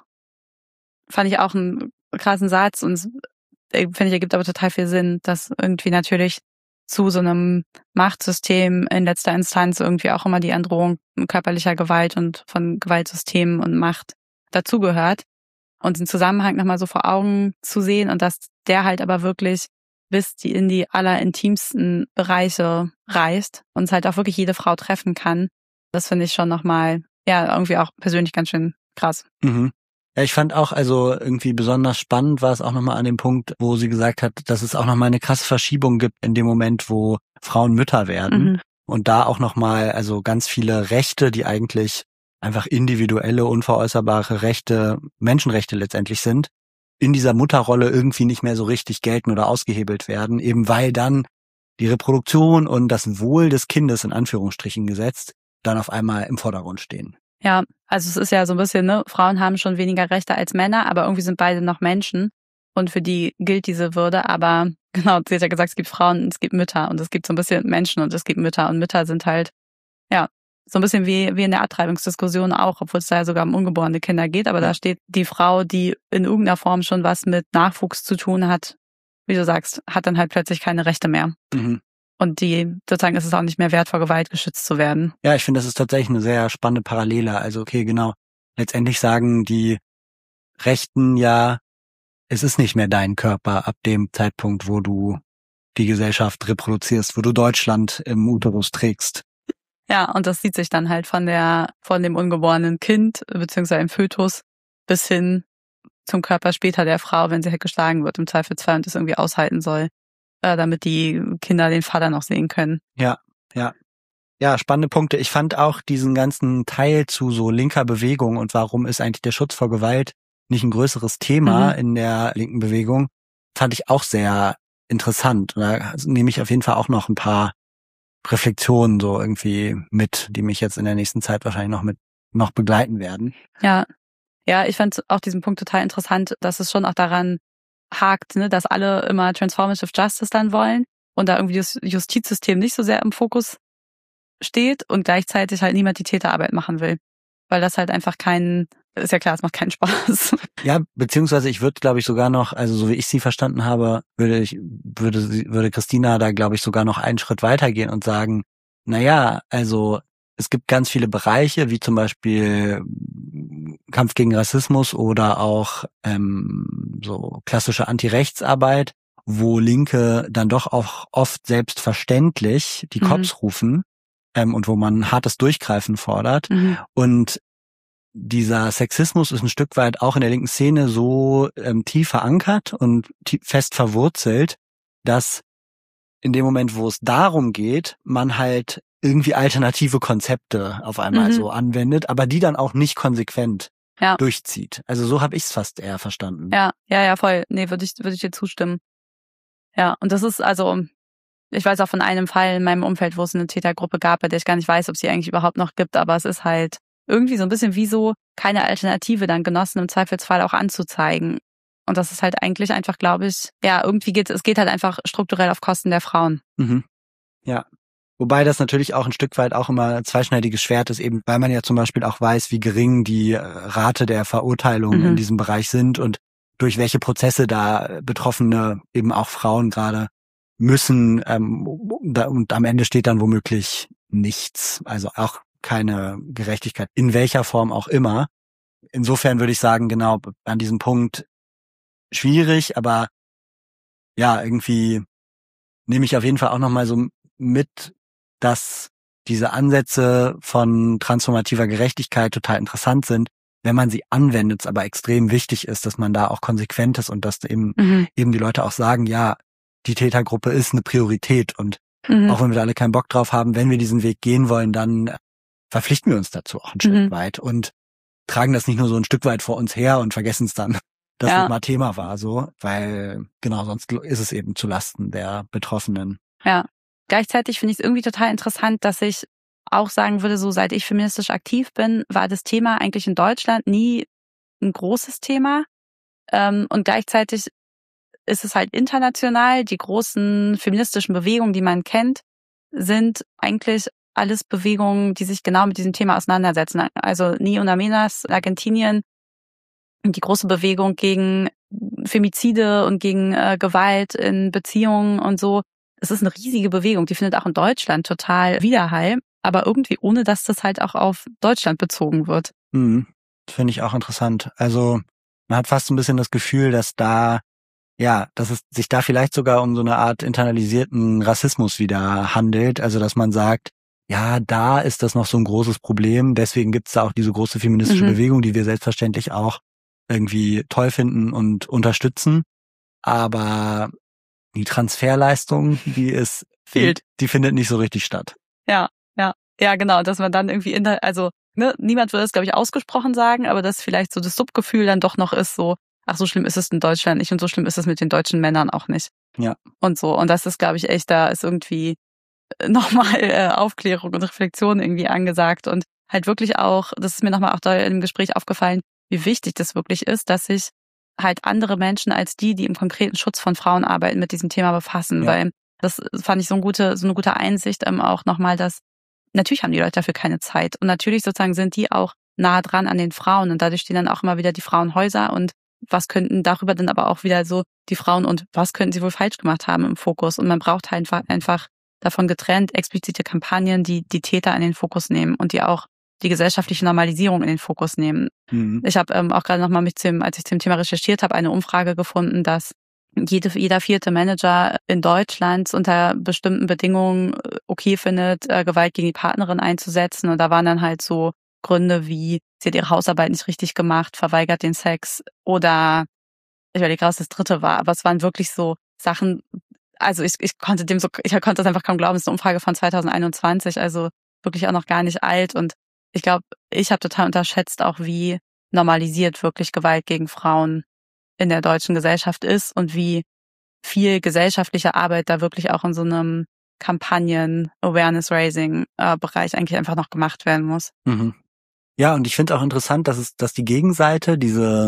Fand ich auch einen krassen Satz und finde ich, ergibt aber total viel Sinn, dass irgendwie natürlich zu so einem Machtsystem in letzter Instanz irgendwie auch immer die Androhung körperlicher Gewalt und von Gewaltsystemen und Macht dazugehört. Und den Zusammenhang nochmal so vor Augen zu sehen und dass der halt aber wirklich bis die in die allerintimsten Bereiche reißt und es halt auch wirklich jede Frau treffen kann. Das finde ich schon nochmal, ja, irgendwie auch persönlich ganz schön krass.
Mhm. Ja, ich fand auch, also irgendwie besonders spannend war es auch nochmal an dem Punkt, wo sie gesagt hat, dass es auch nochmal eine krasse Verschiebung gibt in dem Moment, wo Frauen Mütter werden.
Mhm.
Und da auch nochmal, also ganz viele Rechte, die eigentlich einfach individuelle, unveräußerbare Rechte, Menschenrechte letztendlich sind, in dieser Mutterrolle irgendwie nicht mehr so richtig gelten oder ausgehebelt werden, eben weil dann die Reproduktion und das Wohl des Kindes in Anführungsstrichen gesetzt dann auf einmal im Vordergrund stehen.
Ja, also es ist ja so ein bisschen, ne, Frauen haben schon weniger Rechte als Männer, aber irgendwie sind beide noch Menschen und für die gilt diese Würde, aber genau, sie hat ja gesagt, es gibt Frauen und es gibt Mütter und es gibt so ein bisschen Menschen und es gibt Mütter und Mütter sind halt, ja, so ein bisschen wie, wie in der Abtreibungsdiskussion auch, obwohl es da ja sogar um ungeborene Kinder geht, aber ja. Da steht die Frau, die in irgendeiner Form schon was mit Nachwuchs zu tun hat, wie du sagst, hat dann halt plötzlich keine Rechte mehr.
Mhm.
Und die, sozusagen ist es auch nicht mehr wert, vor Gewalt geschützt zu werden.
Ja, ich finde, das ist tatsächlich eine sehr spannende Parallele. Also okay, genau. Letztendlich sagen die Rechten ja, es ist nicht mehr dein Körper ab dem Zeitpunkt, wo du die Gesellschaft reproduzierst, wo du Deutschland im Uterus trägst.
Ja, und das sieht sich dann halt von der, von dem ungeborenen Kind, beziehungsweise im Fötus, bis hin zum Körper später der Frau, wenn sie halt geschlagen wird im Zweifelsfall und das irgendwie aushalten soll, äh, damit die Kinder den Vater noch sehen können.
Ja, ja. Ja, spannende Punkte. Ich fand auch diesen ganzen Teil zu so linker Bewegung und warum ist eigentlich der Schutz vor Gewalt nicht ein größeres Thema mhm. in der linken Bewegung, fand ich auch sehr interessant. Da nehme ich auf jeden Fall auch noch ein paar Reflexionen so irgendwie mit, die mich jetzt in der nächsten Zeit wahrscheinlich noch mit noch begleiten werden.
Ja, ja, ich fand auch diesen Punkt total interessant, dass es schon auch daran hakt, ne, dass alle immer Transformative Justice dann wollen und da irgendwie das Justizsystem nicht so sehr im Fokus steht und gleichzeitig halt niemand die Täterarbeit machen will. Weil das halt einfach kein, ist ja klar, es macht keinen Spaß.
Ja, beziehungsweise ich würde, glaube ich, sogar noch, also so wie ich sie verstanden habe, würde ich, würde sie, würde Christina da, glaube ich, sogar noch einen Schritt weitergehen und sagen, naja, also es gibt ganz viele Bereiche, wie zum Beispiel Kampf gegen Rassismus oder auch ähm, so klassische Anti-Rechtsarbeit, wo Linke dann doch auch oft selbstverständlich die
Mhm.
Cops rufen ähm, und wo man hartes Durchgreifen fordert.
Mhm.
Und dieser Sexismus ist ein Stück weit auch in der linken Szene so ähm, tief verankert und tief, fest verwurzelt, dass in dem Moment, wo es darum geht, man halt irgendwie alternative Konzepte auf einmal
Mhm.
so anwendet, aber die dann auch nicht konsequent
Ja.
durchzieht. Also so habe ich es fast eher verstanden.
Ja, ja, ja, voll. Nee, würde ich, würde ich dir zustimmen. Ja, und das ist also, ich weiß auch von einem Fall in meinem Umfeld, wo es eine Tätergruppe gab, bei der ich gar nicht weiß, ob sie eigentlich überhaupt noch gibt, aber es ist halt irgendwie so ein bisschen wie so, keine Alternative dann Genossen im Zweifelsfall auch anzuzeigen. Und das ist halt eigentlich einfach, glaube ich, ja, irgendwie geht es geht halt einfach strukturell auf Kosten der Frauen.
Mhm. Ja. Wobei das natürlich auch ein Stück weit auch immer ein zweischneidiges Schwert ist, eben weil man ja zum Beispiel auch weiß, wie gering die äh, Rate der Verurteilungen
Mhm.
in diesem Bereich sind und durch welche Prozesse da Betroffene, eben auch Frauen gerade, müssen. Ähm, da, und am Ende steht dann womöglich nichts. Also auch keine Gerechtigkeit, in welcher Form auch immer. Insofern würde ich sagen, genau, an diesem Punkt schwierig, aber ja, irgendwie nehme ich auf jeden Fall auch nochmal so mit, dass diese Ansätze von transformativer Gerechtigkeit total interessant sind, wenn man sie anwendet, es aber extrem wichtig ist, dass man da auch konsequent ist und dass eben,
Mhm.
eben die Leute auch sagen, ja, die Tätergruppe ist eine Priorität und
Mhm.
auch wenn wir da alle keinen Bock drauf haben, wenn wir diesen Weg gehen wollen, dann verpflichten wir uns dazu auch ein
Mhm.
Stück weit und tragen das nicht nur so ein Stück weit vor uns her und vergessen es dann, dass
Ja.
es mal Thema war, so, weil genau, sonst ist es eben zu Lasten der Betroffenen.
Ja. Gleichzeitig finde ich es irgendwie total interessant, dass ich auch sagen würde, so seit ich feministisch aktiv bin, war das Thema eigentlich in Deutschland nie ein großes Thema. Ähm, und gleichzeitig ist es halt international. Die großen feministischen Bewegungen, die man kennt, sind eigentlich alles Bewegungen, die sich genau mit diesem Thema auseinandersetzen. Also Ni Una Menos, Argentinien, die große Bewegung gegen Femizide und gegen äh, Gewalt in Beziehungen und so. Es ist eine riesige Bewegung, die findet auch in Deutschland total Widerhall, aber irgendwie ohne, dass das halt auch auf Deutschland bezogen wird.
Mhm. Finde ich auch interessant. Also man hat fast so ein bisschen das Gefühl, dass da, ja, dass es sich da vielleicht sogar um so eine Art internalisierten Rassismus wieder handelt. Also dass man sagt, ja, da ist das noch so ein großes Problem. Deswegen gibt's da auch diese große feministische
Mhm.
Bewegung, die wir selbstverständlich auch irgendwie toll finden und unterstützen. Aber die Transferleistung, die ist,
Fehlt.
die findet nicht so richtig statt.
Ja, ja, ja, genau, dass man dann irgendwie in der, also ne, niemand würde es, glaube ich, ausgesprochen sagen, aber dass vielleicht so das Subgefühl dann doch noch ist, so, ach, so schlimm ist es in Deutschland nicht und so schlimm ist es mit den deutschen Männern auch nicht.
Ja.
Und so, und das ist, glaube ich, echt, da ist irgendwie nochmal äh, Aufklärung und Reflexion irgendwie angesagt und halt wirklich auch, das ist mir nochmal auch da im Gespräch aufgefallen, wie wichtig das wirklich ist, dass sich halt andere Menschen als die, die im konkreten Schutz von Frauen arbeiten, mit diesem Thema befassen,
Ja.
weil das fand ich so eine gute, so eine gute Einsicht ähm, auch nochmal, dass natürlich haben die Leute dafür keine Zeit und natürlich sozusagen sind die auch nah dran an den Frauen und dadurch stehen dann auch immer wieder die Frauenhäuser und was könnten darüber dann aber auch wieder so die Frauen und was könnten sie wohl falsch gemacht haben im Fokus und man braucht halt einfach, einfach davon getrennt explizite Kampagnen, die die Täter in den Fokus nehmen und die auch die gesellschaftliche Normalisierung in den Fokus nehmen.
Mhm.
Ich habe ähm, auch gerade nochmal mit dem, als ich zum Thema recherchiert habe, eine Umfrage gefunden, dass jede, jeder vierte Manager in Deutschland unter bestimmten Bedingungen okay findet, äh, Gewalt gegen die Partnerin einzusetzen. Und da waren dann halt so Gründe wie, sie hat ihre Hausarbeit nicht richtig gemacht, verweigert den Sex oder ich überlege gerade, was das dritte war, aber es waren wirklich so Sachen, also ich, ich konnte dem so, ich konnte das einfach kaum glauben, es ist eine Umfrage von zwanzig einundzwanzig, also wirklich auch noch gar nicht alt und ich glaube, ich habe total unterschätzt auch, wie normalisiert wirklich Gewalt gegen Frauen in der deutschen Gesellschaft ist und wie viel gesellschaftliche Arbeit da wirklich auch in so einem Kampagnen-Awareness-Raising-Bereich eigentlich einfach noch gemacht werden muss.
Mhm. Ja, und ich finde es auch interessant, dass es, dass die Gegenseite, diese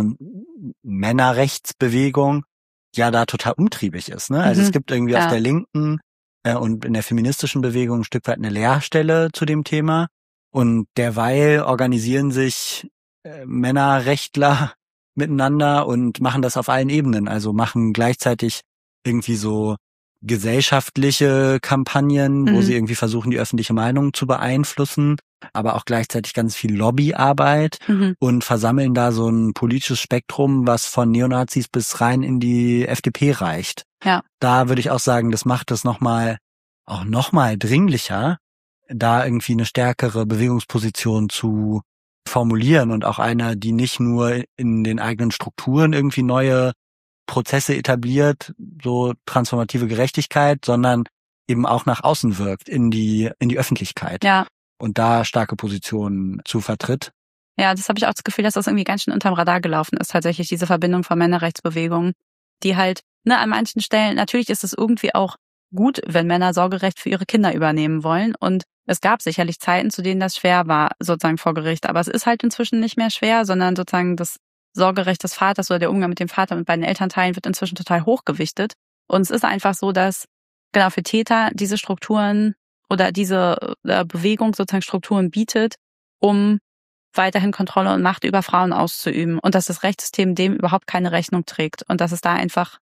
Männerrechtsbewegung, ja da total umtriebig ist. Ne? Also
Mhm.
es gibt irgendwie
Ja.
auf der Linken äh, und in der feministischen Bewegung ein Stück weit eine Leerstelle zu dem Thema. Und derweil organisieren sich äh, Männerrechtler miteinander und machen das auf allen Ebenen. Also machen gleichzeitig irgendwie so gesellschaftliche Kampagnen, wo
Mhm.
sie irgendwie versuchen, die öffentliche Meinung zu beeinflussen, aber auch gleichzeitig ganz viel Lobbyarbeit
Mhm.
und versammeln da so ein politisches Spektrum, was von Neonazis bis rein in die F D P reicht.
Ja.
Da würde ich auch sagen, das macht es nochmal, auch nochmal dringlicher, da irgendwie eine stärkere Bewegungsposition zu formulieren und auch eine, die nicht nur in den eigenen Strukturen irgendwie neue Prozesse etabliert, so transformative Gerechtigkeit, sondern eben auch nach außen wirkt, in die in die Öffentlichkeit.
Ja.
Und da starke Positionen zu vertritt.
Ja, das habe ich auch das Gefühl, dass das irgendwie ganz schön unterm Radar gelaufen ist, tatsächlich diese Verbindung von Männerrechtsbewegungen, die halt, ne, an manchen Stellen, natürlich ist es irgendwie auch gut, wenn Männer Sorgerecht für ihre Kinder übernehmen wollen. Und es gab sicherlich Zeiten, zu denen das schwer war, sozusagen vor Gericht. Aber es ist halt inzwischen nicht mehr schwer, sondern sozusagen das Sorgerecht des Vaters oder der Umgang mit dem Vater und beiden Elternteilen wird inzwischen total hochgewichtet. Und es ist einfach so, dass genau für Täter diese Strukturen oder diese äh, Bewegung sozusagen Strukturen bietet, um weiterhin Kontrolle und Macht über Frauen auszuüben. Und dass das Rechtssystem dem überhaupt keine Rechnung trägt. Und dass es da einfach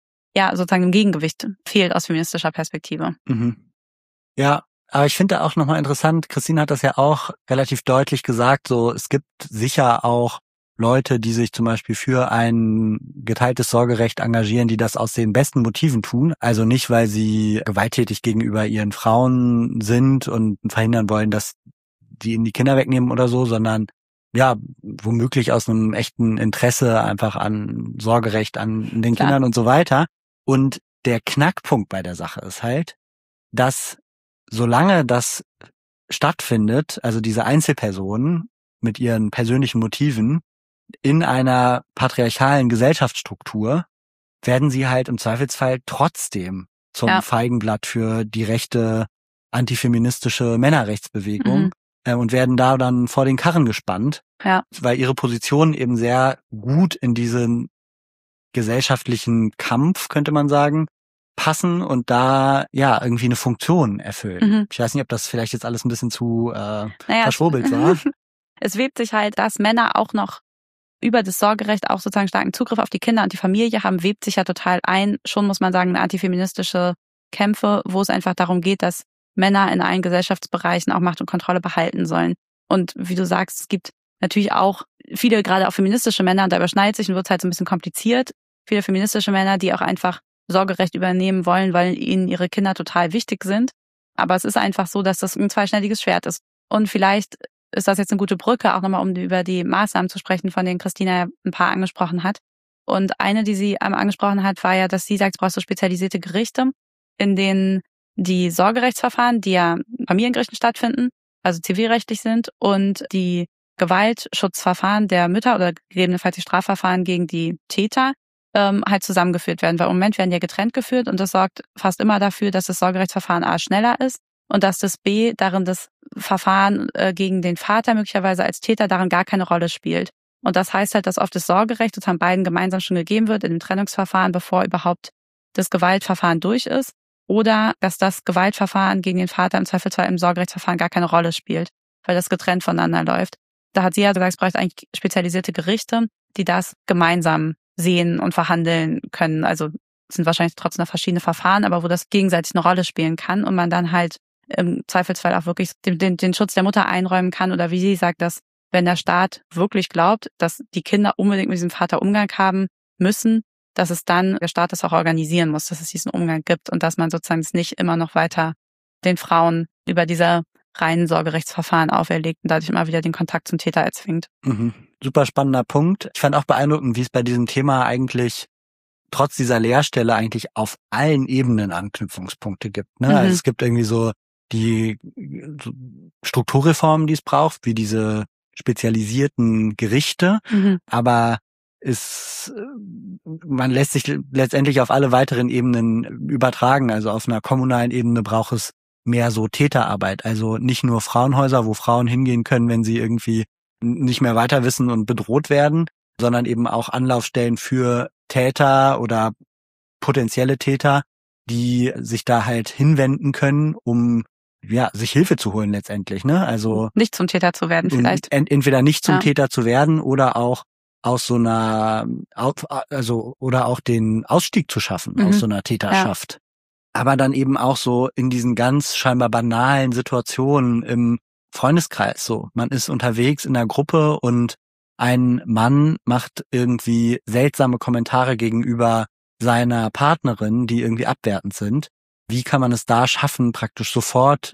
ja sozusagen im Gegengewicht fehlt aus feministischer Perspektive.
Mhm. Ja, aber ich finde auch nochmal interessant, Christine hat das ja auch relativ deutlich gesagt, so es gibt sicher auch Leute, die sich zum Beispiel für ein geteiltes Sorgerecht engagieren, die das aus den besten Motiven tun. Also nicht, weil sie gewalttätig gegenüber ihren Frauen sind und verhindern wollen, dass die ihnen die Kinder wegnehmen oder so, sondern ja, womöglich aus einem echten Interesse einfach an Sorgerecht an den
Klar.
Kindern und so weiter. Und der Knackpunkt bei der Sache ist halt, dass solange das stattfindet, also diese Einzelpersonen mit ihren persönlichen Motiven in einer patriarchalen Gesellschaftsstruktur, werden sie halt im Zweifelsfall trotzdem zum
Ja.
Feigenblatt für die rechte antifeministische Männerrechtsbewegung
Mhm.
äh, und werden da dann vor den Karren gespannt,
Ja.
weil ihre Positionen eben sehr gut in diesen gesellschaftlichen Kampf, könnte man sagen, passen und da ja irgendwie eine Funktion erfüllen.
Mhm.
Ich weiß nicht, ob das vielleicht jetzt alles ein bisschen zu äh,
Naja,
verschwurbelt
es,
war.
Es webt sich halt, dass Männer auch noch über das Sorgerecht auch sozusagen starken Zugriff auf die Kinder und die Familie haben, webt sich ja total ein. Schon muss man sagen, eine antifeministische Kämpfe, wo es einfach darum geht, dass Männer in allen Gesellschaftsbereichen auch Macht und Kontrolle behalten sollen. Und wie du sagst, es gibt natürlich auch viele, gerade auch feministische Männer, und da überschneidet sich und wird es halt so ein bisschen kompliziert, viele feministische Männer, die auch einfach Sorgerecht übernehmen wollen, weil ihnen ihre Kinder total wichtig sind. Aber es ist einfach so, dass das ein zweischneidiges Schwert ist. Und vielleicht ist das jetzt eine gute Brücke, auch nochmal, um über die Maßnahmen zu sprechen, von denen Christina ja ein paar angesprochen hat. Und eine, die sie einmal angesprochen hat, war ja, dass sie sagt, es brauchst du spezialisierte Gerichte, in denen die Sorgerechtsverfahren, die ja in Familiengerichten stattfinden, also zivilrechtlich sind, und die Gewaltschutzverfahren der Mütter oder gegebenenfalls die Strafverfahren gegen die Täter ähm, halt zusammengeführt werden. Weil im Moment werden ja getrennt geführt und das sorgt fast immer dafür, dass das Sorgerechtsverfahren A schneller ist und dass das B darin das Verfahren äh, gegen den Vater möglicherweise als Täter darin gar keine Rolle spielt. Und das heißt halt, dass oft das Sorgerecht sozusagen beiden gemeinsam schon gegeben wird in dem Trennungsverfahren, bevor überhaupt das Gewaltverfahren durch ist. Oder dass das Gewaltverfahren gegen den Vater im Zweifelsfall im Sorgerechtsverfahren gar keine Rolle spielt, weil das getrennt voneinander läuft. Da hat sie ja gesagt, es braucht eigentlich spezialisierte Gerichte, die das gemeinsam sehen und verhandeln können. Also es sind wahrscheinlich trotzdem noch verschiedene Verfahren, aber wo das gegenseitig eine Rolle spielen kann und man dann halt im Zweifelsfall auch wirklich den, den, den Schutz der Mutter einräumen kann. Oder wie sie sagt, dass wenn der Staat wirklich glaubt, dass die Kinder unbedingt mit diesem Vater Umgang haben müssen, dass es dann der Staat das auch organisieren muss, dass es diesen Umgang gibt und dass man sozusagen es nicht immer noch weiter den Frauen über diese reinen Sorgerechtsverfahren auferlegt und dadurch immer wieder den Kontakt zum Täter erzwingt.
Mhm. Super spannender Punkt. Ich fand auch beeindruckend, wie es bei diesem Thema eigentlich trotz dieser Leerstelle eigentlich auf allen Ebenen Anknüpfungspunkte gibt. Ne?
Mhm.
Also es gibt irgendwie so die so Strukturreformen, die es braucht, wie diese spezialisierten Gerichte,
Mhm.
aber ist, man lässt sich letztendlich auf alle weiteren Ebenen übertragen. Also auf einer kommunalen Ebene braucht es mehr so Täterarbeit. Also nicht nur Frauenhäuser, wo Frauen hingehen können, wenn sie irgendwie nicht mehr weiter wissen und bedroht werden, sondern eben auch Anlaufstellen für Täter oder potenzielle Täter, die sich da halt hinwenden können, um ja sich Hilfe zu holen letztendlich, ne? Also
nicht zum Täter zu werden vielleicht.
Ent, entweder nicht zum
ja.
Täter zu werden oder auch aus so einer, also oder auch den Ausstieg zu schaffen mhm. aus so einer Täterschaft. Ja. Aber dann eben auch so in diesen ganz scheinbar banalen Situationen im Freundeskreis. So, man ist unterwegs in einer Gruppe und ein Mann macht irgendwie seltsame Kommentare gegenüber seiner Partnerin, die irgendwie abwertend sind. Wie kann man es da schaffen, praktisch sofort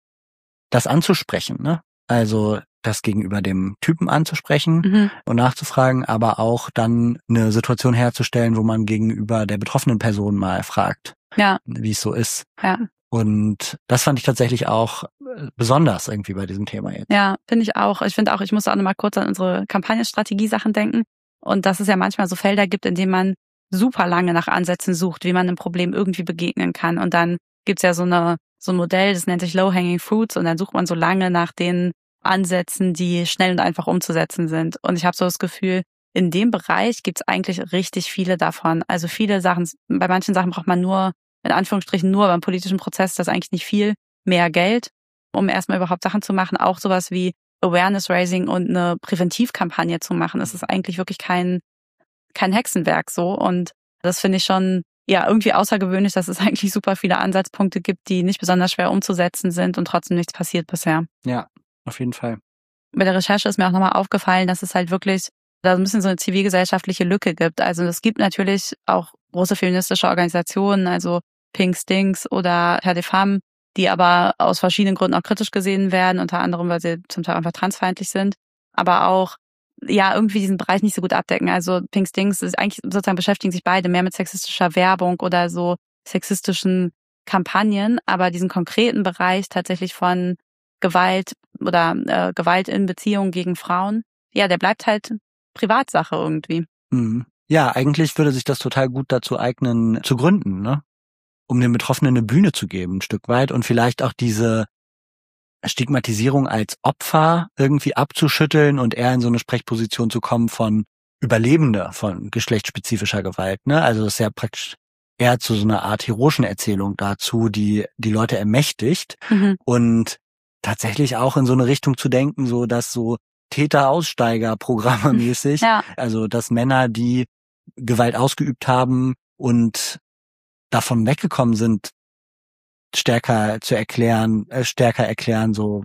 das anzusprechen, ne? Also das gegenüber dem Typen anzusprechen mhm. und nachzufragen, aber auch dann eine Situation herzustellen, wo man gegenüber der betroffenen Person mal fragt,
ja.
wie es so ist.
Ja.
Und das fand ich tatsächlich auch besonders irgendwie bei diesem Thema jetzt.
Ja, finde ich auch. Ich finde auch, ich muss auch nochmal kurz an unsere Kampagnenstrategie-Sachen denken. Und dass es ja manchmal so Felder gibt, in denen man super lange nach Ansätzen sucht, wie man einem Problem irgendwie begegnen kann. Und dann gibt's ja so eine so ein Modell, das nennt sich Low-Hanging Fruits, und dann sucht man so lange nach den Ansätzen, die schnell und einfach umzusetzen sind. Und ich habe so das Gefühl, in dem Bereich gibt's eigentlich richtig viele davon. Also viele Sachen, bei manchen Sachen braucht man nur, in Anführungsstrichen nur, beim politischen Prozess ist das eigentlich nicht viel, mehr Geld, um erstmal überhaupt Sachen zu machen. Auch sowas wie Awareness-Raising und eine Präventivkampagne zu machen. Es ist eigentlich wirklich kein kein Hexenwerk so. Und das finde ich schon ja irgendwie außergewöhnlich, dass es eigentlich super viele Ansatzpunkte gibt, die nicht besonders schwer umzusetzen sind und trotzdem nichts passiert bisher.
Ja, auf jeden Fall.
Bei der Recherche ist mir auch nochmal aufgefallen, dass es halt wirklich da ein bisschen so eine zivilgesellschaftliche Lücke gibt. Also es gibt natürlich auch große feministische Organisationen, also Pink Stinks oder Terre des Femmes, die aber aus verschiedenen Gründen auch kritisch gesehen werden, unter anderem, weil sie zum Teil einfach transfeindlich sind, aber auch ja irgendwie diesen Bereich nicht so gut abdecken. Also Pink Stinks ist eigentlich sozusagen beschäftigen sich beide mehr mit sexistischer Werbung oder so sexistischen Kampagnen, aber diesen konkreten Bereich tatsächlich von Gewalt oder äh, Gewalt in Beziehungen gegen Frauen, ja, der bleibt halt Privatsache irgendwie.
Mhm. Ja, eigentlich würde sich das total gut dazu eignen, zu gründen, ne? Um den Betroffenen eine Bühne zu geben, ein Stück weit, und vielleicht auch diese Stigmatisierung als Opfer irgendwie abzuschütteln und eher in so eine Sprechposition zu kommen von Überlebender von geschlechtsspezifischer Gewalt, ne? Also das ist ja praktisch eher zu so einer Art heroischen Erzählung dazu, die die Leute ermächtigt mhm. und tatsächlich auch in so eine Richtung zu denken, so dass so Täter-Aussteiger-Programme mäßig, ja. Also dass Männer, die Gewalt ausgeübt haben und davon weggekommen sind, stärker zu erklären, äh, stärker erklären, so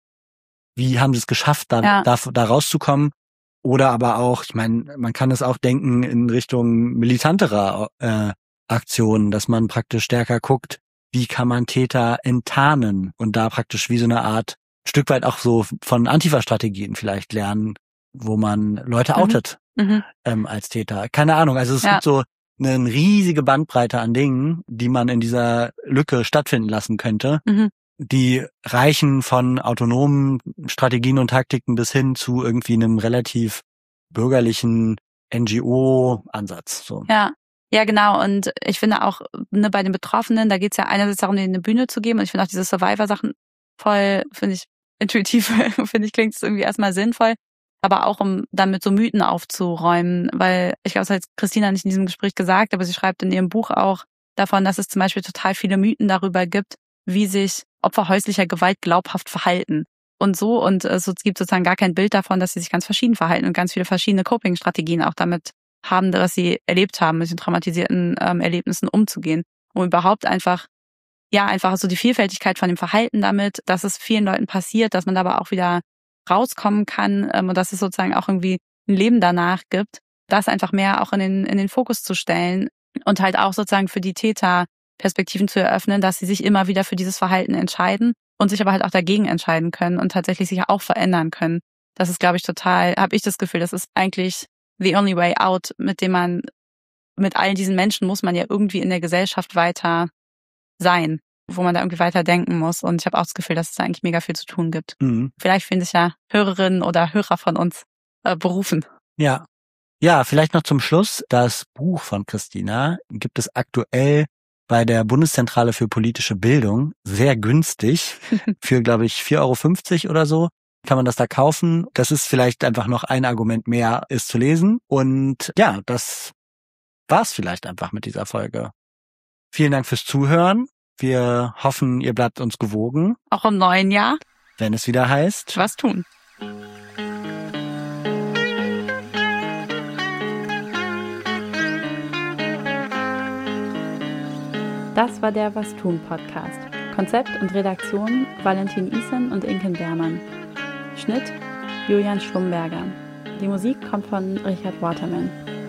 wie haben sie es geschafft, da, ja. da, da rauszukommen. Oder aber auch, ich meine, man kann es auch denken in Richtung militanterer äh, Aktionen, dass man praktisch stärker guckt, wie kann man Täter enttarnen und da praktisch wie so eine Art Stück weit auch so von Antifa-Strategien vielleicht lernen, wo man Leute outet mhm. ähm, als Täter. Keine Ahnung, also es ja. gibt so eine riesige Bandbreite an Dingen, die man in dieser Lücke stattfinden lassen könnte, mhm. die reichen von autonomen Strategien und Taktiken bis hin zu irgendwie einem relativ bürgerlichen N G O-Ansatz. So.
Ja, ja genau. Und ich finde auch ne, bei den Betroffenen, da geht es ja einerseits darum, denen eine Bühne zu geben. Und ich finde auch diese Survivor-Sachen voll, finde ich intuitiv, finde ich, klingt es irgendwie erstmal sinnvoll. Aber auch, um dann mit so Mythen aufzuräumen, weil ich glaube, das hat jetzt Christina nicht in diesem Gespräch gesagt, aber sie schreibt in ihrem Buch auch davon, dass es zum Beispiel total viele Mythen darüber gibt, wie sich Opfer häuslicher Gewalt glaubhaft verhalten. Und so, und es gibt sozusagen gar kein Bild davon, dass sie sich ganz verschieden verhalten und ganz viele verschiedene Coping-Strategien auch damit haben, was sie erlebt haben, mit den traumatisierten ähm, Erlebnissen umzugehen. Um überhaupt einfach, ja, einfach so die Vielfältigkeit von dem Verhalten damit, dass es vielen Leuten passiert, dass man da aber auch wieder rauskommen kann ähm, und dass es sozusagen auch irgendwie ein Leben danach gibt, das einfach mehr auch in den in den Fokus zu stellen und halt auch sozusagen für die Täter Perspektiven zu eröffnen, dass sie sich immer wieder für dieses Verhalten entscheiden und sich aber halt auch dagegen entscheiden können und tatsächlich sich auch verändern können. Das ist, glaube ich, total, habe ich das Gefühl, das ist eigentlich the only way out, mit dem man, mit all diesen Menschen muss man ja irgendwie in der Gesellschaft weiter sein, wo man da irgendwie weiter denken muss. Und ich habe auch das Gefühl, dass es da eigentlich mega viel zu tun gibt. Mhm. Vielleicht finden sich ja Hörerinnen oder Hörer von uns äh, berufen.
Ja. Ja, vielleicht noch zum Schluss. Das Buch von Christina gibt es aktuell bei der Bundeszentrale für politische Bildung sehr günstig für, glaube ich, vier Euro fünfzig oder so. kann man das da kaufen. Das ist vielleicht einfach noch ein Argument mehr, es zu lesen. Und ja, das war's vielleicht einfach mit dieser Folge. Vielen Dank fürs Zuhören. Wir hoffen, ihr bleibt uns gewogen.
Auch im neuen Jahr.
Wenn es wieder heißt,
was tun. Das war der Was tun Podcast. Konzept und Redaktion Valentin Isen und Inken Bermann. Schnitt Julian Schlumberger. Die Musik kommt von Richard Waterman.